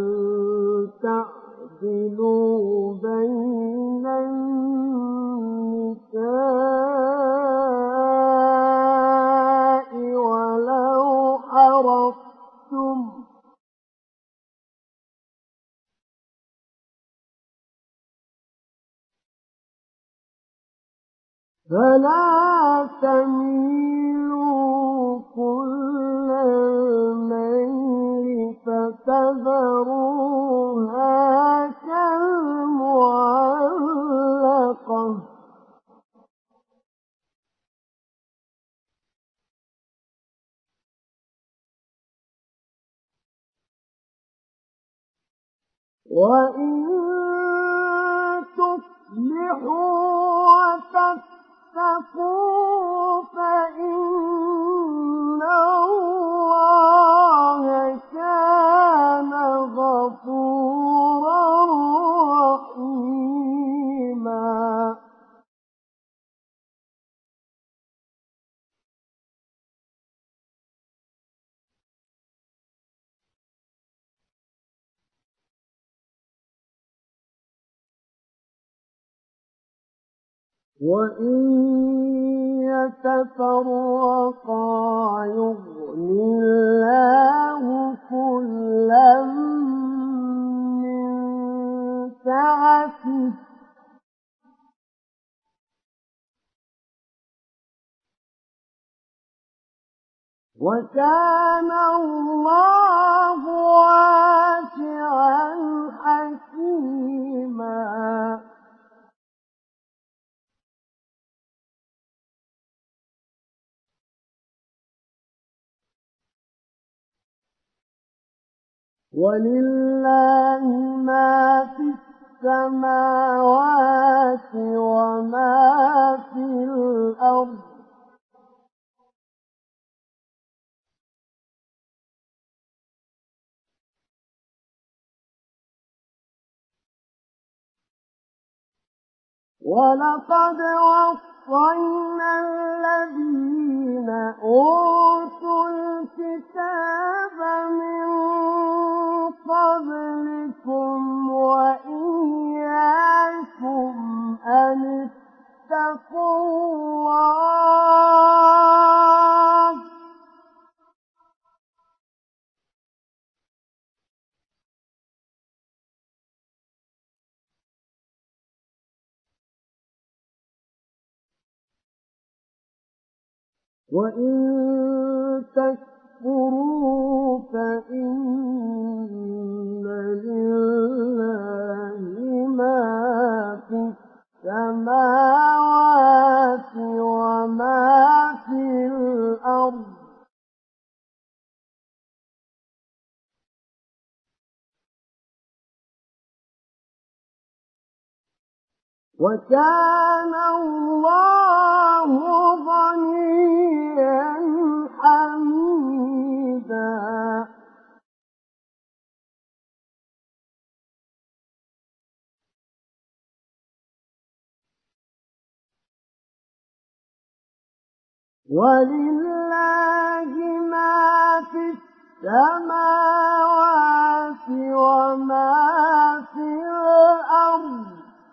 تعدلوا بين النساء ولو حرصتم فلا تميلوا كل الميل فتذروها كالمعلقة وإن تصلحوا وتتقوا فإن الله كان غفورا رحيما وإن يتفرقا يغن الله كلا من سعته وكان الله واسعا حكيما ولله ما في السماوات وما في الأرض ولقد وصينا الذين أوتوا الكتاب من قبلكم وإياكم أن اتقوا الله وإن تكفروا فإن لله ما في السماوات وما في الأرض وكان الله غنيا ولله ما في السماوات وما في الأرض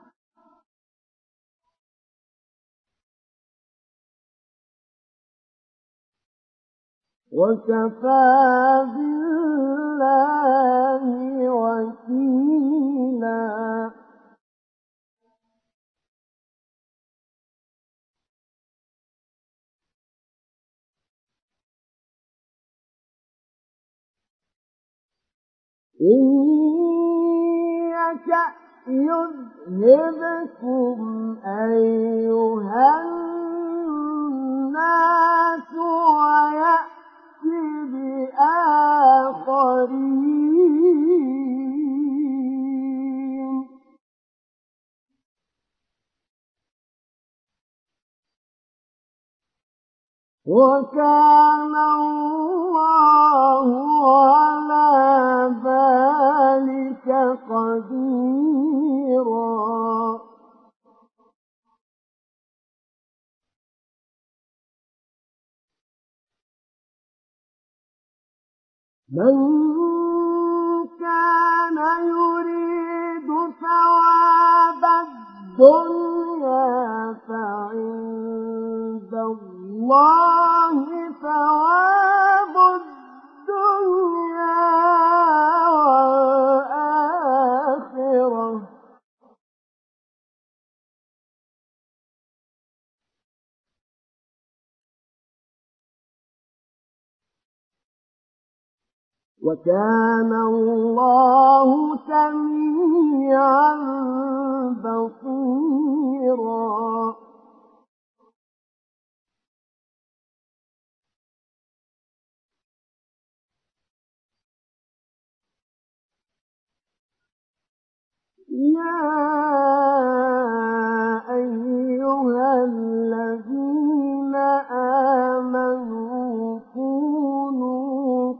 وكفى بالله وكيلا إن يشأ يذهبكم أيها الناس ويأتي بآخرين وكان الله على ذلك قديرا من كان يريد ثواب الدنيا فعند الله ثواب الدنيا والآخرة وكان الله سميعا بصيرا يا أيها الذين آمنوا كونوا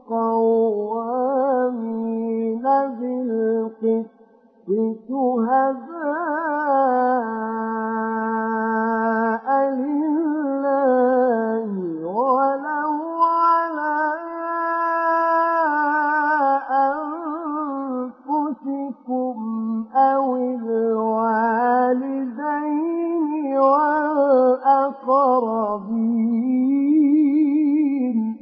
قوامين بالقسط شهداء لله ولو على أنفسكم أو الوالدين والأقربين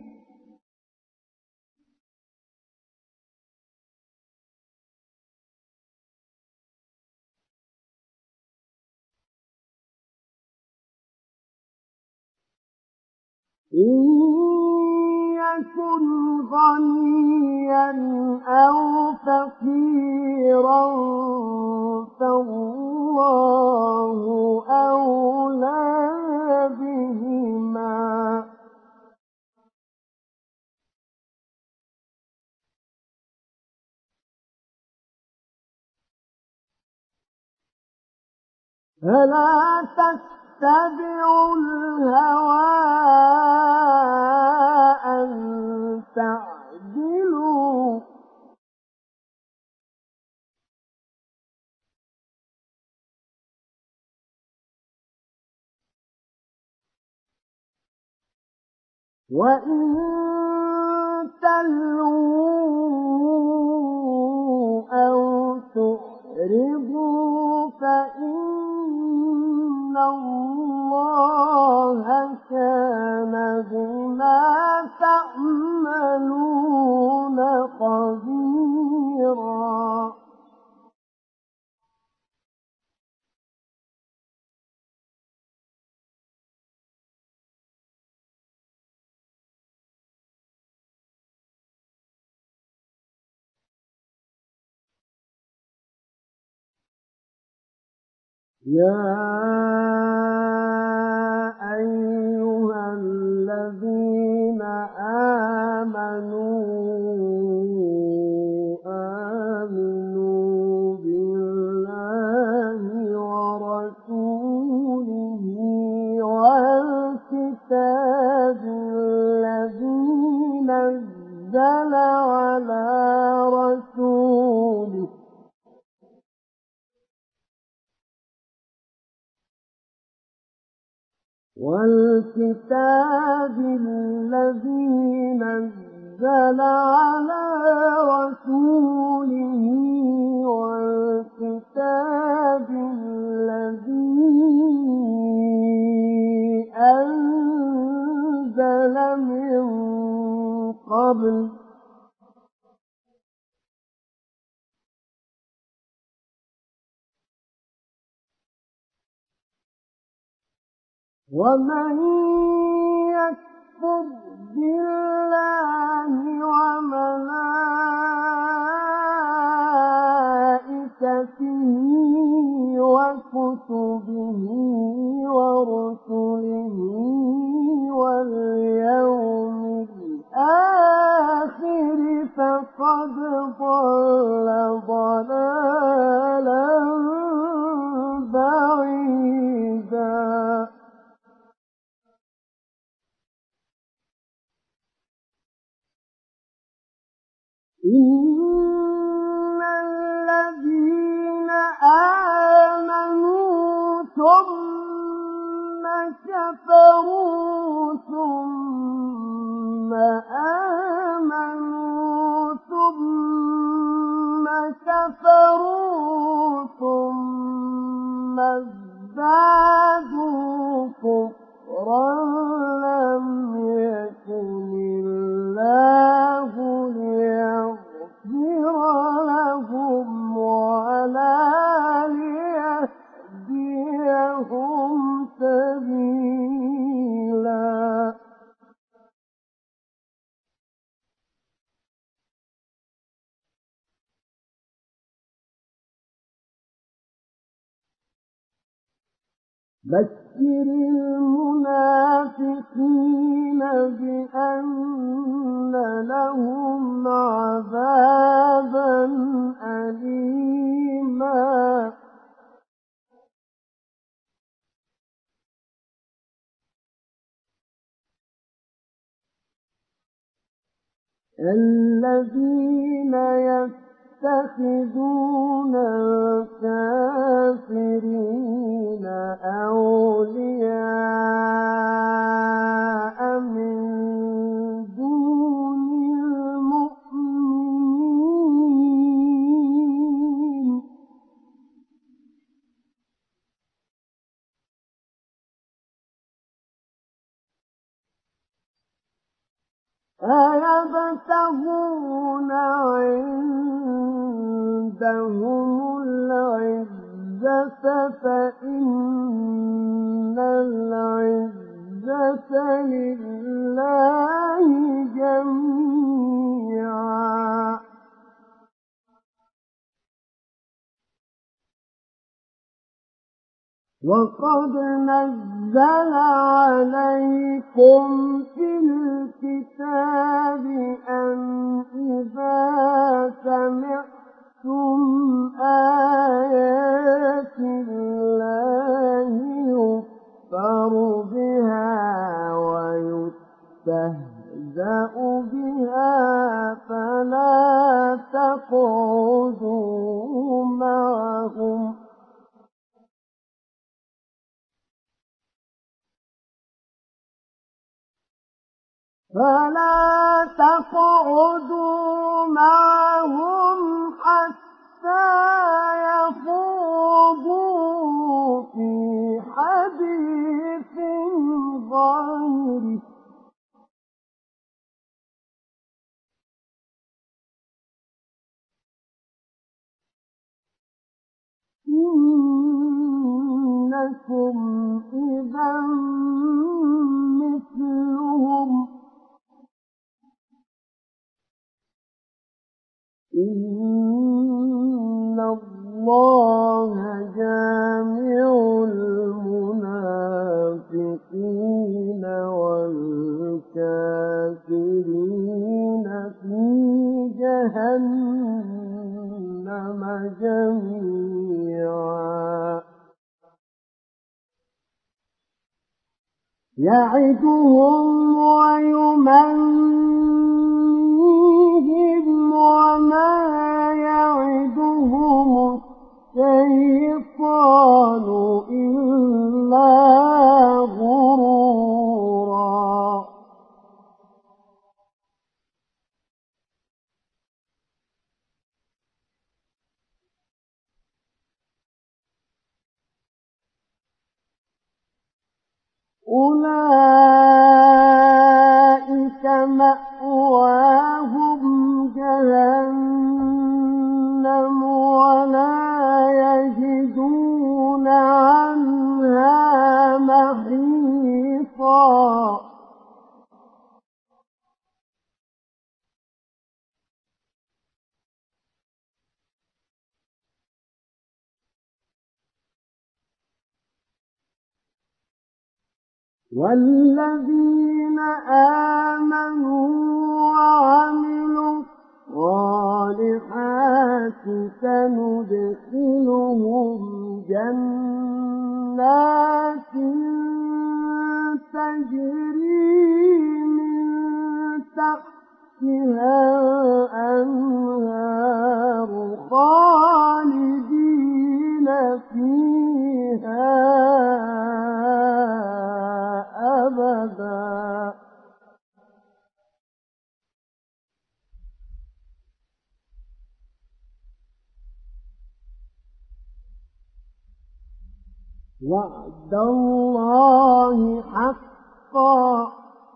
إن يكن غنيا أو فقيرا فالله أولى بهما فلا تتبعوا الهوى أن تعدلوا وإن تلووا أو تعرضوا فإن الله كان بما تعملون خبيرا يا أيها الذين آمنوا بالله ورسوله والكتاب الذي نزل على رسوله والكتاب الذي نزل على رسوله والكتاب الذي أنزل من قبل ومن يكفر بالله وملائكته وكتبه ورسله واليوم الآخر فقد ضل ضلالا بعيدا. إن الذين آمنوا ثم كفروا ثم آمنوا ثم كفروا ثم ازدادوا كفرا لم يكن الله ليغفر لهم ولا ليهديهم سبيلا. بشر المنافقين بأن لهم عذابا أليما. الذين يتخذون الكافرين أولياء من دون المؤمنين أيبتغون عندهم العزة فإن العزة لله جميعا. وقد نزل عليكم في الكتاب أن إذا سمعتم آيات الله يكفر بها ويستهزأ بها فلا تقعدوا معهم حتى يخوضوا في حديث غيره إنكم إذا مثلهم إن الله جامع المنافقين والكافرين في جهنم جميعا. يعدهم ويمنيهم وما يعدهم الشيطان إلا غرورا. أولئك مأواهم جهنم ولا يجدون عنها محيصا والذين آمنوا وعملوا الصالحات سندخلهم جنات تجري من تحتها الأنهار خالدين فيها أبدا وعد الله حقا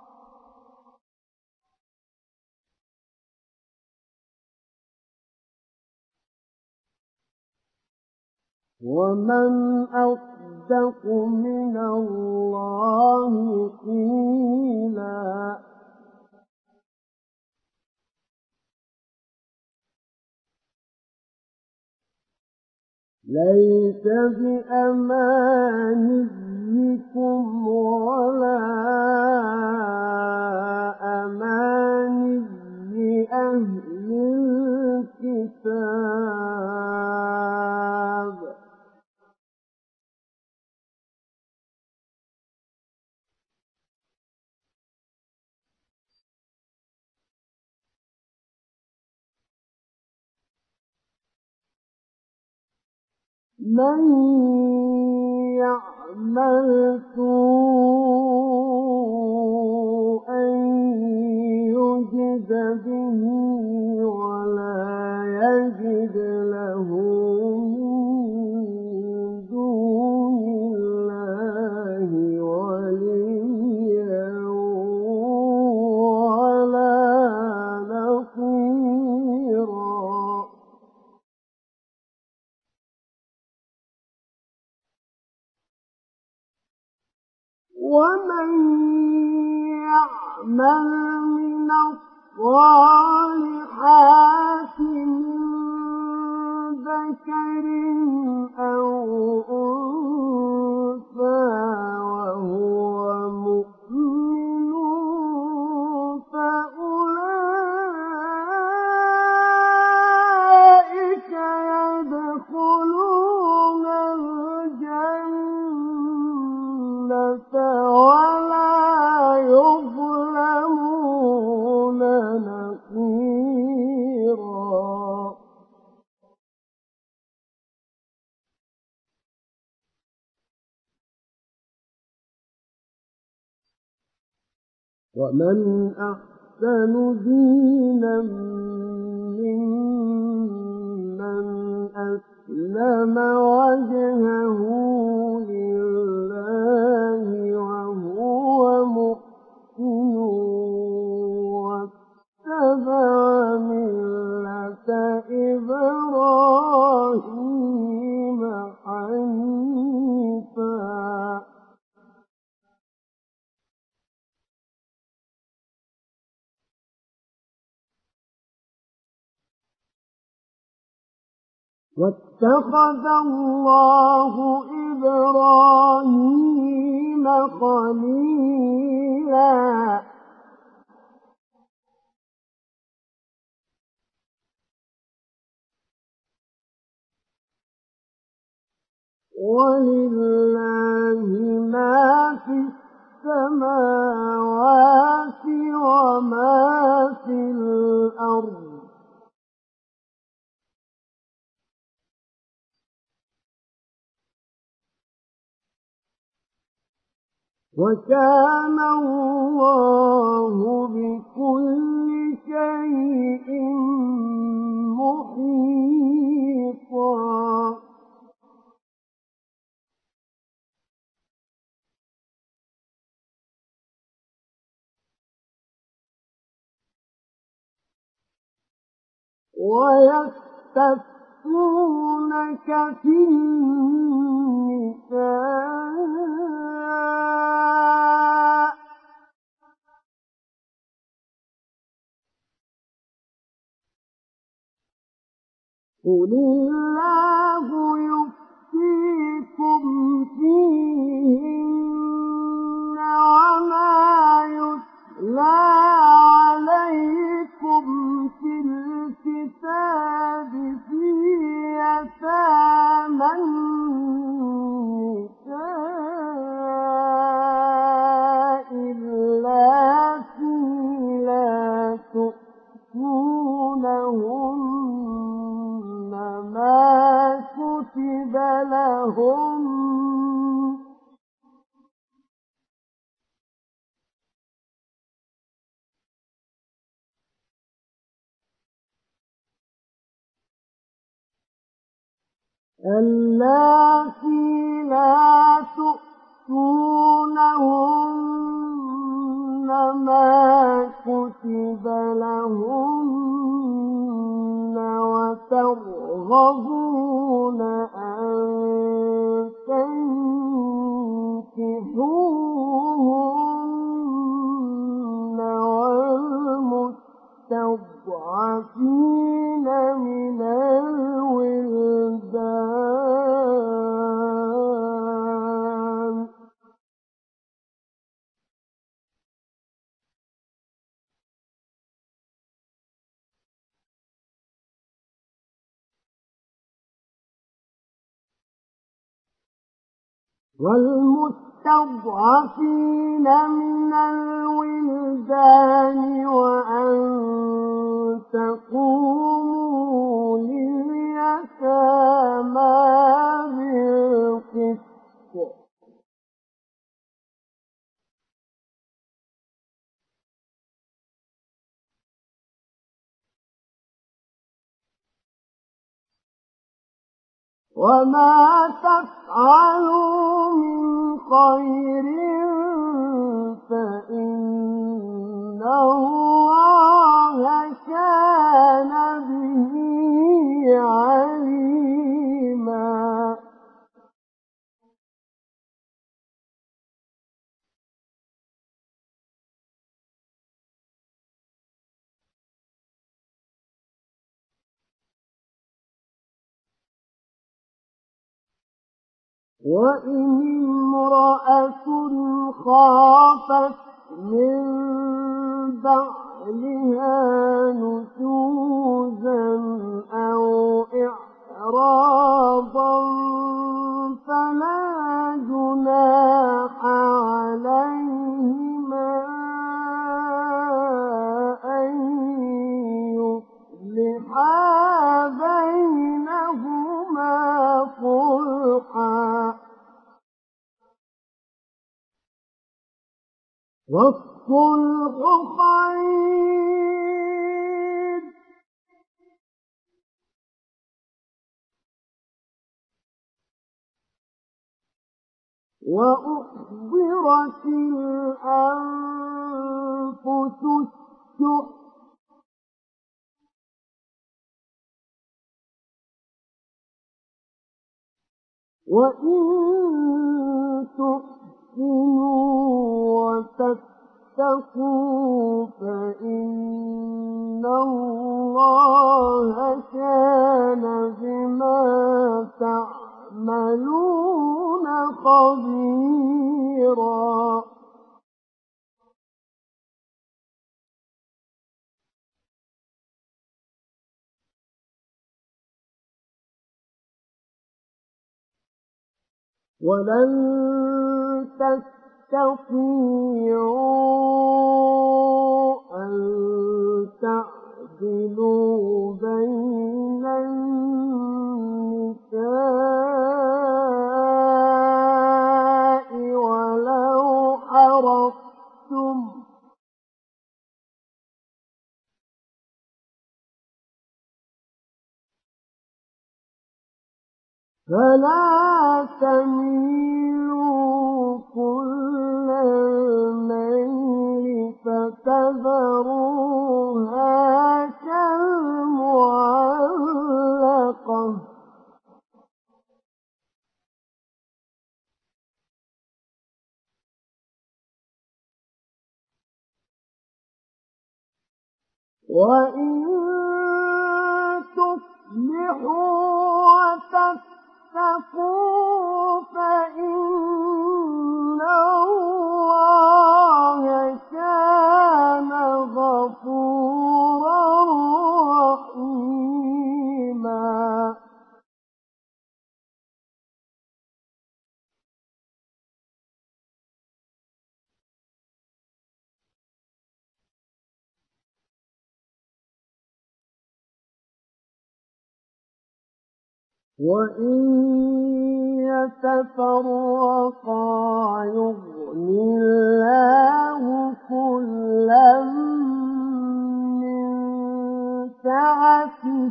ومن أصدق من الله قيلا ليس بأمانيكم ولا أماني أهل الكتاب من يعمل سوءا يجز به ولا يجد له من دون الله وليا ولا نصيرا ومن يعمل من الصالحات من ذكر أو أنثى وهو مؤمن فأولئك يدخلون الجنة ولا يظلمون نقيرا ومن أحسن دينا ممن أسلم وجهه لله وهو محسن واتبع ملة إبراهيم حنيفا واتخذ الله إبراهيم خليلا ولله ما في السماوات وما في الأرض وكان الله بكل شيء محيطا ويستفتونك في النساء قل الله يفتيكم فيهن وما يتلى عليكم في الكتاب في يتامى النساء اللاتي لا تؤتونهن ما كتب لهم وترغبون أن تنكحوهن والمستضعفين من الولدان من الولدان وأن تقوموا لليتامى بالقسط وما تفعلوا من خير فإن الله كان به عليما وإن امرأة خافت من بعلها نشوزا أو إعراضا فلا جناح عليهما أن يصلحا بينهما صلحا والصلح خير وأحضرت الأنفس الشح وإن وتتقوا فإن الله كان بما تعملون خبيرا ولن تستطيعوا أن تعدلوا بين النساء ولو حرصتم فلا تميلوا كل الميل فتذروها كالمعلقة وإن تصلحوا وتتقوا فإن الله كان غفورا رحيما وإن يتفرقا يغن الله كلا من سعته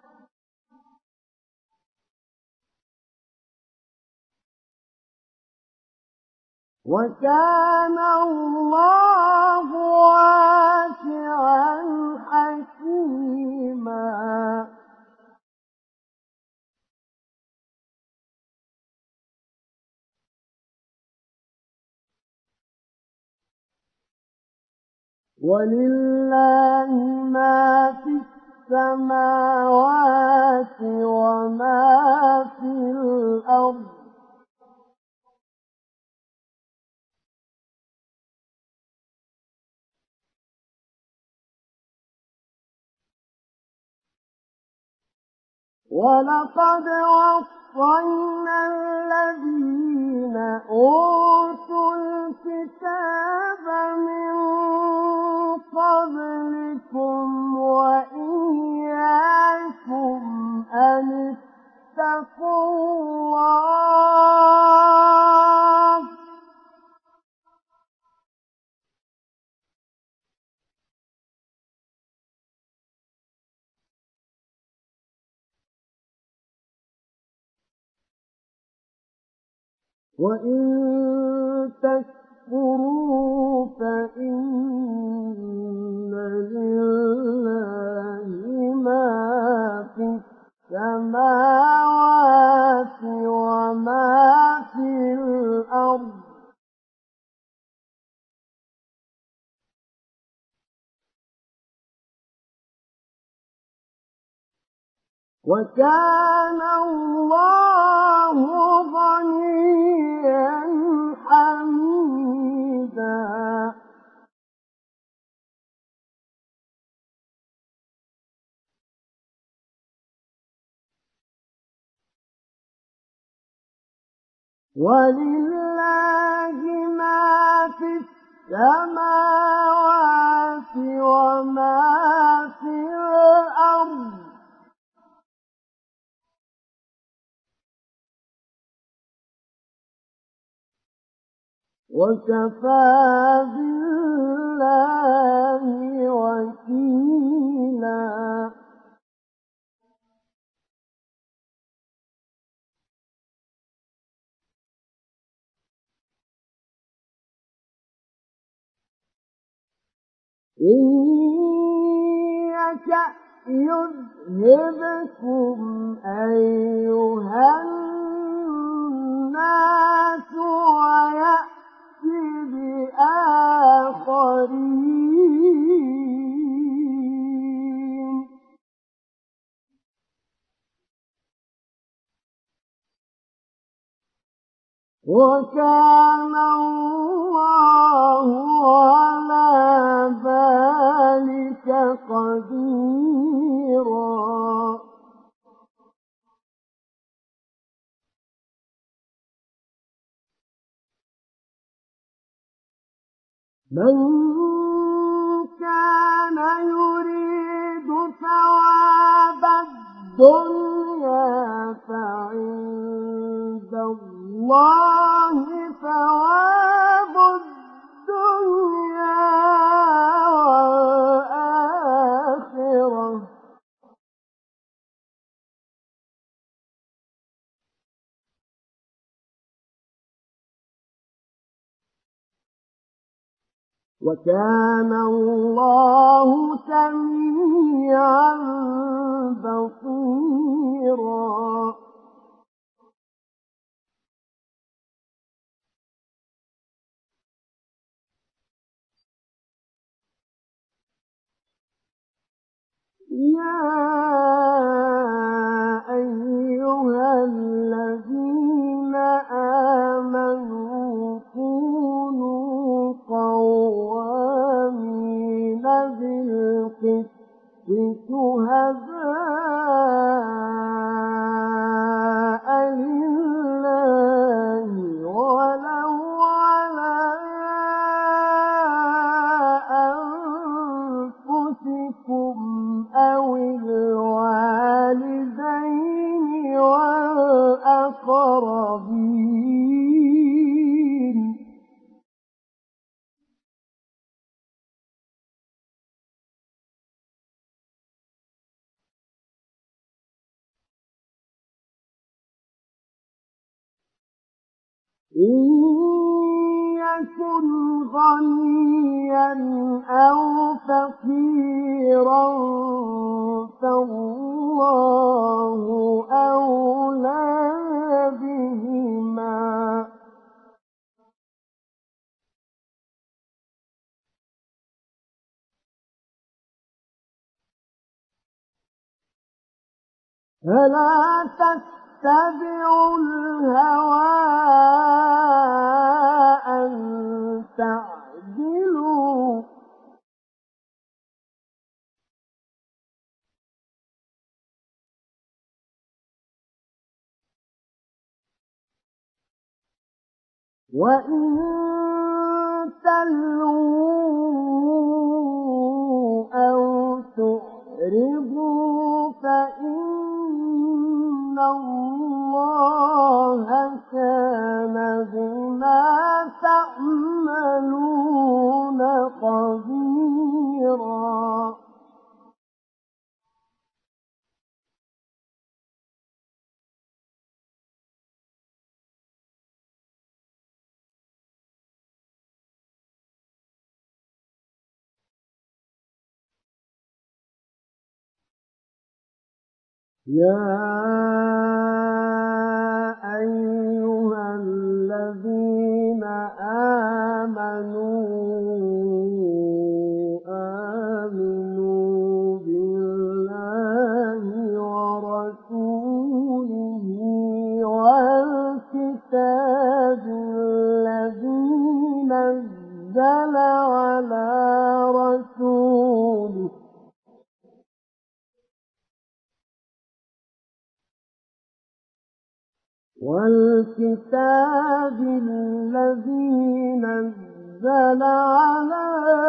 وكان الله واسعا حكيما ولله ما في السماوات وما في الأرض ولقد وصينا الذين أوتوا الكتاب من قبلكم وإياكم أن اتقوا الله وإن تكفروا فإن لله ما في السماوات وما في الأرض وكان الله غنيا حميدا ولله ما في السماوات وما في الأرض وكفى بالله وكيلا إن يشأ يذهبكم أيها الناس ويأتي بآخرين وكان الله على ذلك قديرا من كان يريد ثواب الدنيا فعند الله ثواب الدنيا والآخرة وكان الله سميعا بصيرا يا أيها الذين آمنوا كونوا قوامين بالقسط شهداء لله ولو على أنفسكم أو الوالدين والأقربين إن يكن غنيا أو فقيرا فالله أولى بهما فلا تتبعوا الهوى أن تعدلوا وإن تلووا أو تعرضوا فإن الله كان بما تعملون خبيرا يا أيها الذين آمنوا بالله ورسوله والكتاب الذي نزل على رسوله والكتاب الذي نزل على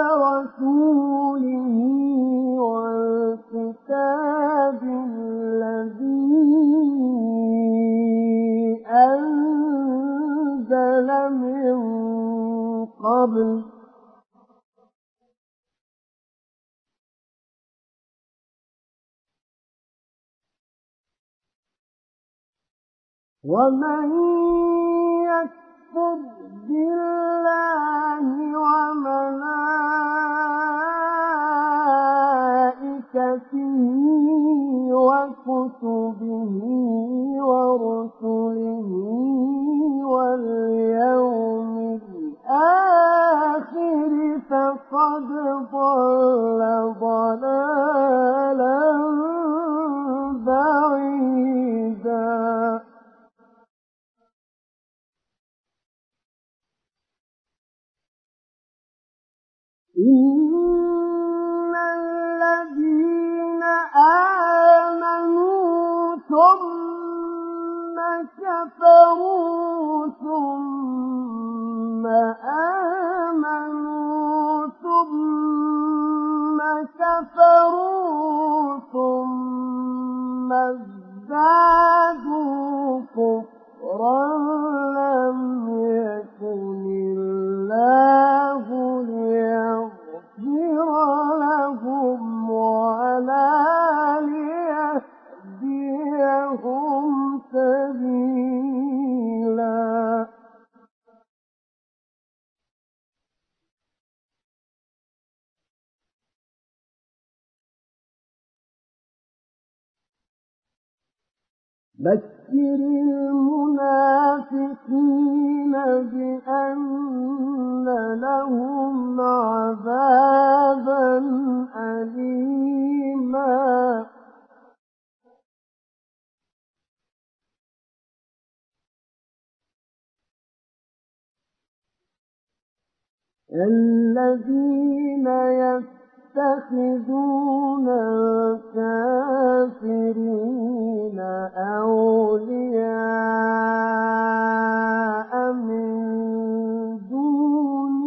رسوله والكتاب الذي أنزل من قبل ومن يكفر بالله وملائكته وكتبه ورسله واليوم الآخر فقد ضل ضلالا بعيدا إن الذين آمنوا ثم كفروا ثم آمنوا ثم كفروا ثم ازدادوا كفرا لم يكن الله ليغفر لهم ولا ليهديهم سبيلا بشر المنافقين بأن لهم عذابا أليما الذين يتخذون الكافرين أولياء من دون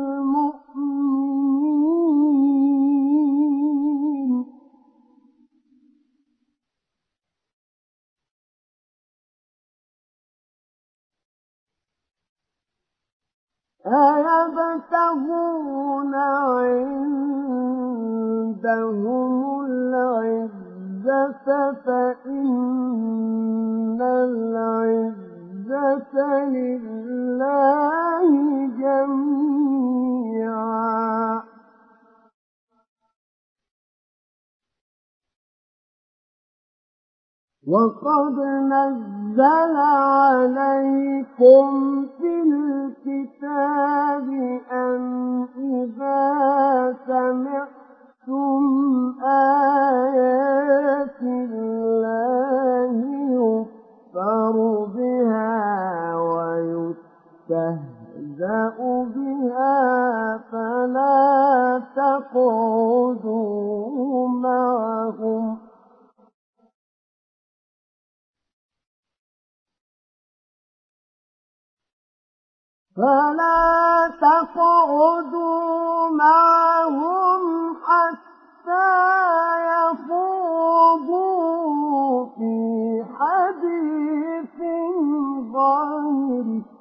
المؤمنين أيبتغون عندهم العزة فإن العزة لله جميعا وقد نزل عليكم في الكتاب أن إذا سمعتم آيات الله يكفر بها ويستهزأ بها فلا تقعدوا معهم حتى يخوضوا في حديث غيره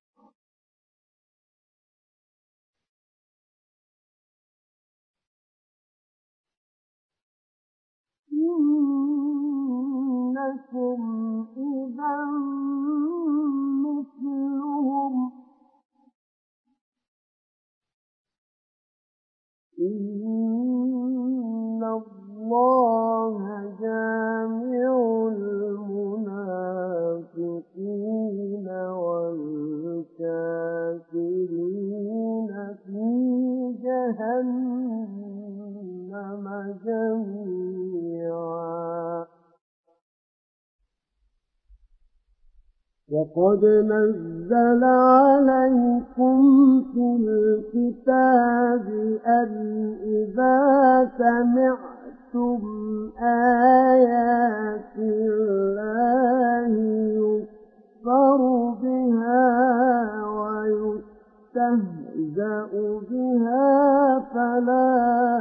إنكم إذا مثلهم إن الله جامع المنافقين والكافرين في جهنم جميعا وقد نزل عليكم في الكتاب أن إذا سمعتم آيات الله يكفر بها ويستهزأ بها فلا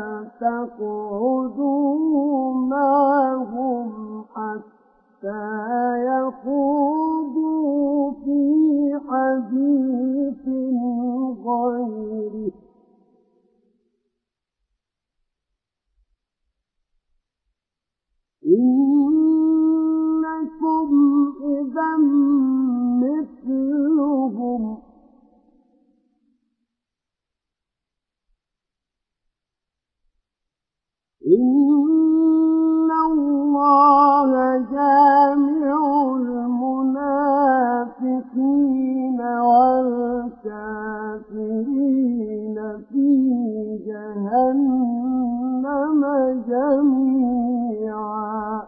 تقعدوا معهم حتى يخوضوا في حديث غيره إنكم إذا مثلهم إن الله جامع المنافقين والكافرين في جهنم جميعا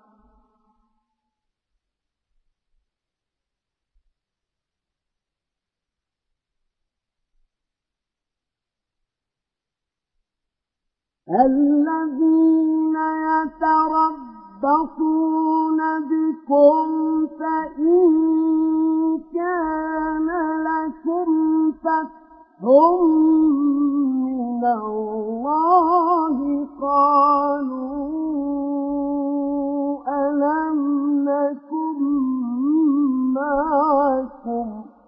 الذين يتربصون بكم فإن كان لكم فتح من الله قالوا ألم نكن معكم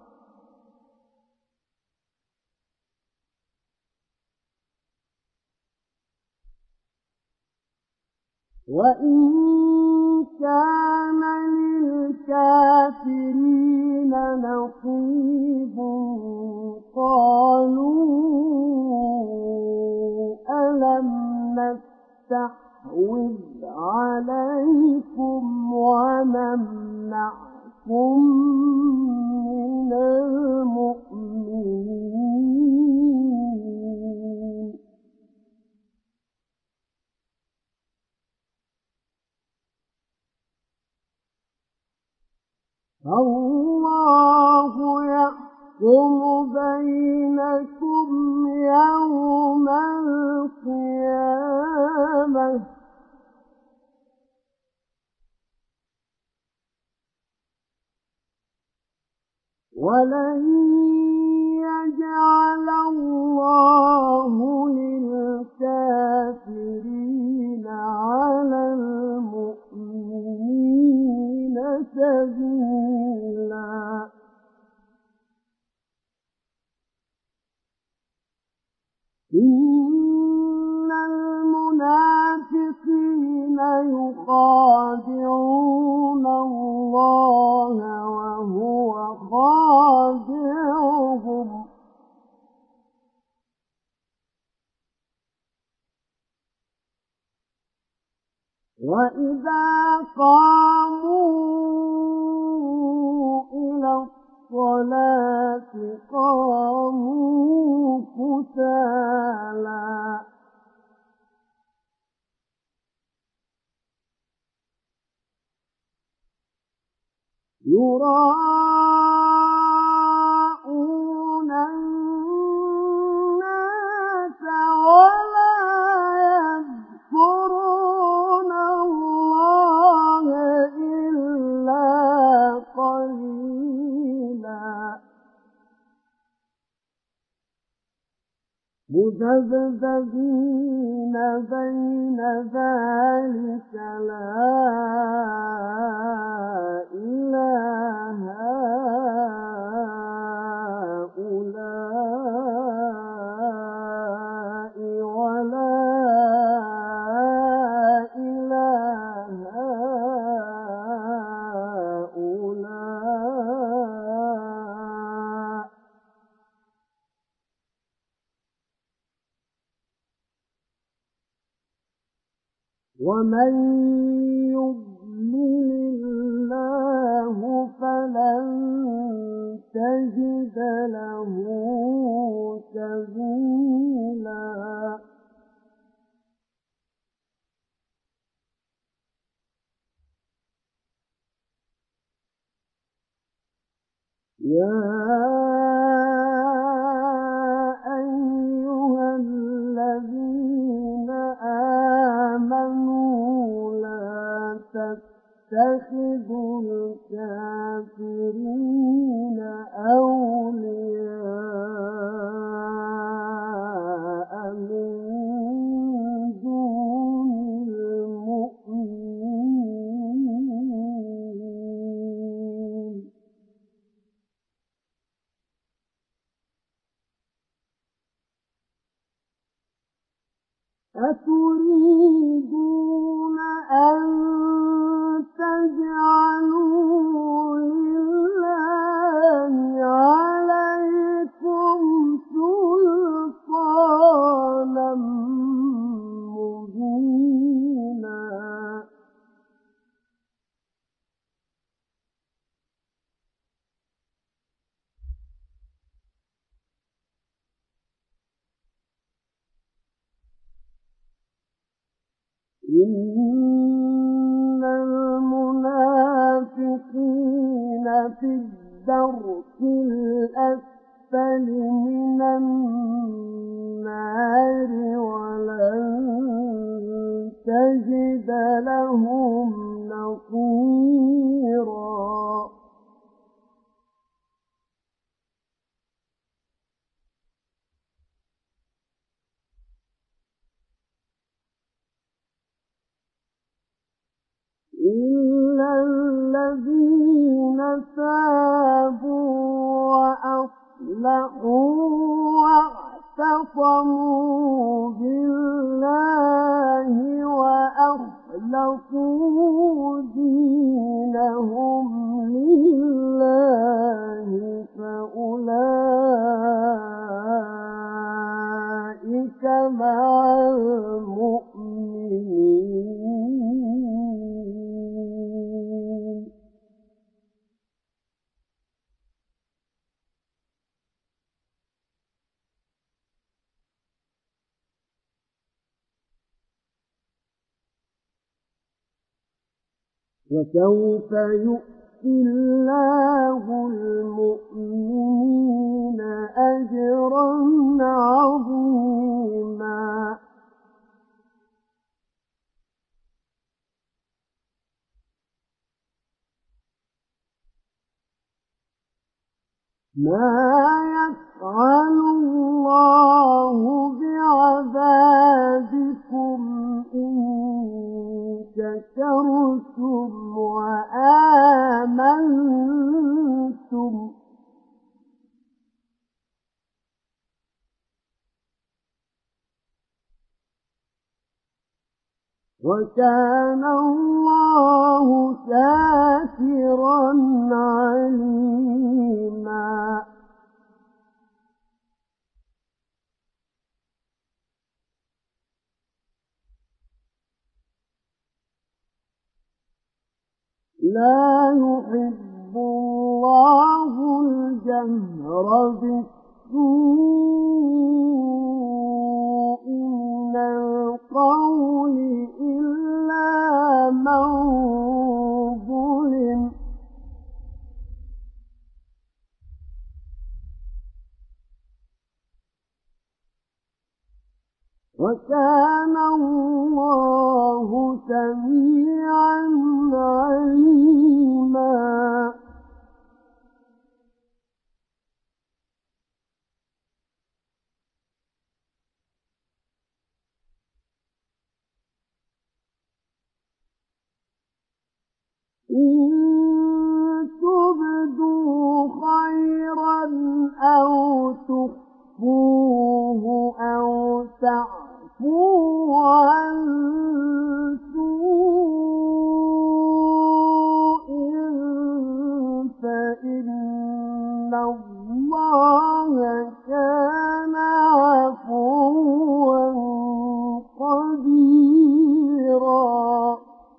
وإن كان للكافرين نصيب قالوا ألم نستحوذ عليكم ونمنعكم من المؤمنين الله يحكم بينكم يوم القيامة ولن يجعل الله للكافرين على المؤمنين سبيلا إن المنافقين يخادعون الله وهو خادعهم وإذا قاموا إلى الصلاة قاموا كسالى يراءون الناس ولا يذكرون الله إلا قليلا مذبذبين بين ذلك لا إله هؤلاء ولا إله هؤلاء ومن يضلل الله فلن تجد له سبيلا يا أيها الذين آمنوا لا تتخذوا الكافرين أولياء من دون المؤمنين أتريدون أن تجعلوا لله عليكم سلطانا مبينا إن المنافقين في الدرك الأسفل من النار ولن تجد لهم نصيرا إلا الذين تابوا وأصلحوا واعتصموا بالله وأخلصوا دينهم لله فأولئك مع المؤمنين وسوف يؤتي الله المؤمنين أجرا عظيما. ما يفعل الله بعذابكم إن شكرتم وآمنتم وكان الله شاكرا عليما. لا يحب الله الجهر بالسوء من القول إلا من ظلم. وكان الله سميعا عليما. إن تبدوا خيرا أو تخفوه أو تعفوا عن سوء فإن الله كان عفوا قديرا.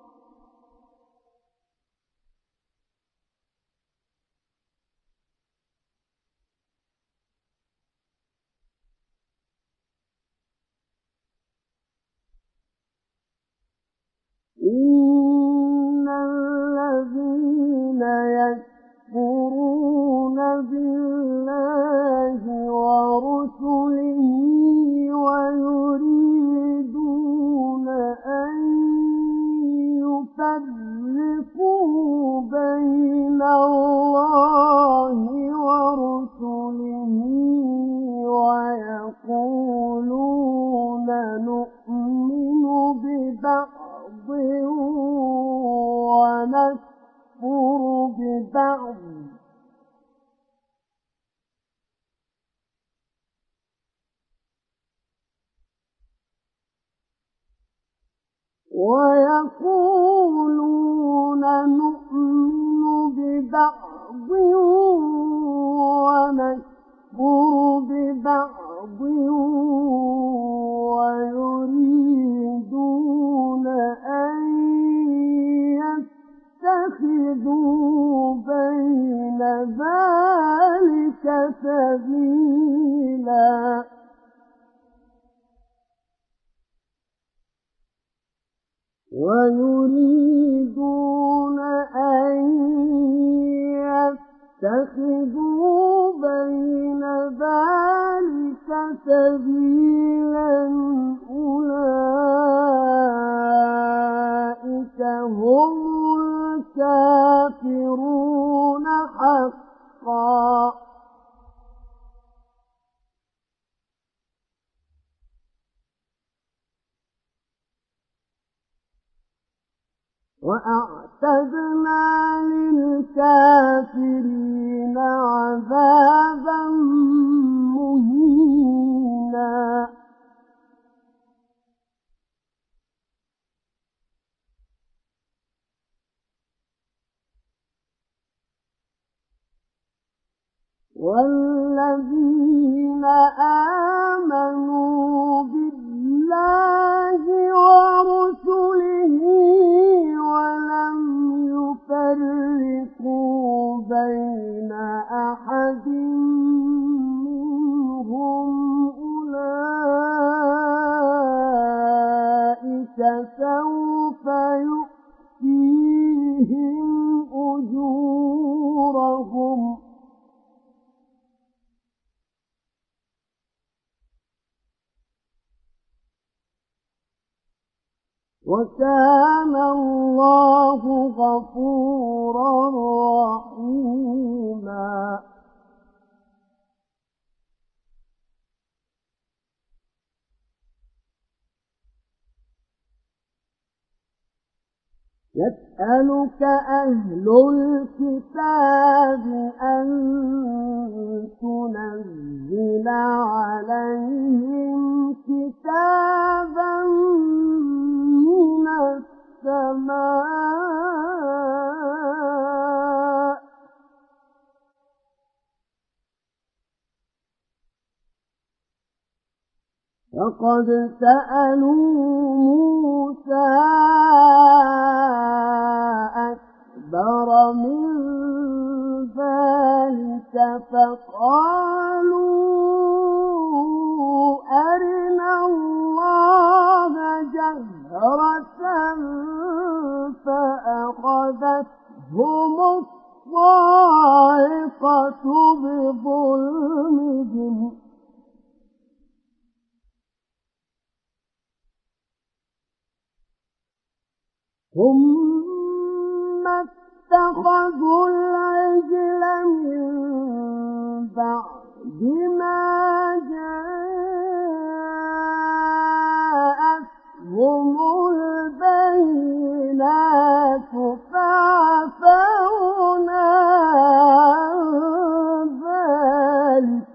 إن الذين يكفرون بالله ورسله ويريدون أن يفرقوا بين الله ورسله ويقولون نؤمن ببعض ونكفر ببعض ويقولون نؤمن ببعض ونكفر ببعض ويريدون أن يتخذوا بين ذلك سبيلا. ويريدون أن يتخذوا بين ذلك سبيلا أولئك هم الكافرون حقا. وأعتدنا للكافرين عذابا مهينا. والذين آمنوا بالله ورسله ولم يفرقوا بين أحد منهم أولئك سوف يؤتيهم أجورهم وكان الله غفورا رحيما يسألك أهل الكتاب أن تنزل عليهم كتابا من السماء فقد سألوا موسى أكبر من ذلك فقالوا أرنا الله جهرة فأخذتهم الصاعقة بظلمهم ثم اتخذوا العجل من بعد ما جاءتهم البينات فعفونا عن ذلك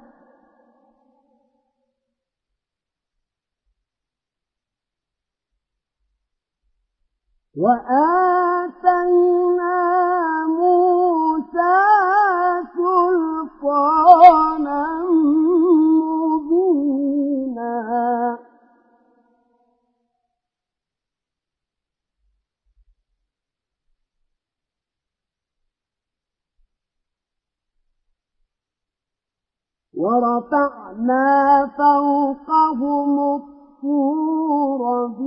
وآتينا موسى سلطانا مبينا ورفعنا فوقهم الطور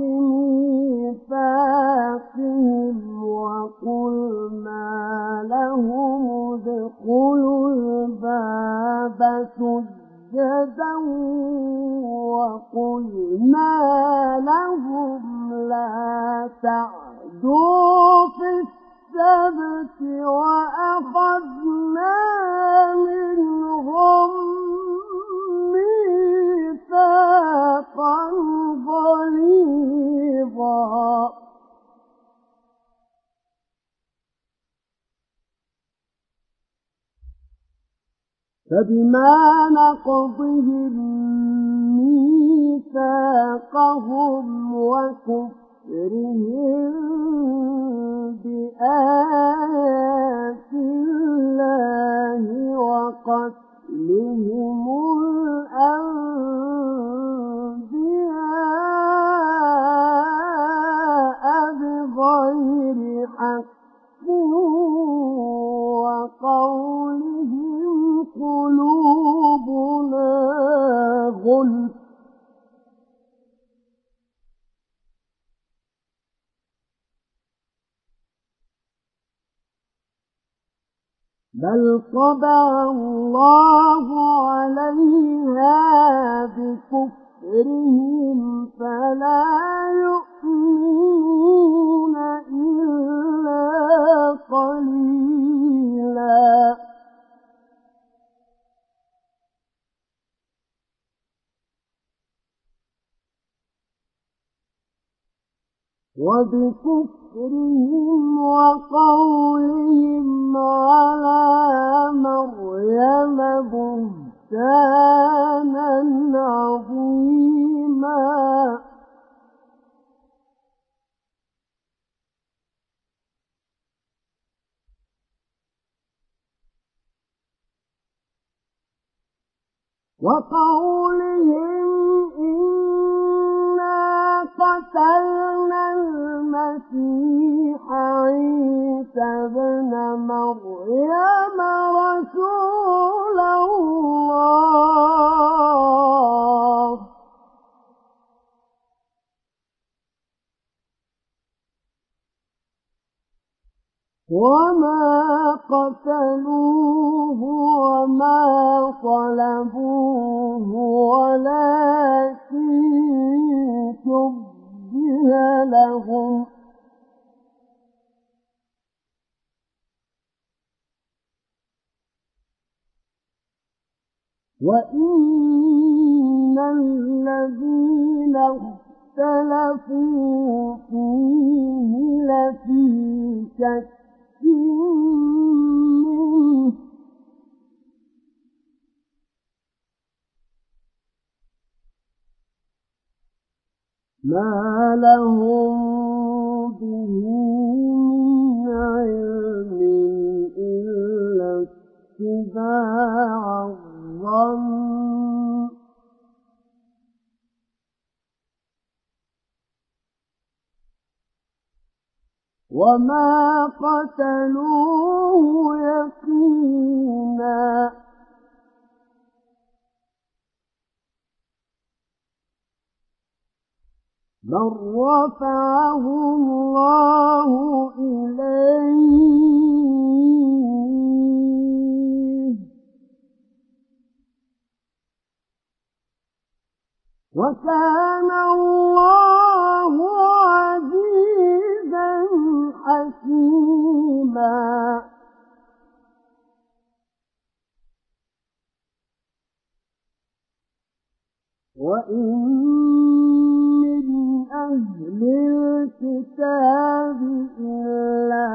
بميثاقهم وقلنا لهم ادخلوا الباب سجدا وقلنا لهم لا تعدوا في السبت وأخذنا منهم ميثاقا غليظا فبما نقضهم ميثاقهم وكفرهم بآيات الله وقتلهم الأنبياء بغير حق وقولهم قلوبنا غلف بل طبع الله عليها بكفرهم فلا يؤمنون إلا قليلا وبكفرهم وقولهم على مريم بهتانا عظيما وقولهم قتلنا المسيح عيسى ابن مريم رسول الله وما قتلوه وما صلبوه ولكن شبه لهم وإن الذين اختلفوا فيه لفي شك منه ما لهم به من علم إلا اتباع الظن وما قتلوه يقينا بل رفعه الله إليه وكان الله عزيزا حكيما وإن من أهل الكتاب إلا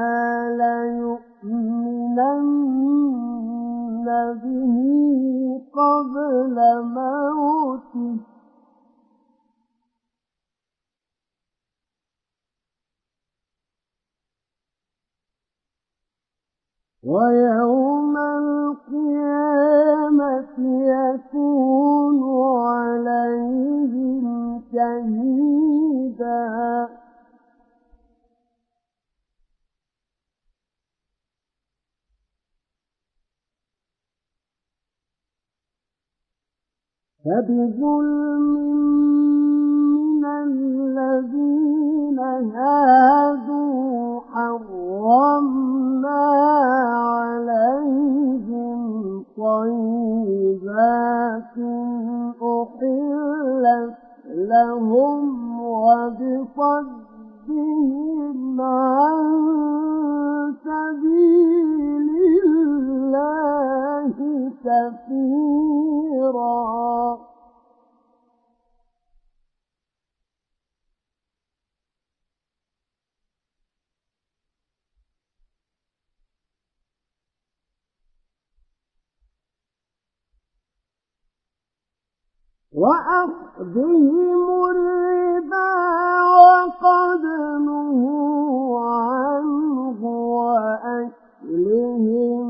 ليؤمنن به قبل موته ويوم القيامة يكون عليهم شهيدا فبظلم من الذين هادوا حرمنا عليهم طيبات أحلت لهم وبصدهم عن سبيل الله كثيرا وأخذهم الربا وقد نهوا عنه وأكلهم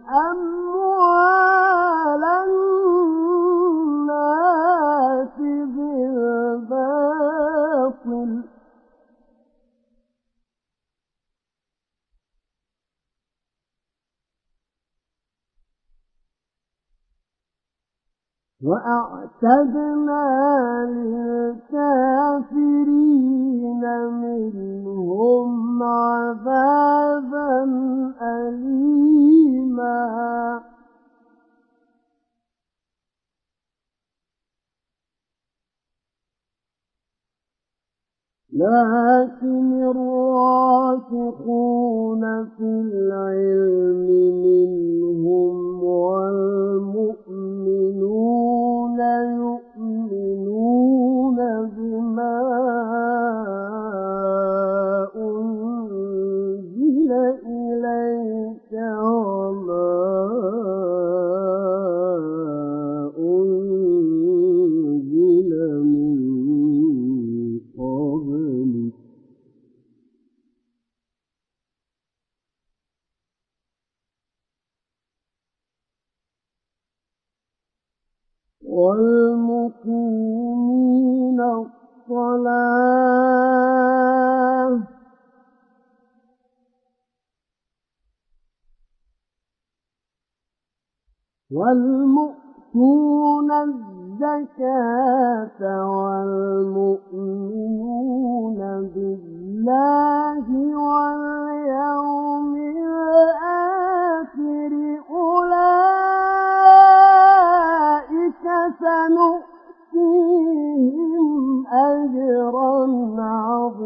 أموال الناس بالباطل وأعتدنا للكافرين منهم عذابا أليما لكن الراسخون في العلم منهم والمؤمنون يؤمنون بما أنزل إليك وما أنزل من قبلك والمقيمين الصلاة والمؤتون الزكاة والمؤمنون بالله واليوم الآخر أولئك سنؤتيهم أجرا عظيما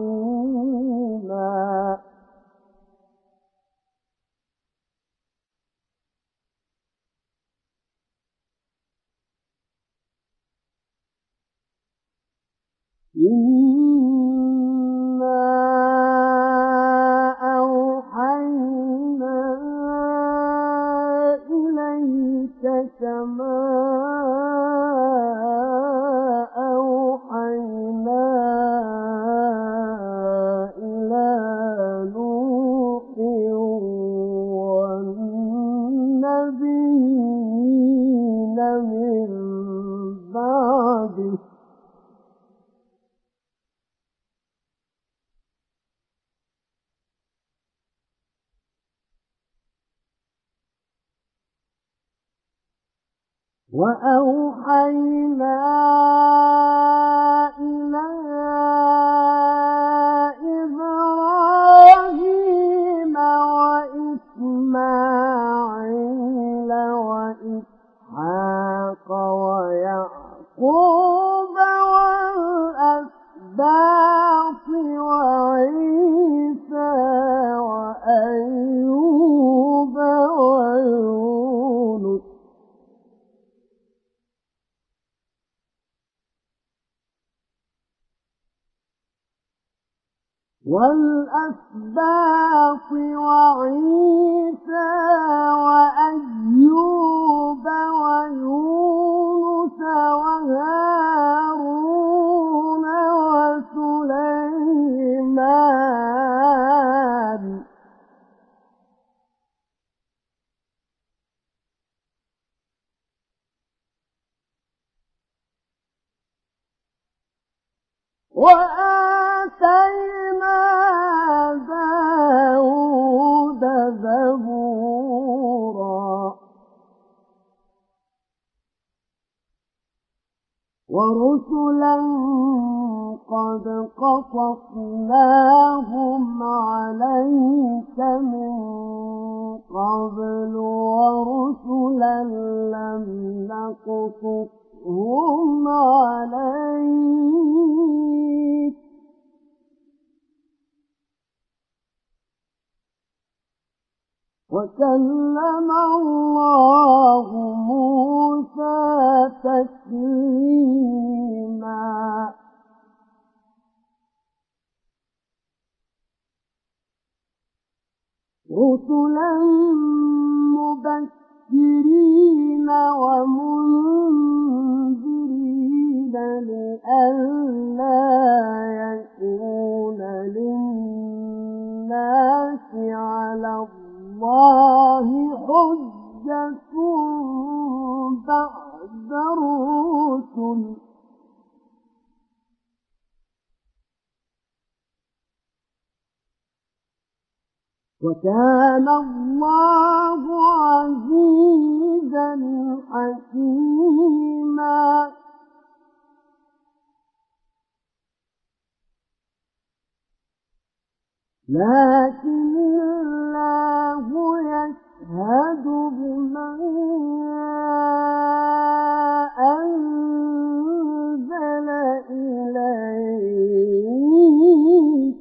إنا أوحينا إليك كما أوحينا إلى نوح والنبيين من بعده وأوحينا إلى إبراهيم وإسماعيل وإسحاق ويعقوب والأسباط وعيسى وأيوب ويونس والأسباط وعيسى وأيوب ويونس وهارون وسليمان وآتينا داود زبورا ورسلا قد قصصناهم عليك من قبل ورسلا لم نقصصهم عليك وكلم الله موسى تكليما رسلا مبشرين ومنذرين لئلا يكون للناس على الله حجة بعد الرسل وكان الله عزيزا حكيما لكن الله يشهد بما أنزل إليك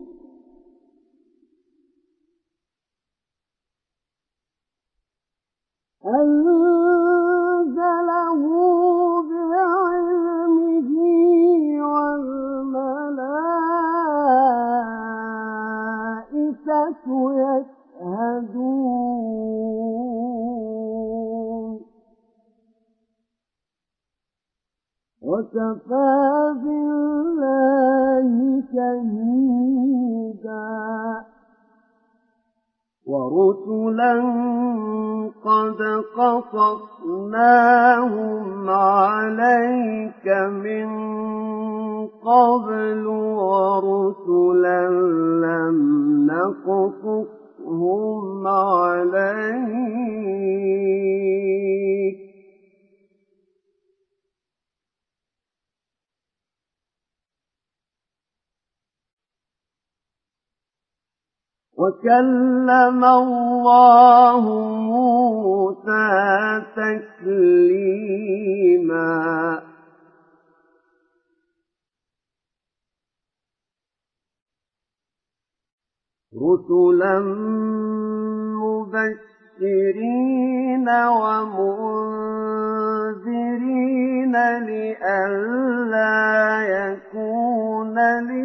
أنزله بعلمه والملائكة يشهدون وكفى بالله شهيدا ورسلا قد قصصناهم عليك من قبل ورسلا لم نقصصهم عليك وكلم الله موسى تكليما رسلا مبشرين ومنذرين المبصرين لئلا يكون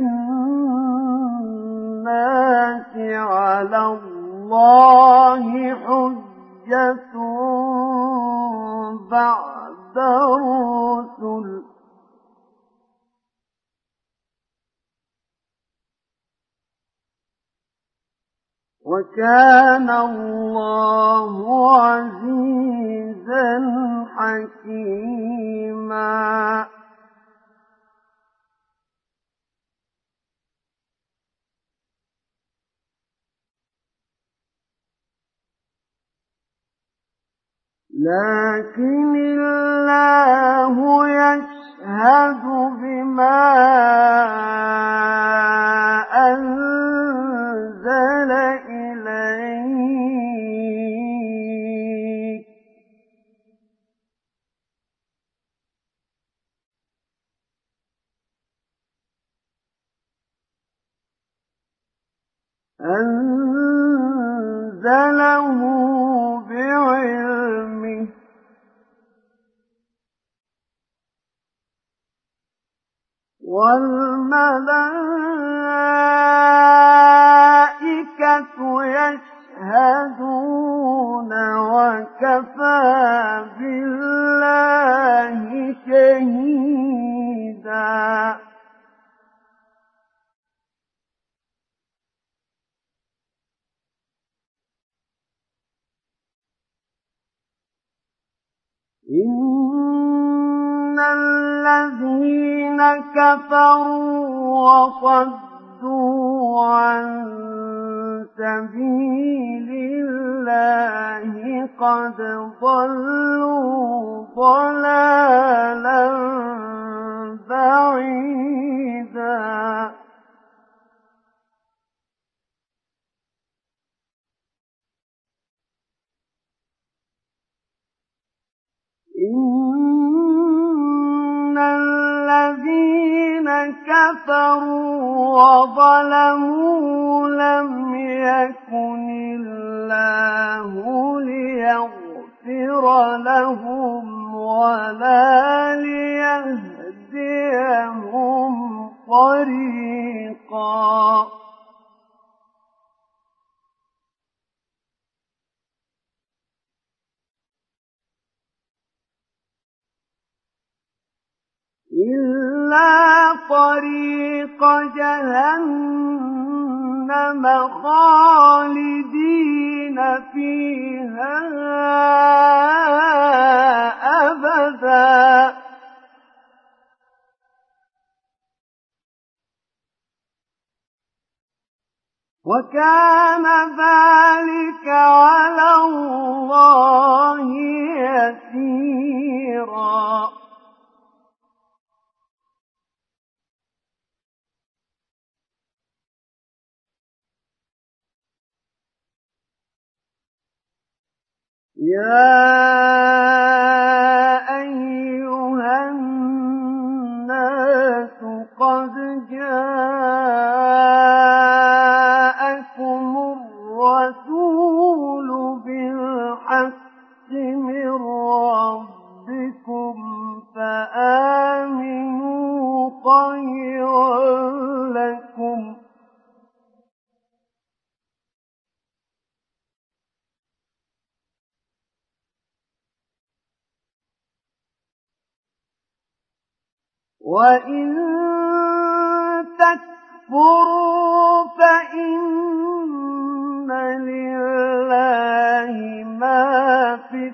للناس على الله حجة بعد الرسل وكان الله عزيزا حكيما لكن الله يشهد بما أنزل إليك أنزله بعلمه والملائكة يشهدون وكفى بالله شهيدا إن الذين كفروا وصدوا عن سبيل الله قد ضلوا ضلالا بعيدا إن الذين كفروا وظلموا لم يكن الله ليغفر لهم ولا ليهديهم طريقا إلا طريق جهنم خالدين فيها أبدا وكان ذلك على الله يسيرا يا أيها الناس قد جاءكم الرسول بالحق من ربكم فآمنوا خيرا لكم وإن تكفروا فإن لله ما في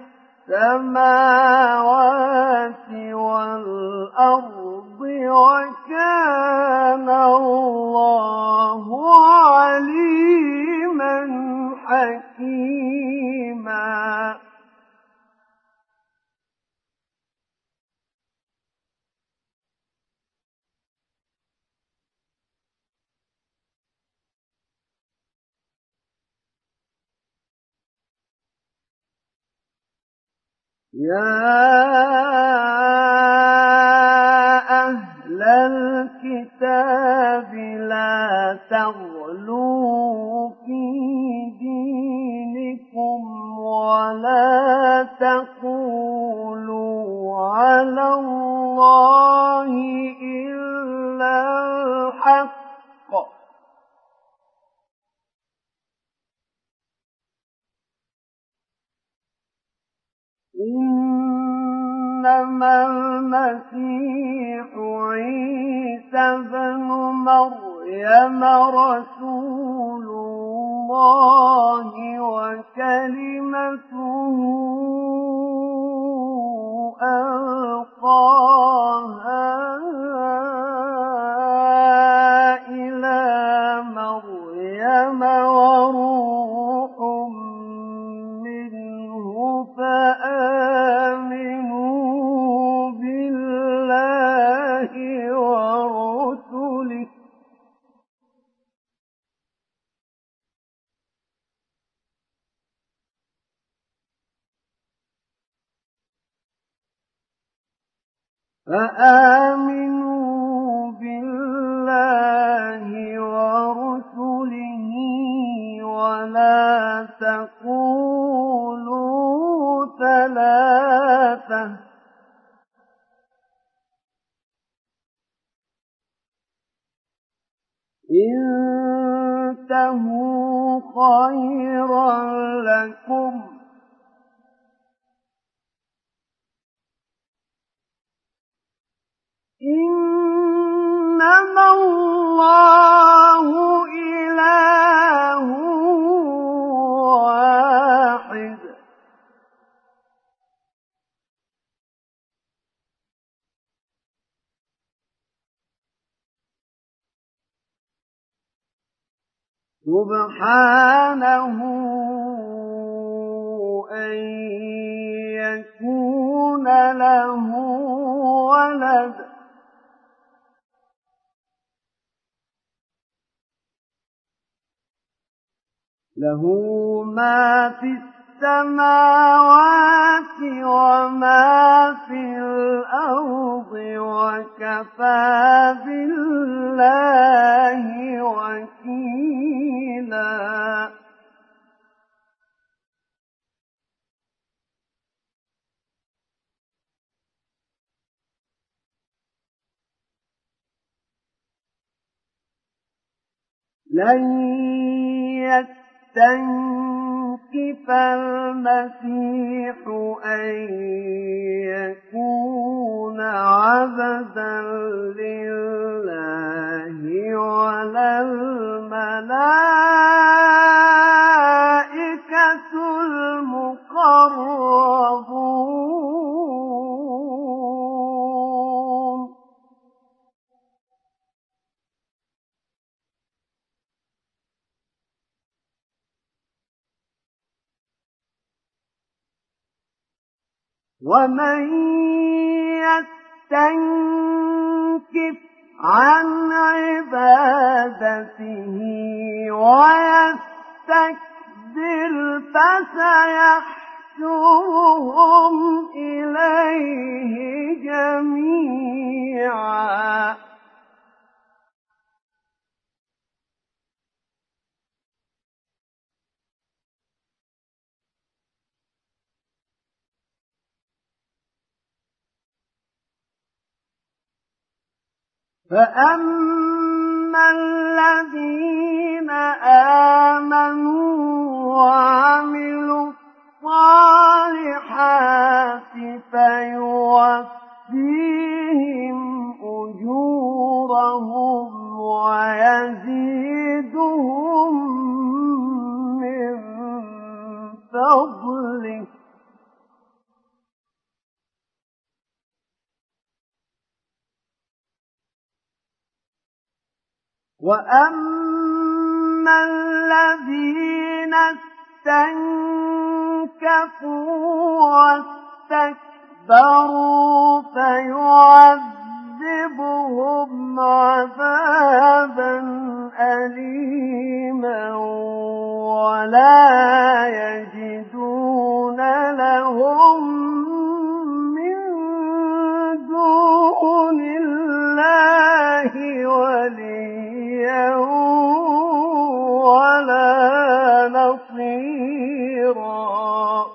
السماوات والأرض وكان الله عليما حكيما يا أهل الكتاب لا تغلوا في دينكم ولا تقولوا إنما المسيح عيسى بن مريم رسول الله وكلمته ألقاها إلى مريم وروح منه فآمنوا بالله ورسله ولا تقولوا ثلاثة انتهوا خيرا لكم إنما الله إله واحد سبحانه أن يكون له ولد له ما في السماوات وما في الأرض وكفى بالله وكيلا لن يستنكف المسيح أن يكون عبدا لله ولا الملائكة المقربون ومن يستنكف عن عبادته ويستكبر فسيحشرهم إليه جميعا فأما الذين آمنوا وعملوا الصالحات فيوفيهم أجورهم ويزيدهم من فضله وأما الذين استنكفوا واستكبروا فيعذبهم عذابا أليما ولا يجدون لهم من دون الله وليا ولا نصيرا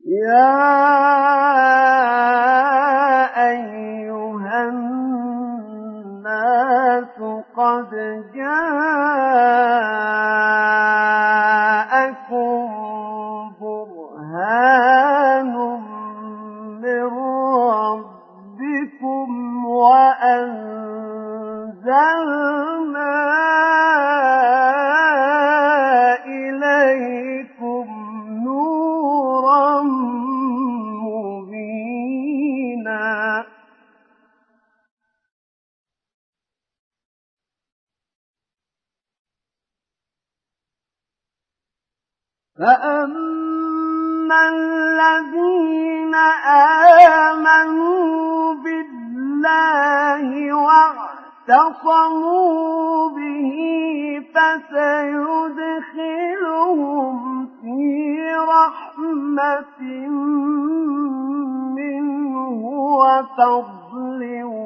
يا أيها الناس قد جاءكم برهان من ربكم وأنزلنا إليكم نورا مبينا فأما الذين آمنوا بالله واعتصموا به فسيدخلهم في رحمة منه وفضل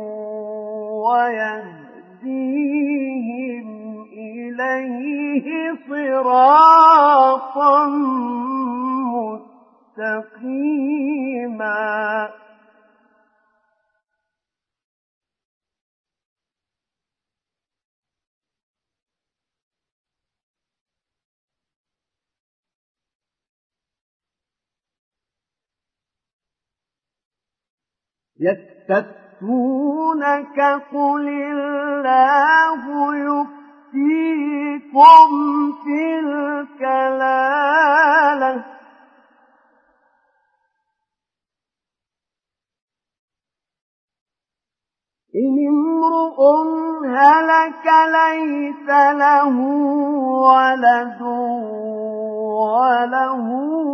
ويهديهم إليه صراطا مستقيما يستفتونك قل الله يفتيكم في الكلالة إن امرؤ هلك ليس له ولد وله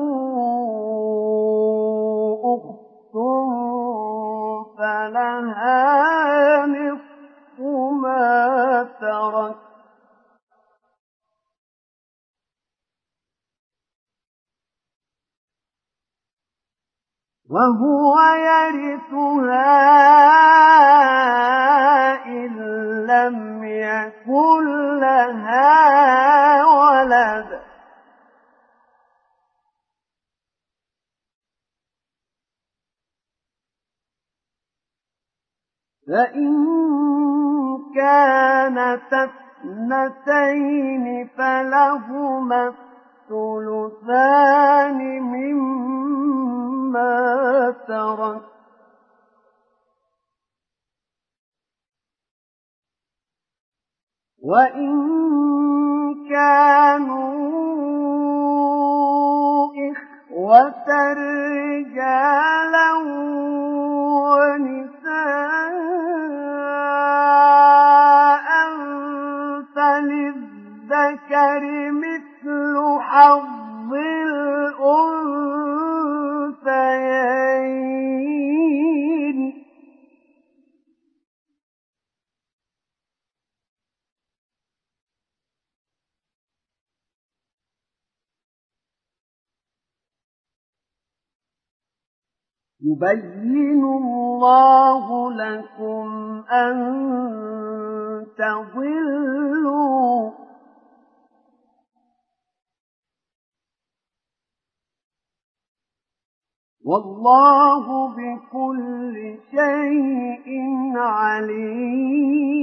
أخت فلها نصف ما ترك وهو يرثها إن لم يكن لها ولد فإن كانت اثنتين فلهما الثلثان مما ترك وإن كانوا إخوة رجالا ونساء فللذكر مثل حظ الأنثيين يبين الله لكم أن تضلوا والله بكل شيء عليم